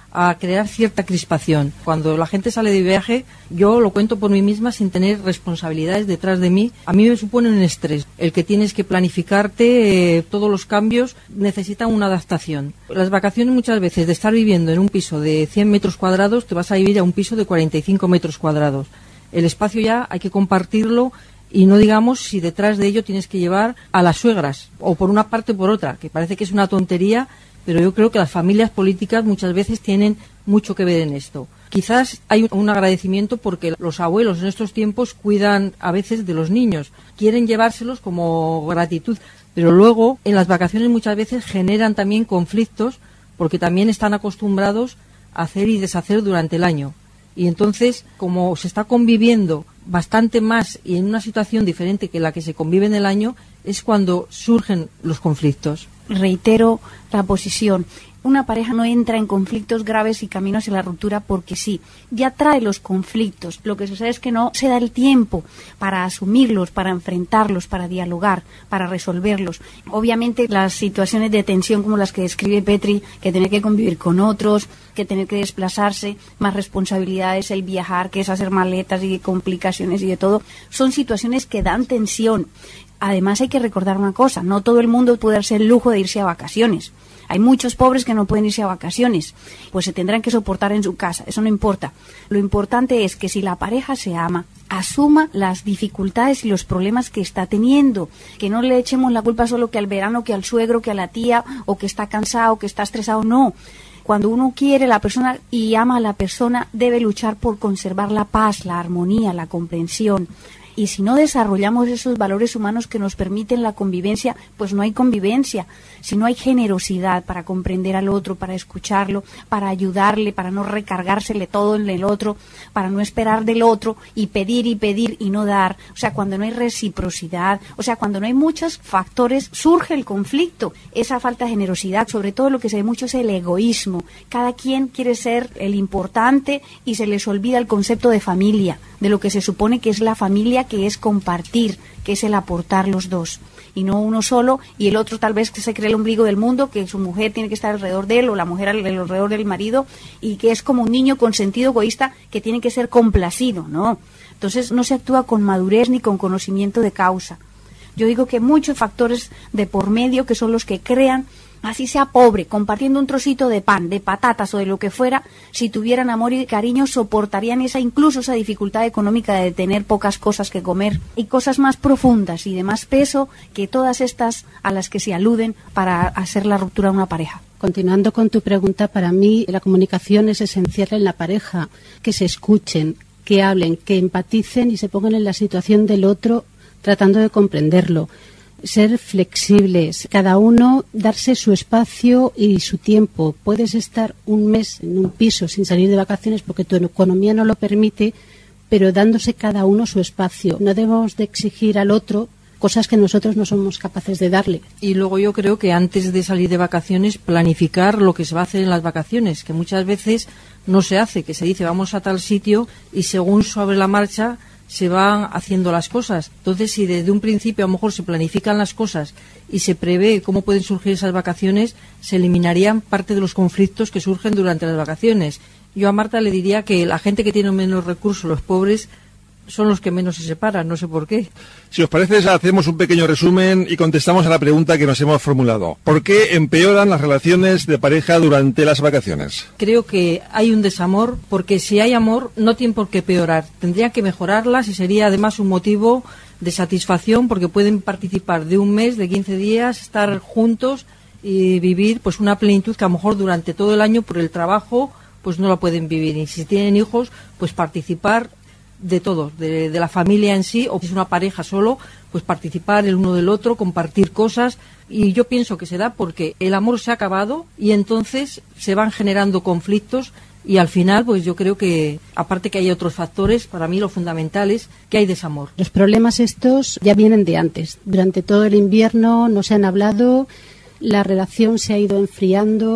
a crear cierta crispación. Cuando la gente sale de viaje, yo lo cuento por mí misma sin tener responsabilidades detrás de mí. A mí me supone un estrés. El que tienes que planificarte, eh, todos los cambios necesitan una adaptación. Las vacaciones muchas veces de estar viviendo en un piso de cien metros cuadrados, te vas a vivir a un piso de cuarenta y cinco metros cuadrados. El espacio ya hay que compartirlo y no digamos si detrás de ello tienes que llevar a las suegras o por una parte o por otra, que parece que es una tontería, pero yo creo que las familias políticas muchas veces tienen mucho que ver en esto. Quizás hay un agradecimiento porque los abuelos en estos tiempos cuidan a veces de los niños, quieren llevárselos como gratitud, pero luego en las vacaciones muchas veces generan también conflictos porque también están acostumbrados a hacer y deshacer durante el año. Y entonces, como se está conviviendo bastante más y en una situación diferente que la que se convive en el año, es cuando surgen los conflictos. Reitero la posición. Una pareja no entra en conflictos graves y camino hacia la ruptura porque sí, ya trae los conflictos. Lo que sucede es que no se da el tiempo para asumirlos, para enfrentarlos, para dialogar, para resolverlos. Obviamente las situaciones de tensión como las que describe Petri, que tener que convivir con otros, que tener que desplazarse, más responsabilidades, el viajar, que es hacer maletas y complicaciones y de todo, son situaciones que dan tensión. Además hay que recordar una cosa, no todo el mundo puede darse el lujo de irse a vacaciones. Hay muchos pobres que no pueden irse a vacaciones, pues se tendrán que soportar en su casa, eso no importa. Lo importante es que si la pareja se ama, asuma las dificultades y los problemas que está teniendo, que no le echemos la culpa solo que al verano, que al suegro, que a la tía, o que está cansado, que está estresado, no. Cuando uno quiere a la persona y ama a la persona, debe luchar por conservar la paz, la armonía, la comprensión. Y si no desarrollamos esos valores humanos que nos permiten la convivencia, pues no hay convivencia. Si no hay generosidad para comprender al otro, para escucharlo, para ayudarle, para no recargársele todo en el otro, para no esperar del otro y pedir y pedir y no dar. O sea, cuando no hay reciprocidad, o sea, cuando no hay muchos factores, surge el conflicto. Esa falta de generosidad, sobre todo lo que se ve mucho es el egoísmo. Cada quien quiere ser el importante y se les olvida el concepto de familia, de lo que se supone que es la familia, que es compartir, que es el aportar los dos, y no uno solo, y el otro tal vez que se cree el ombligo del mundo, que su mujer tiene que estar alrededor de él, o la mujer alrededor del marido, y que es como un niño consentido egoísta que tiene que ser complacido, ¿no? Entonces no se actúa con madurez ni con conocimiento de causa. Yo digo que muchos factores de por medio que son los que crean, así sea pobre, compartiendo un trocito de pan, de patatas o de lo que fuera, si tuvieran amor y cariño, soportarían esa incluso esa dificultad económica de tener pocas cosas que comer y cosas más profundas y de más peso que todas estas a las que se aluden para hacer la ruptura de una pareja. Continuando con tu pregunta, para mí la comunicación es esencial en la pareja, que se escuchen, que hablen, que empaticen y se pongan en la situación del otro tratando de comprenderlo. Ser flexibles, cada uno darse su espacio y su tiempo. Puedes estar un mes en un piso sin salir de vacaciones porque tu economía no lo permite, pero dándose cada uno su espacio. No debemos de exigir al otro cosas que nosotros no somos capaces de darle. Y luego yo creo que antes de salir de vacaciones, planificar lo que se va a hacer en las vacaciones, que muchas veces no se hace, que se dice vamos a tal sitio y según sobre la marcha se van haciendo las cosas. Entonces, si desde un principio a lo mejor se planifican las cosas y se prevé cómo pueden surgir esas vacaciones, se eliminarían parte de los conflictos que surgen durante las vacaciones. Yo a Marta le diría que la gente que tiene menos recursos, los pobres, son los que menos se separan, no sé por qué. Si os parece, hacemos un pequeño resumen y contestamos a la pregunta que nos hemos formulado. ¿Por qué empeoran las relaciones de pareja durante las vacaciones? Creo que hay un desamor, porque si hay amor, no tiene por qué peorar. Tendría que mejorarlas y sería además un motivo de satisfacción, porque pueden participar de un mes, de quince días, estar juntos y vivir pues una plenitud que a lo mejor durante todo el año por el trabajo pues no la pueden vivir. Y si tienen hijos, pues participar de todos, de, de la familia en sí, o si es una pareja solo, pues participar el uno del otro, compartir cosas. Y yo pienso que se da porque el amor se ha acabado y entonces se van generando conflictos y al final pues yo creo que, aparte que hay otros factores, para mí lo fundamental es que hay desamor. Los problemas estos ya vienen de antes. Durante todo el invierno no se han hablado, la relación se ha ido enfriando.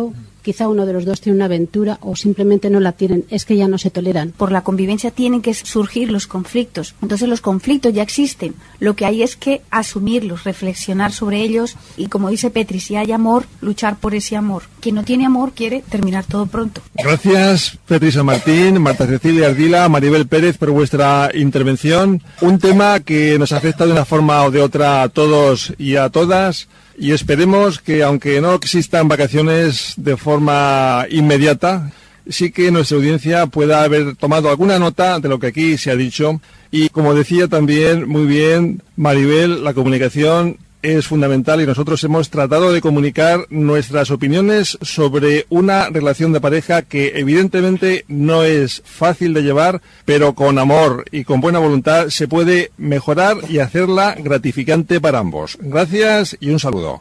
quizá uno de los dos tiene una aventura o simplemente no la tienen, es que ya no se toleran. Por la convivencia tienen que surgir los conflictos. Entonces los conflictos ya existen. Lo que hay es que asumirlos, reflexionar sobre ellos y, como dice Petri, si hay amor, luchar por ese amor. Quien no tiene amor quiere terminar todo pronto. Gracias, Petri San Martín, Marta Cecilia Ardila, Maribel Pérez, por vuestra intervención. Un tema que nos afecta de una forma o de otra a todos y a todas. Y esperemos que, aunque no existan vacaciones de forma inmediata, sí que nuestra audiencia pueda haber tomado alguna nota de lo que aquí se ha dicho. Y como decía también muy bien Maribel, la comunicación es fundamental y nosotros hemos tratado de comunicar nuestras opiniones sobre una relación de pareja que evidentemente no es fácil de llevar, pero con amor y con buena voluntad se puede mejorar y hacerla gratificante para ambos. Gracias y un saludo.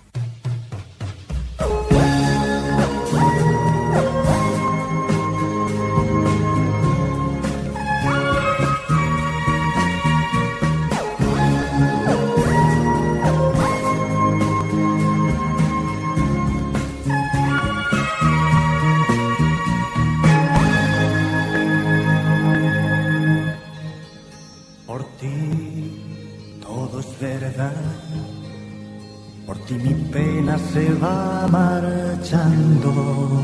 Por ti mi pena se va marchando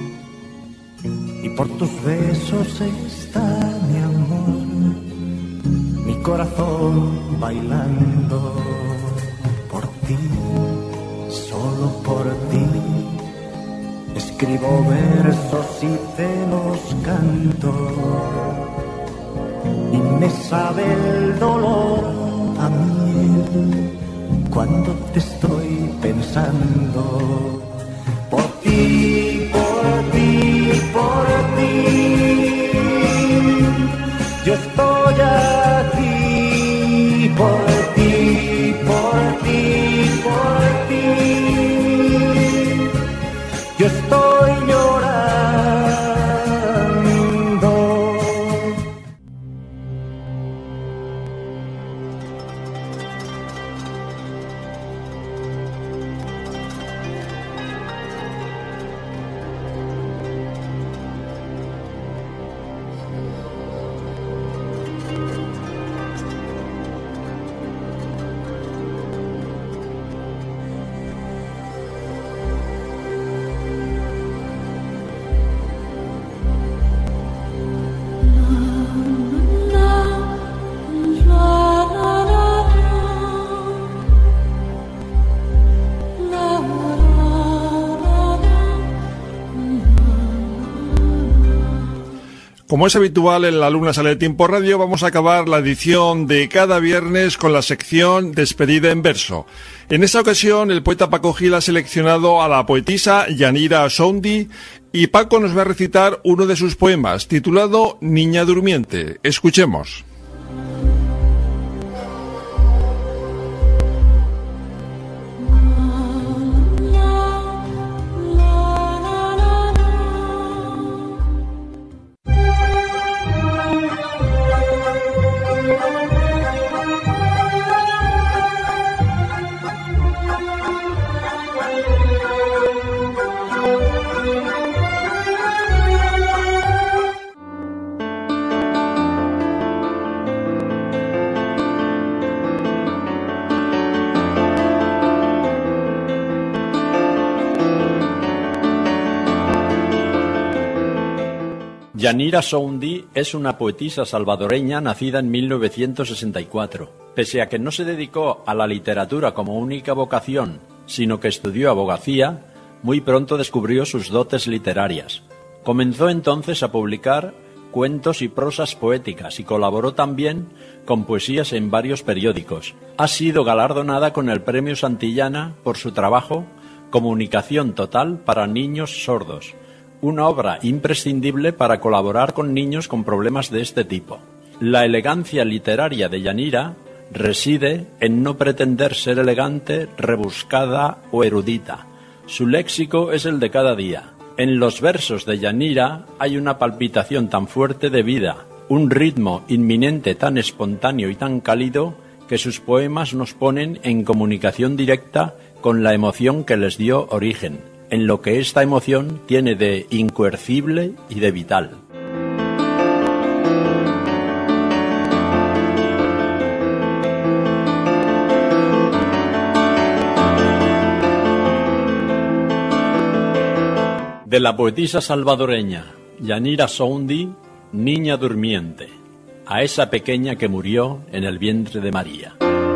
y por tus besos está mi amor, mi corazón bailando. Por ti, solo por ti, escribo versos y te los canto y me sabe el dolor a miel cuando te estoy pensando. Por ti, por ti, por ti, yo estoy aquí. Por ti, por ti, por ti, yo estoy llorando. Como es habitual en la Luna Sale de Tiempo Radio, vamos a acabar la edición de cada viernes con la sección Despedida en verso. En esta ocasión, el poeta Paco Gil ha seleccionado a la poetisa Yanira Soundi y Paco nos va a recitar uno de sus poemas, titulado Niña Durmiente. Escuchemos. Yanira Soundi es una poetisa salvadoreña nacida en mil novecientos sesenta y cuatro. Pese a que no se dedicó a la literatura como única vocación, sino que estudió abogacía, muy pronto descubrió sus dotes literarias. Comenzó entonces a publicar cuentos y prosas poéticas y colaboró también con poesías en varios periódicos. Ha sido galardonada con el Premio Santillana por su trabajo Comunicación Total para Niños Sordos, una obra imprescindible para colaborar con niños con problemas de este tipo. La elegancia literaria de Yanira reside en no pretender ser elegante, rebuscada o erudita. Su léxico es el de cada día. En los versos de Yanira hay una palpitación tan fuerte de vida, un ritmo inminente tan espontáneo y tan cálido que sus poemas nos ponen en comunicación directa con la emoción que les dio origen. en lo que esta emoción tiene de incoercible y de vital. De la poetisa salvadoreña Yanira Soundi, Niña Durmiente, a esa pequeña que murió en el vientre de María.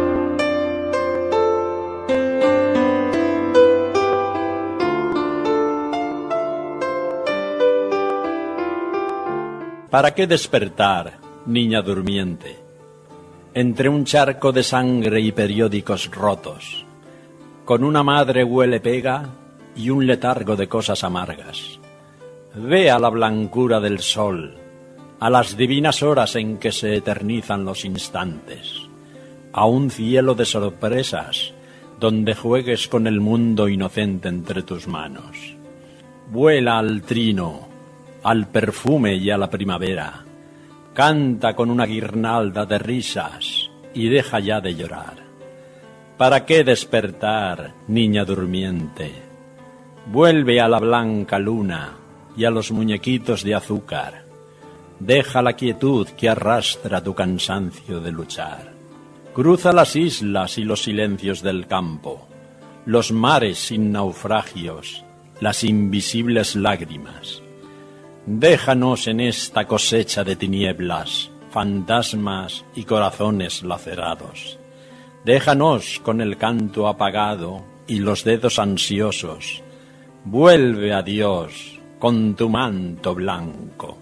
¿Para qué despertar, niña durmiente, entre un charco de sangre y periódicos rotos, con una madre huele pega y un letargo de cosas amargas? Ve a la blancura del sol, a las divinas horas en que se eternizan los instantes, a un cielo de sorpresas donde juegues con el mundo inocente entre tus manos. Vuela al trino, al perfume y a la primavera, canta con una guirnalda de risas y deja ya de llorar. ¿Para qué despertar, niña durmiente? Vuelve a la blanca luna y a los muñequitos de azúcar. Deja la quietud que arrastra tu cansancio de luchar. Cruza las islas y los silencios del campo, los mares sin naufragios, las invisibles lágrimas. Déjanos en esta cosecha de tinieblas, fantasmas y corazones lacerados. Déjanos con el canto apagado y los dedos ansiosos. Vuelve a Dios con tu manto blanco.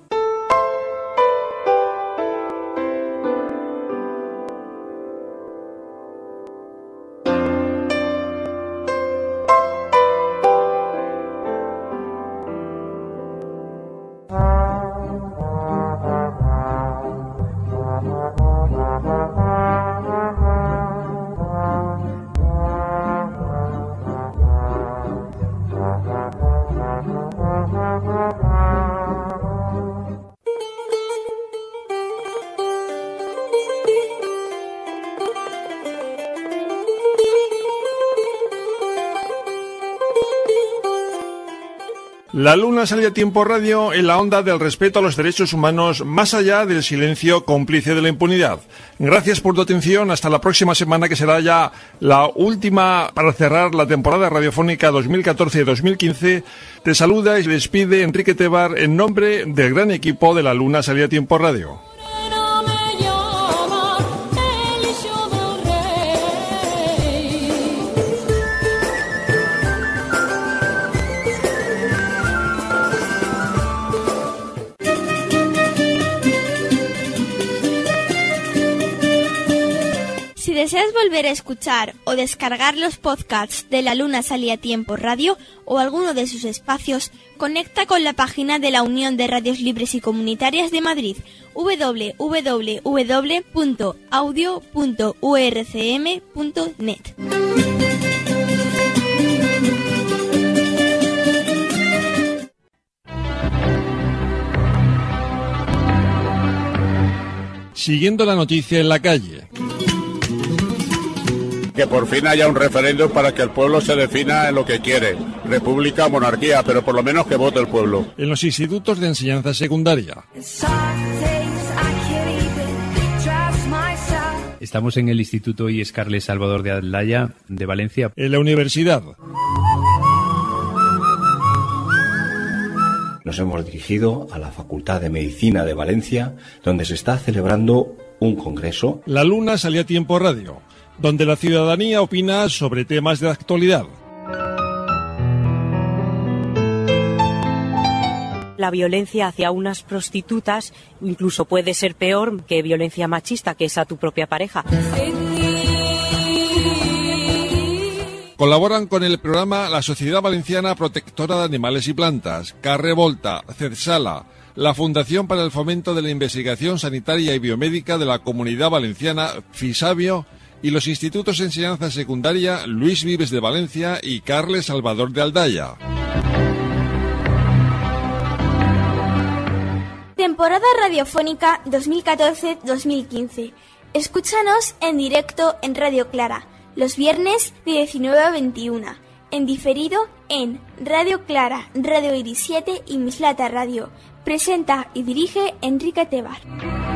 La Luna sale a tiempo radio en la onda del respeto a los derechos humanos, más allá del silencio cómplice de la impunidad. Gracias por tu atención. Hasta la próxima semana, que será ya la última para cerrar la temporada radiofónica dos mil catorce dos mil quince. Te saluda y despide Enrique Tebar en nombre del gran equipo de La Luna sale a tiempo radio. Si deseas volver a escuchar o descargar los podcasts de La Luna Salía a Tiempo Radio o alguno de sus espacios, conecta con la página de la Unión de Radios Libres y Comunitarias de Madrid, doble u doble u doble u punto audio punto u r c m punto net. Siguiendo la noticia en la calle. Que por fin haya un referéndum para que el pueblo se defina en lo que quiere. República o monarquía, pero por lo menos que vote el pueblo. En los institutos de enseñanza secundaria. Estamos en el Instituto I E S Carles Salvador de Aldaya, de Valencia. En la universidad. Nos hemos dirigido a la Facultad de Medicina de Valencia, donde se está celebrando un congreso. La Luna Salía a Tiempo Radio, donde la ciudadanía opina sobre temas de actualidad. La violencia hacia unas prostitutas incluso puede ser peor que violencia machista, que es a tu propia pareja. Colaboran con el programa la Sociedad Valenciana Protectora de Animales y Plantas, Carre Volta, CEDSALA, la Fundación para el Fomento de la Investigación Sanitaria y Biomédica de la Comunidad Valenciana, FISABIO, y los institutos de enseñanza secundaria Luis Vives de Valencia y Carles Salvador de Aldaya. Temporada radiofónica dos mil catorce dos mil quince. Escúchanos en directo en Radio Clara, los viernes de diecinueve a veintiuna, en diferido en Radio Clara, Radio Iris siete y Mislata Radio. Presenta y dirige Enrique Tebar.